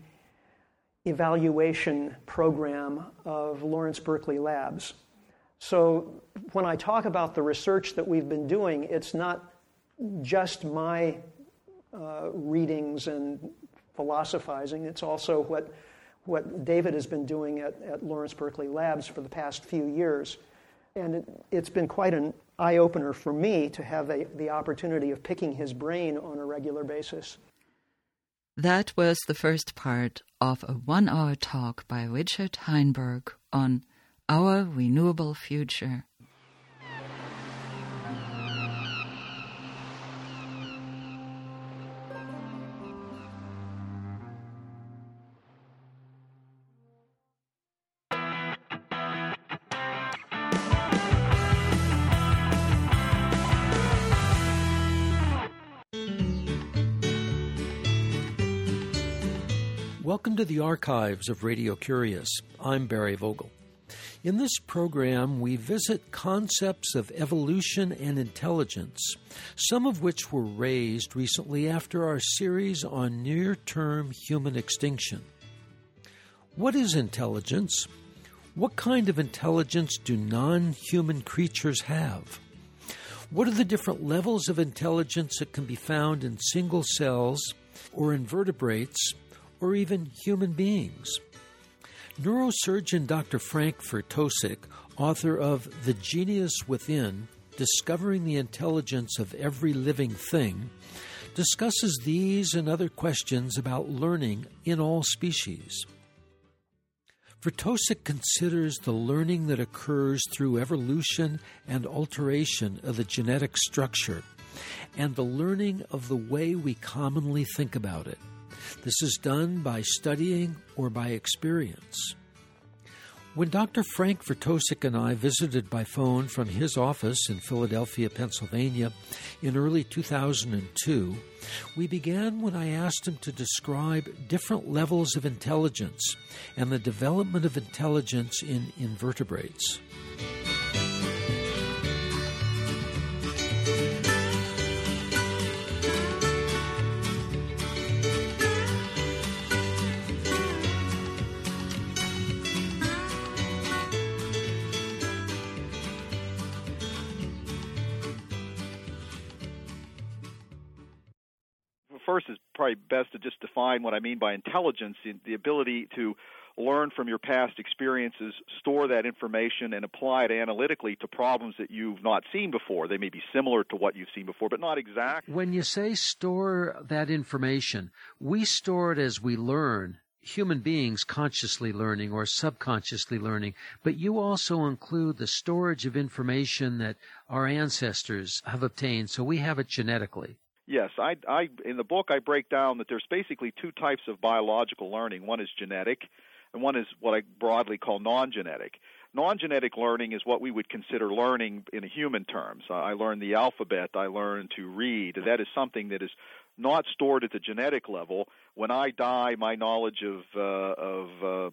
Evaluation Program of Lawrence Berkeley Labs. So when I talk about the research that we've been doing, it's not just my uh, readings and philosophizing. It's also what what David has been doing at, at Lawrence Berkeley Labs for the past few years. And it, it's been quite an eye-opener for me to have a, the opportunity of picking his brain on a regular basis. That was the first part of a one-hour talk by Richard Heinberg on Our Renewable Future. Welcome to the archives of Radio Curious. I'm Barry Vogel. In this program, we visit concepts of evolution and intelligence, some of which were raised recently after our series on near-term human extinction. What is intelligence? What kind of intelligence do non-human creatures have? What are the different levels of intelligence that can be found in single cells or invertebrates or even human beings? Neurosurgeon Doctor Frank Furtosik, author of The Genius Within, Discovering the Intelligence of Every Living Thing, discusses these and other questions about learning in all species. Furtosik considers the learning that occurs through evolution and alteration of the genetic structure, and the learning of the way we commonly think about it. This is done by studying or by experience. When Doctor Frank Vertosik and I visited by phone from his office in Philadelphia, Pennsylvania in early two thousand two, we began when I asked him to describe different levels of intelligence and the development of intelligence in invertebrates. First, is probably best to just define what I mean by intelligence, the ability to learn from your past experiences, store that information, and apply it analytically to problems that you've not seen before. They may be similar to what you've seen before, but not exact. When you say store that information, we store it as we learn, human beings consciously learning or subconsciously learning, but you also include the storage of information that our ancestors have obtained, so we have it genetically. Yes, I, I, in the book I break down that there's basically two types of biological learning. One is genetic, and one is what I broadly call non-genetic. Non-genetic learning is what we would consider learning in human terms. I learned the alphabet, I learned to read. That is something that is not stored at the genetic level. When I die, my knowledge of, uh, of uh,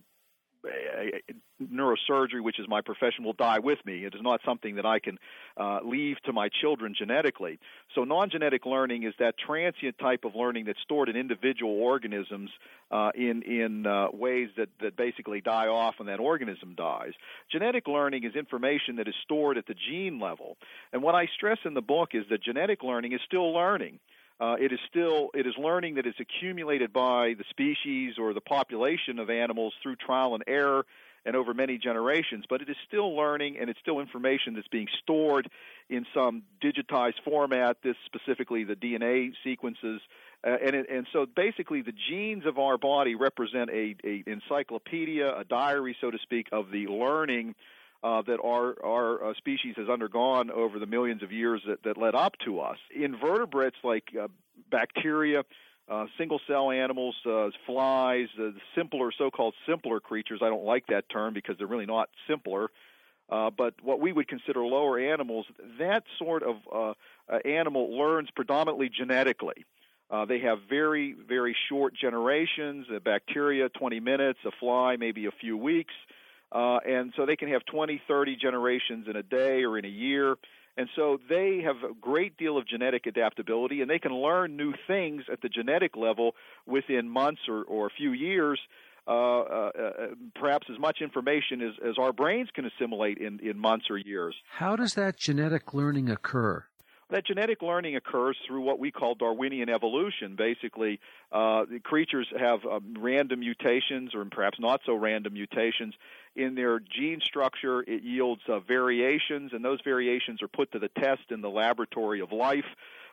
neurosurgery, which is my profession, will die with me. It is not something that I can uh, leave to my children genetically. So non-genetic learning is that transient type of learning that's stored in individual organisms uh, in, in uh, ways that, that basically die off when that organism dies. Genetic learning is information that is stored at the gene level. And what I stress in the book is that genetic learning is still learning. Uh, it is still it is learning that is accumulated by the species or the population of animals through trial and error and over many generations, but it is still learning, and it's still information that's being stored in some digitized format, this specifically the D N A sequences. Uh, and, it, and so basically the genes of our body represent a, a encyclopedia, a diary, so to speak, of the learning Uh, that our, our uh, species has undergone over the millions of years that, that led up to us. Invertebrates like uh, bacteria, uh, single-cell animals, uh, flies, uh, simpler, so-called simpler creatures. I don't like that term because they're really not simpler. Uh, but what we would consider lower animals, that sort of uh, uh, animal learns predominantly genetically. Uh, they have very, very short generations. A bacteria, twenty minutes. A fly, maybe a few weeks. Uh, and so they can have twenty, thirty generations in a day or in a year. And so they have a great deal of genetic adaptability, and they can learn new things at the genetic level within months or, or a few years, uh, uh, perhaps as much information as, as our brains can assimilate in, in months or years. How does that genetic learning occur? That genetic learning occurs through what we call Darwinian evolution. Basically, uh, the creatures have um, random mutations, or perhaps not so random mutations, in their gene structure. It yields uh, variations, and those variations are put to the test in the laboratory of life,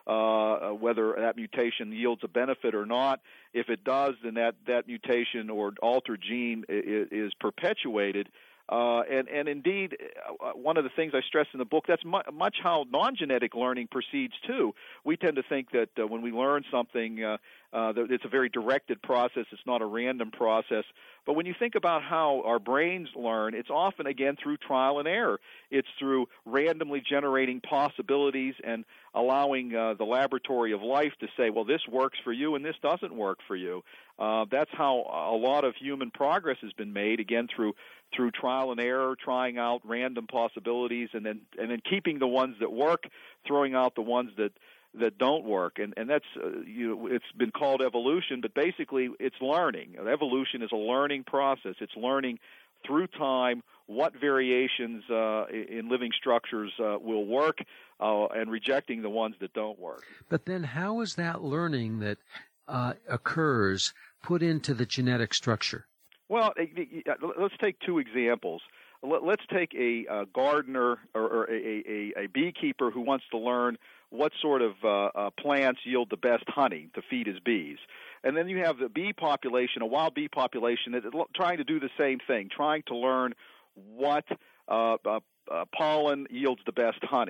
uh, whether that mutation yields a benefit or not. If it does, then that, that mutation or altered gene is, is perpetuated. Uh, and, and indeed, uh, one of the things I stress in the book, that's mu- much how non-genetic learning proceeds, too. We tend to think that uh, when we learn something, uh, uh, that it's a very directed process. It's not a random process. But when you think about how our brains learn, it's often, again, through trial and error. It's through randomly generating possibilities and allowing uh, the laboratory of life to say, well, this works for you and this doesn't work for you. Uh, that's how a lot of human progress has been made, again, through through trial and error, trying out random possibilities, and then and then keeping the ones that work, throwing out the ones that that don't work. And and that's uh, you know, it's been called evolution, but basically it's learning. Evolution is a learning process. It's learning through time what variations uh, in living structures uh, will work, uh, and rejecting the ones that don't work. But then how is that learning that uh, occurs put into the genetic structure? Well, let's take two examples. Let's take a gardener or a, a, a beekeeper who wants to learn what sort of uh, uh, plants yield the best honey to feed his bees. And then you have the bee population, a wild bee population, that is trying to do the same thing, trying to learn what uh, uh, uh, pollen yields the best honey.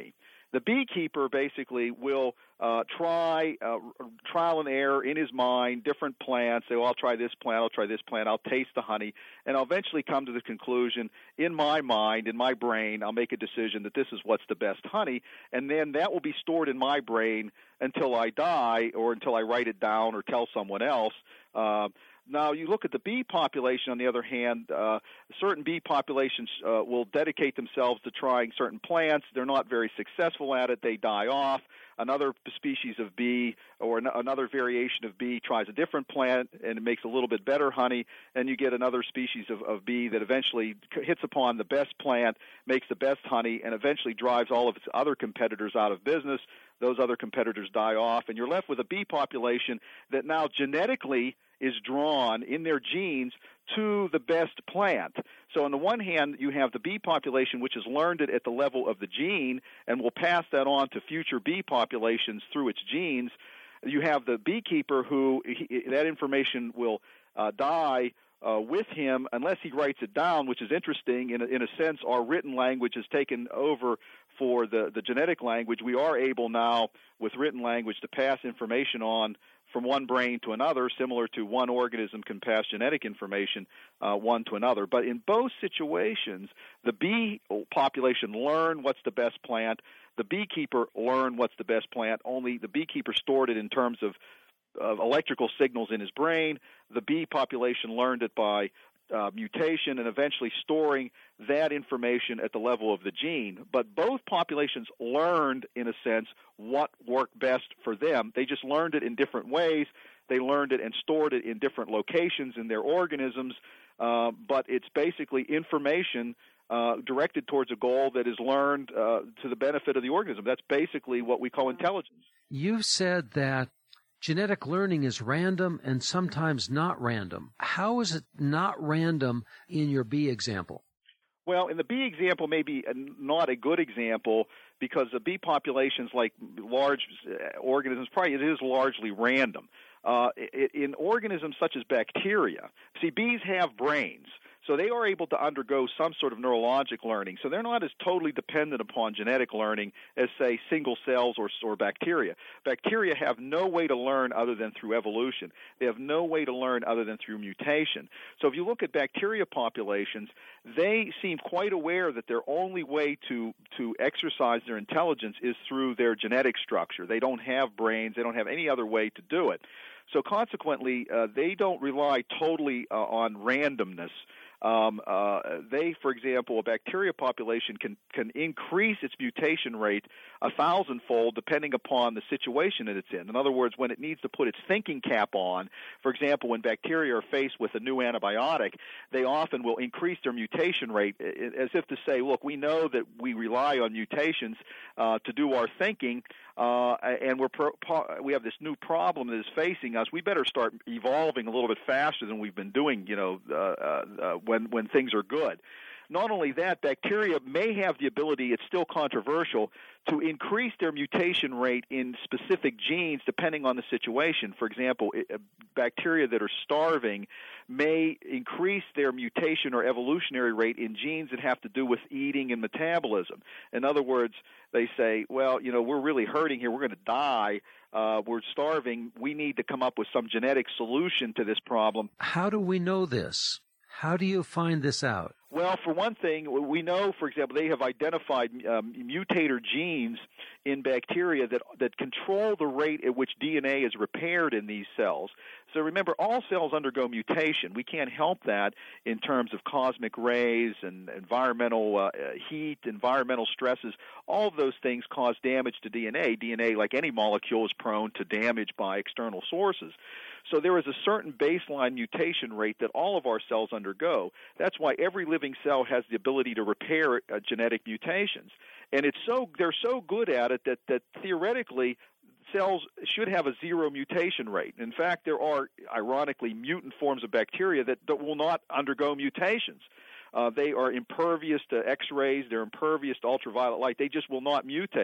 The beekeeper basically will uh, try uh, trial and error in his mind, different plants. Say, well, I'll try this plant, I'll try this plant, I'll taste the honey, and I'll eventually come to the conclusion in my mind, in my brain, I'll make a decision that this is what's the best honey, and then that will be stored in my brain until I die or until I write it down or tell someone else. Uh, Now, you look at the bee population, on the other hand, uh, certain bee populations uh, will dedicate themselves to trying certain plants. They're not very successful at it. They die off. Another species of bee or an- another variation of bee tries a different plant, and it makes a little bit better honey, and you get another species of, of bee that eventually hits upon the best plant, makes the best honey, and eventually drives all of its other competitors out of business. Those other competitors die off, and you're left with a bee population that now genetically is drawn in their genes to the best plant. So on the one hand, you have the bee population, which has learned it at the level of the gene and will pass that on to future bee populations through its genes. You have the beekeeper who, he, that information will uh, die uh, with him unless he writes it down, which is interesting. In a, in a sense, our written language has taken over for the, the genetic language. We are able now, with written language, to pass information on from one brain to another, similar to one organism can pass genetic information uh, one to another. But in both situations, the bee population learn what's the best plant. The beekeeper learn what's the best plant, only the beekeeper stored it in terms of, of electrical signals in his brain. The bee population learned it by Uh, mutation and eventually storing that information at the level of the gene. But both populations learned, in a sense, what worked best for them. They just learned it in different ways. They learned it and stored it in different locations in their organisms, uh, but it's basically information uh, directed towards a goal that is learned uh, to the benefit of the organism. That's basically what we call intelligence. You said that genetic learning is random and sometimes not random. How is it not random in your bee example? Well, in the bee example, maybe not a good example because the bee populations, like large organisms, probably it is largely random. Uh, in organisms such as bacteria, see, bees have brains. So they are able to undergo some sort of neurologic learning. So they're not as totally dependent upon genetic learning as, say, single cells or, or bacteria. Bacteria have no way to learn other than through evolution. They have no way to learn other than through mutation. So if you look at bacteria populations, they seem quite aware that their only way to, to exercise their intelligence is through their genetic structure. They don't have brains. They don't have any other way to do it. So consequently, uh, they don't rely totally uh, on randomness. Um, uh, they, for example, a bacteria population can, can increase its mutation rate a thousandfold depending upon the situation that it's in. In other words, when it needs to put its thinking cap on, for example, when bacteria are faced with a new antibiotic, they often will increase their mutation rate as if to say, look, we know that we rely on mutations uh, to do our thinking, uh, and we're pro- po- we have this new problem that is facing us. We better start evolving a little bit faster than we've been doing, you know, uh, uh, when, when things are good. Not only that, bacteria may have the ability, it's still controversial, to increase their mutation rate in specific genes depending on the situation. For example, bacteria that are starving may increase their mutation or evolutionary rate in genes that have to do with eating and metabolism. In other words, they say, well, you know, we're really hurting here. We're going to die. Uh, we're starving. We need to come up with some genetic solution to this problem. How do we know this? How do you find this out? Well, for one thing, we know, for example, they have identified um, mutator genes in bacteria that that control the rate at which D N A is repaired in these cells. So remember, all cells undergo mutation. We can't help that in terms of cosmic rays and environmental uh, heat, environmental stresses. All of those things cause damage to D N A. D N A, like any molecule, is prone to damage by external sources. So there is a certain baseline mutation rate that all of our cells undergo. That's why every living cell has the ability to repair uh, genetic mutations. And it's so they're so good at it that, that theoretically cells should have a zero mutation rate. In fact, there are, ironically, mutant forms of bacteria that, that will not undergo mutations. Uh, they are impervious to X-rays. They're impervious to ultraviolet light. They just will not mutate.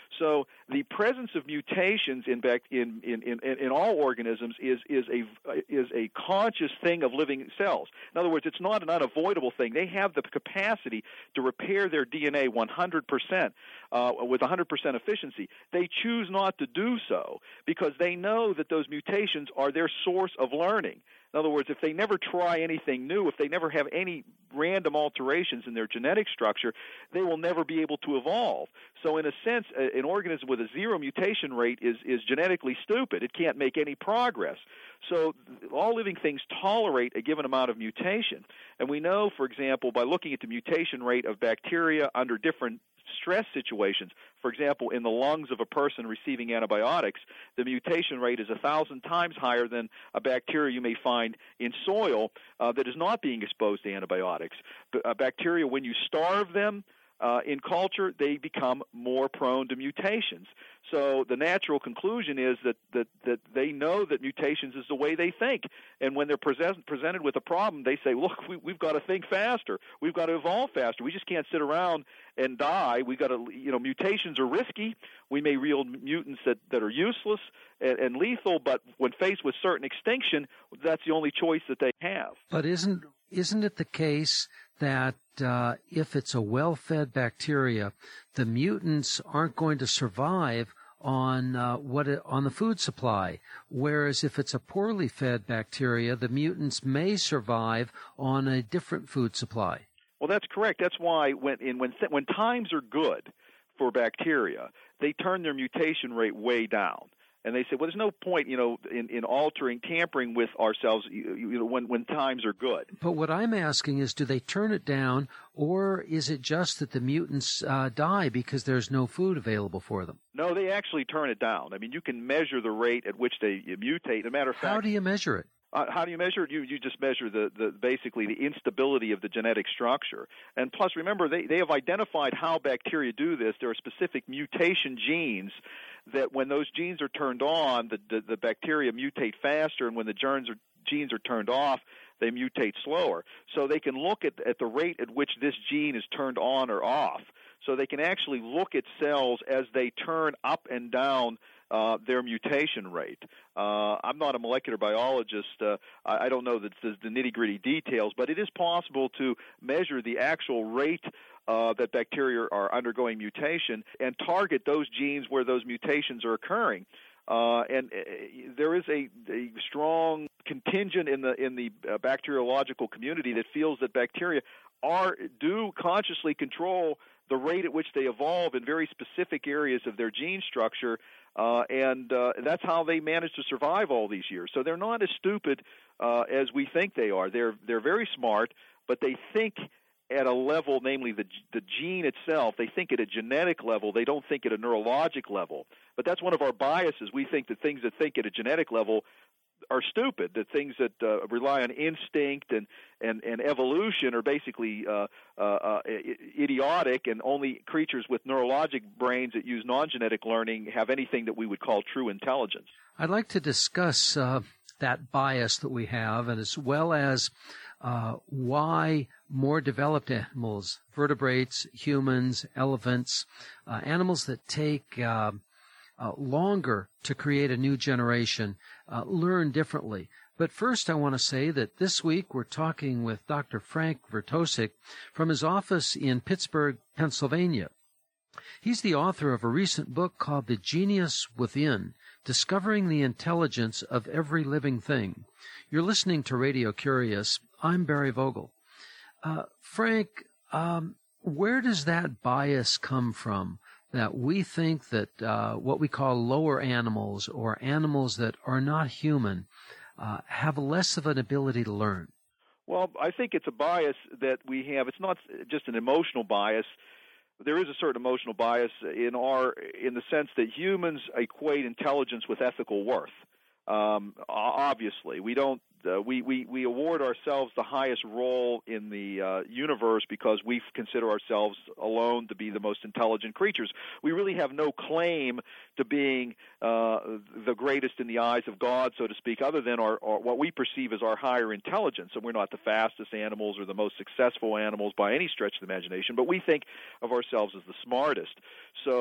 So the presence of mutations in in in, in, in all organisms is is a is a conscious thing of living cells. In other words, it's not an unavoidable thing. They have the capacity to repair their D N A one hundred percent uh, with one hundred percent efficiency. They choose not to do so because they know that those mutations are their source of learning. In other words, if they never try anything new, if they never have any random alterations in their genetic structure, they will never be able to evolve. So in a sense, an organism with a zero mutation rate is, is genetically stupid. It can't make any progress. So all living things tolerate a given amount of mutation. And we know, for example, by looking at the mutation rate of bacteria under different stress situations, for example, in the lungs of a person receiving antibiotics, the mutation rate is a thousand times higher than a bacteria you may find in soil uh, that is not being exposed to antibiotics. But, uh, bacteria, when you starve them uh, in culture, they become more prone to mutations. So the natural conclusion is that, that, that they know that mutations is the way they think. And when they're present, presented with a problem, they say, look, we, we've got to think faster. We've got to evolve faster. We just can't sit around and die. We've got to, you know, mutations are risky. We may yield mutants that, that are useless and, and lethal, but when faced with certain extinction, that's the only choice that they have. But isn't isn't it the case that uh, if it's a well-fed bacteria, the mutants aren't going to survive on uh, what it, on the food supply, whereas if it's a poorly fed bacteria, the mutants may survive on a different food supply? Well, that's correct. That's why when in, when th- when times are good for bacteria, they turn their mutation rate way down. And they say, well, there's no point, you know, in, in altering, tampering with ourselves, you, you know, when, when times are good. But what I'm asking is, do they turn it down, or is it just that the mutants uh, die because there's no food available for them? No, they actually turn it down. I mean, you can measure the rate at which they mutate. As a matter of fact, how do you measure it? Uh, how do you measure it? You you just measure the, the basically the instability of the genetic structure. And plus, remember, they, they have identified how bacteria do this. There are specific mutation genes that when those genes are turned on, the, the, the bacteria mutate faster, and when the germs are, genes are turned off, they mutate slower. So they can look at, at the rate at which this gene is turned on or off. So they can actually look at cells as they turn up and down uh, their mutation rate. Uh, I'm not a molecular biologist. Uh, I, I don't know the, the, the nitty-gritty details, but it is possible to measure the actual rate uh, that bacteria are undergoing mutation and target those genes where those mutations are occurring. Uh, and uh, there is a, a strong contingent in the in the uh, bacteriological community that feels that bacteria are do consciously control the rate at which they evolve in very specific areas of their gene structure, uh, and uh, that's how they manage to survive all these years. So they're not as stupid uh, as we think they are. They're they're very smart, but they think at a level, namely the the gene itself. They think at a genetic level. They don't think at a neurologic level. But that's one of our biases. We think that things that think at a genetic level are stupid, that things that uh, rely on instinct and, and, and evolution are basically uh, uh, uh, idiotic, and only creatures with neurologic brains that use non-genetic learning have anything that we would call true intelligence. I'd like to discuss uh, that bias that we have, and as well as uh, why more developed animals, vertebrates, humans, elephants, uh, animals that take uh, Uh, longer to create a new generation, uh, learn differently. But first I want to say that this week we're talking with Doctor Frank Vertosik from his office in Pittsburgh, Pennsylvania. He's the author of a recent book called The Genius Within, Discovering the Intelligence of Every Living Thing. You're listening to Radio Curious. I'm Barry Vogel. Uh, Frank, um, where does that bias come from? That we think that uh, what we call lower animals or animals that are not human uh, have less of an ability to learn? Well, I think it's a bias that we have. It's not just an emotional bias. There is a certain emotional bias in our in the sense that humans equate intelligence with ethical worth. Um, obviously, we don't. Uh, we, we, we award ourselves the highest role in the uh, universe because we consider ourselves alone to be the most intelligent creatures. We really have no claim to being uh, the greatest in the eyes of God, so to speak, other than our, our, what we perceive as our higher intelligence. And we're not the fastest animals or the most successful animals by any stretch of the imagination, but we think of ourselves as the smartest. So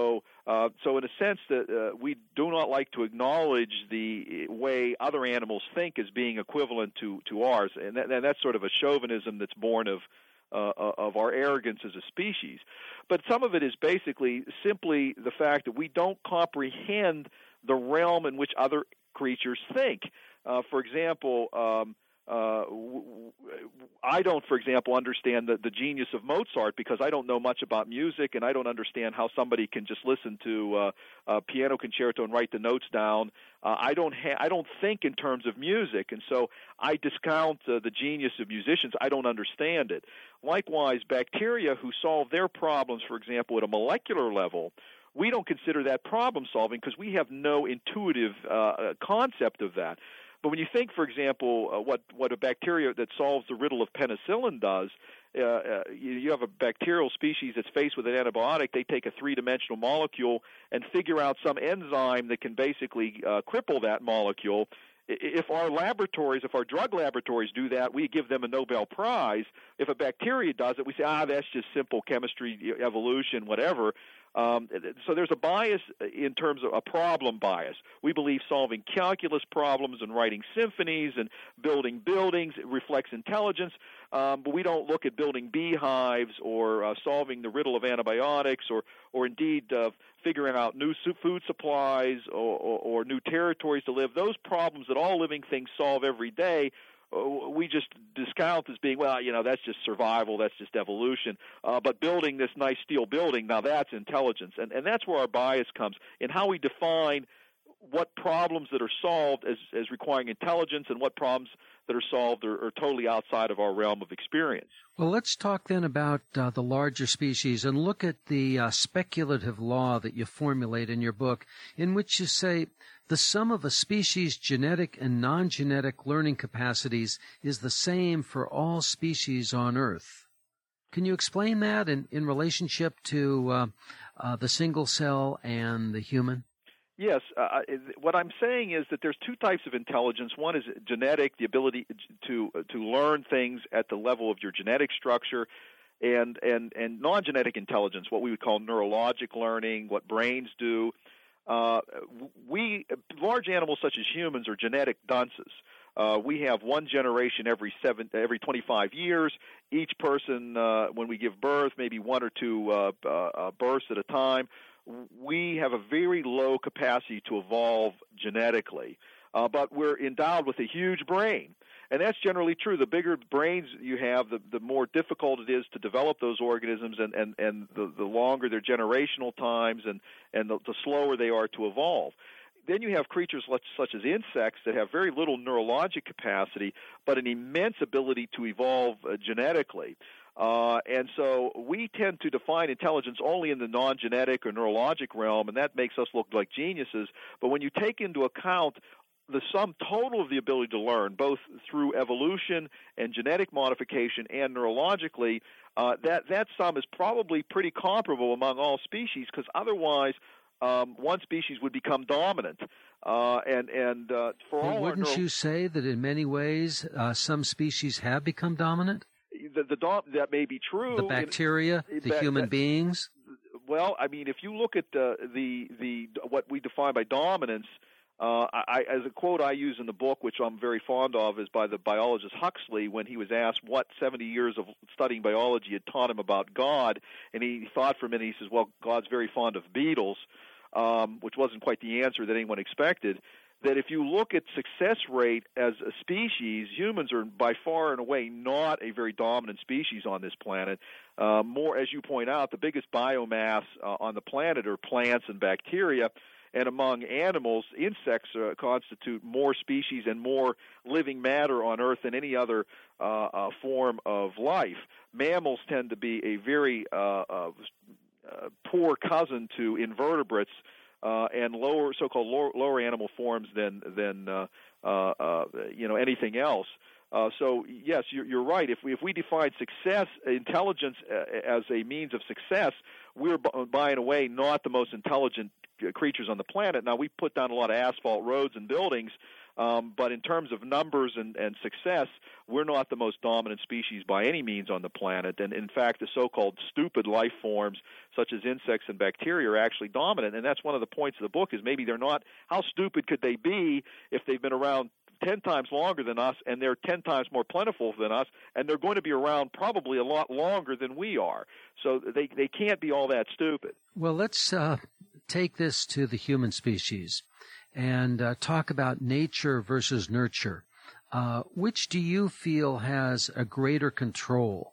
Uh, so in a sense that uh, we do not like to acknowledge the way other animals think as being equivalent to, to ours, and, that, and that's sort of a chauvinism that's born of uh, of our arrogance as a species. But some of it is basically simply the fact that we don't comprehend the realm in which other creatures think. Uh, for example, um, Uh, I don't, for example, understand the, the genius of Mozart because I don't know much about music, and I don't understand how somebody can just listen to uh, a piano concerto and write the notes down. Uh, I don't ha- I don't think in terms of music, and so I discount uh, the genius of musicians. I don't understand it. Likewise, bacteria who solve their problems, for example, at a molecular level, we don't consider that problem solving because we have no intuitive uh, concept of that. But when you think, for example, uh, what, what a bacteria that solves the riddle of penicillin does, uh, uh, you, you have a bacterial species that's faced with an antibiotic, they take a three-dimensional molecule and figure out some enzyme that can basically uh, cripple that molecule. If our laboratories, if our drug laboratories do that, we give them a Nobel Prize. If a bacteria does it, we say, ah, that's just simple chemistry, evolution, whatever. Um, so there's a bias in terms of a problem bias. We believe solving calculus problems and writing symphonies and building buildings reflects intelligence, um, but we don't look at building beehives or uh, solving the riddle of antibiotics or, or indeed uh, figuring out new food supplies or, or, or new territories to live. Those problems that all living things solve every day, we just discount as being, well, you know, that's just survival, that's just evolution. Uh, but building this nice steel building, now that's intelligence. And, and that's where our bias comes in how we define what problems that are solved as, as requiring intelligence and what problems that are solved are, are totally outside of our realm of experience. Well, let's talk then about uh, the larger species and look at the uh, speculative law that you formulate in your book, in which you say the sum of a species' genetic and non-genetic learning capacities is the same for all species on Earth. Can you explain that in, in relationship to uh, uh, the single cell and the human? Yes. Uh, what I'm saying is that there's two types of intelligence. One is genetic, the ability to to learn things at the level of your genetic structure, and, and, and non-genetic intelligence, what we would call neurologic learning, what brains do. Uh, we large animals such as humans are genetic dunces. Uh, we have one generation every seven, every twenty-five years. Each person, uh, when we give birth, maybe one or two uh, uh, births at a time. We have a very low capacity to evolve genetically, uh, but we're endowed with a huge brain. And that's generally true. The bigger brains you have, the, the more difficult it is to develop those organisms, and, and, and the, the longer their generational times, and, and the, the slower they are to evolve. Then you have creatures such, such as insects that have very little neurologic capacity, but an immense ability to evolve uh, genetically. Uh, and so we tend to define intelligence only in the non-genetic or neurologic realm, and that makes us look like geniuses. But when you take into account the sum total of the ability to learn, both through evolution and genetic modification and neurologically, uh, that, that sum is probably pretty comparable among all species, because otherwise um, one species would become dominant. Uh, and and uh, for well, all wouldn't neuro- you say that in many ways uh, some species have become dominant? The, the dom- that may be true. The bacteria, in, the that, human that, beings. Well, I mean, if you look at the the, the what we define by dominance, uh, I, as a quote I use in the book, which I'm very fond of, is by the biologist Huxley when he was asked what seventy years of studying biology had taught him about God, and he thought for a minute. He says, "Well, God's very fond of beetles," um, which wasn't quite the answer that anyone expected. That if you look at success rate as a species, humans are by far and away not a very dominant species on this planet. Uh, more, as you point out, the biggest biomass uh, on the planet are plants and bacteria, and among animals, insects uh, constitute more species and more living matter on Earth than any other uh, uh, form of life. Mammals tend to be a very uh, uh, uh, poor cousin to invertebrates, Uh, and lower, so-called lower, lower animal forms than than uh, uh, uh, you know anything else. Uh, so yes, you're, you're right. If we if we define success, intelligence uh, as a means of success, we're by and away not the most intelligent creatures on the planet. Now we put down a lot of asphalt roads and buildings, Um, but in terms of numbers and, and success, we're not the most dominant species by any means on the planet. And in fact, the so-called stupid life forms, such as insects and bacteria, are actually dominant. And that's one of the points of the book, is maybe they're not, how stupid could they be if they've been around ten times longer than us, and they're ten times more plentiful than us, and they're going to be around probably a lot longer than we are. So they, they can't be all that stupid. Well, let's uh, take this to the human species and uh, talk about nature versus nurture. Uh, which do you feel has a greater control?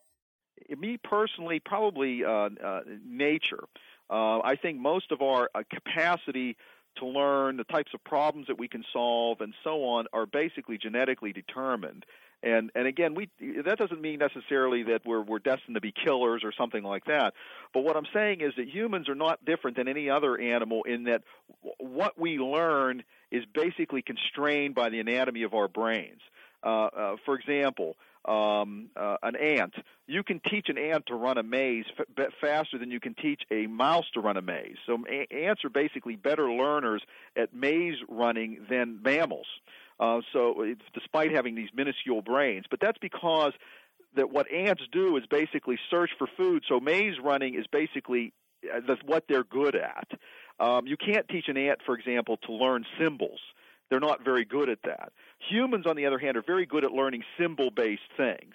Me personally, probably uh, uh, nature. Uh, I think most of our uh, capacity to learn, the types of problems that we can solve, and so on, are basically genetically determined. And and again, we that doesn't mean necessarily that we're we're destined to be killers or something like that. But what I'm saying is that humans are not different than any other animal in that what we learn is basically constrained by the anatomy of our brains. Uh, uh, for example, um, uh, an ant. You can teach an ant to run a maze f- faster than you can teach a mouse to run a maze. So a- ants are basically better learners at maze running than mammals. Uh, so it's, despite having these minuscule brains, but that's because that what ants do is basically search for food. So maze running is basically uh, that's what they're good at. Um, you can't teach an ant, for example, to learn symbols. They're not very good at that. Humans, on the other hand, are very good at learning symbol-based things.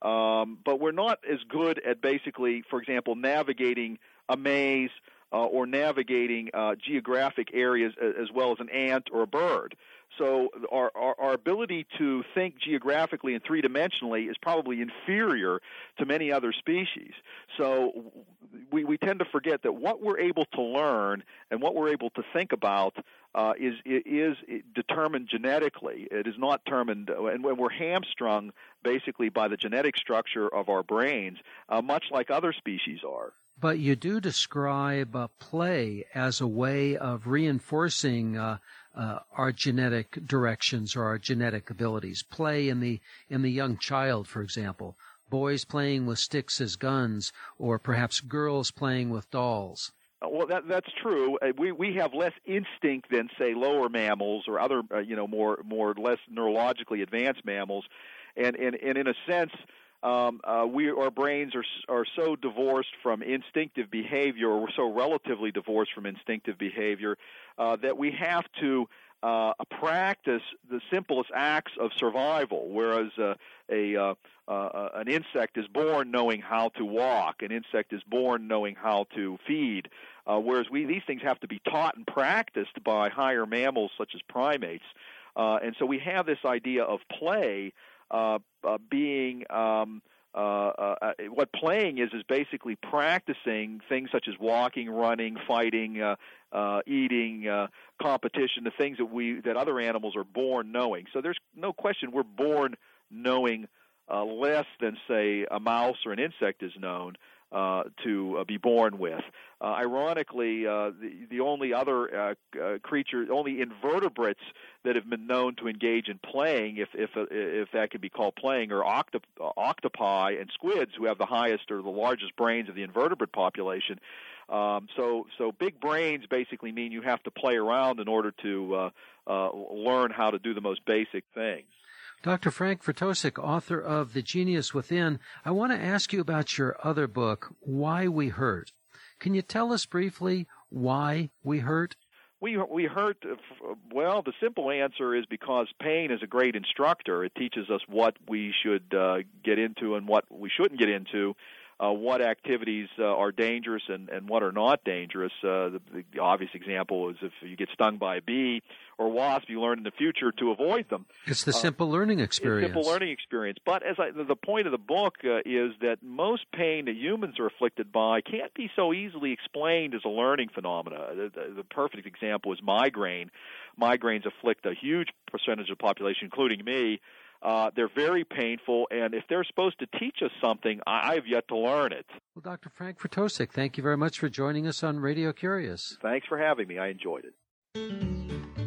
Um, but we're not as good at basically, for example, navigating a maze uh, or navigating uh, geographic areas as well as an ant or a bird. So our, our, our ability to think geographically and three-dimensionally is probably inferior to many other species. So we, we tend to forget that what we're able to learn and what we're able to think about uh, is, is determined genetically. It is not determined, and we're hamstrung basically by the genetic structure of our brains, uh, much like other species are. But you do describe uh, play as a way of reinforcing uh, uh, our genetic directions or our genetic abilities. Play in the in the young child, for example, boys playing with sticks as guns, or perhaps girls playing with dolls. Well, that, that's true. Uh, we we have less instinct than, say, lower mammals or other, uh, you know, more more less neurologically advanced mammals, and and, and in a sense. Um, uh, we, our brains are are so divorced from instinctive behavior, or we're so relatively divorced from instinctive behavior, uh, that we have to uh, practice the simplest acts of survival. Whereas uh, a uh, uh, an insect is born knowing how to walk, an insect is born knowing how to feed. Uh, whereas we these things have to be taught and practiced by higher mammals such as primates, uh, and so we have this idea of play. Uh, uh, being um, uh, uh, what playing is is basically practicing things such as walking, running, fighting, uh, uh, eating, uh, competition, the things that we that other animals are born knowing. So there's no question we're born knowing uh, less than, say, a mouse or an insect is known uh, to uh, be born with. Uh, ironically, uh, the, the only other uh, uh, creature, only invertebrates that have been known to engage in playing, if if uh, if that can be called playing, are octop- uh, octopi and squids, who have the highest or the largest brains of the invertebrate population. Um, so, so big brains basically mean you have to play around in order to uh, uh, learn how to do the most basic things. Doctor Frank Furtosek, author of The Genius Within, I want to ask you about your other book, Why We Hurt. Can you tell us briefly why we hurt? We we hurt, well, the simple answer is because pain is a great instructor. It teaches us what we should uh, get into and what we shouldn't get into, uh, what activities uh, are dangerous and, and what are not dangerous. Uh, the, the obvious example is if you get stung by a bee or wasp, you learn in the future to avoid them. It's the simple uh, learning experience. It's simple learning experience. But as I, the point of the book uh, is that most pain that humans are afflicted by can't be so easily explained as a learning phenomena. The, the, the perfect example is migraine. Migraines afflict a huge percentage of the population, including me. Uh, they're very painful, and if they're supposed to teach us something, I, I've yet to learn it. Well, Doctor Frank Furtosek, thank you very much for joining us on Radio Curious. Thanks for having me. I enjoyed it.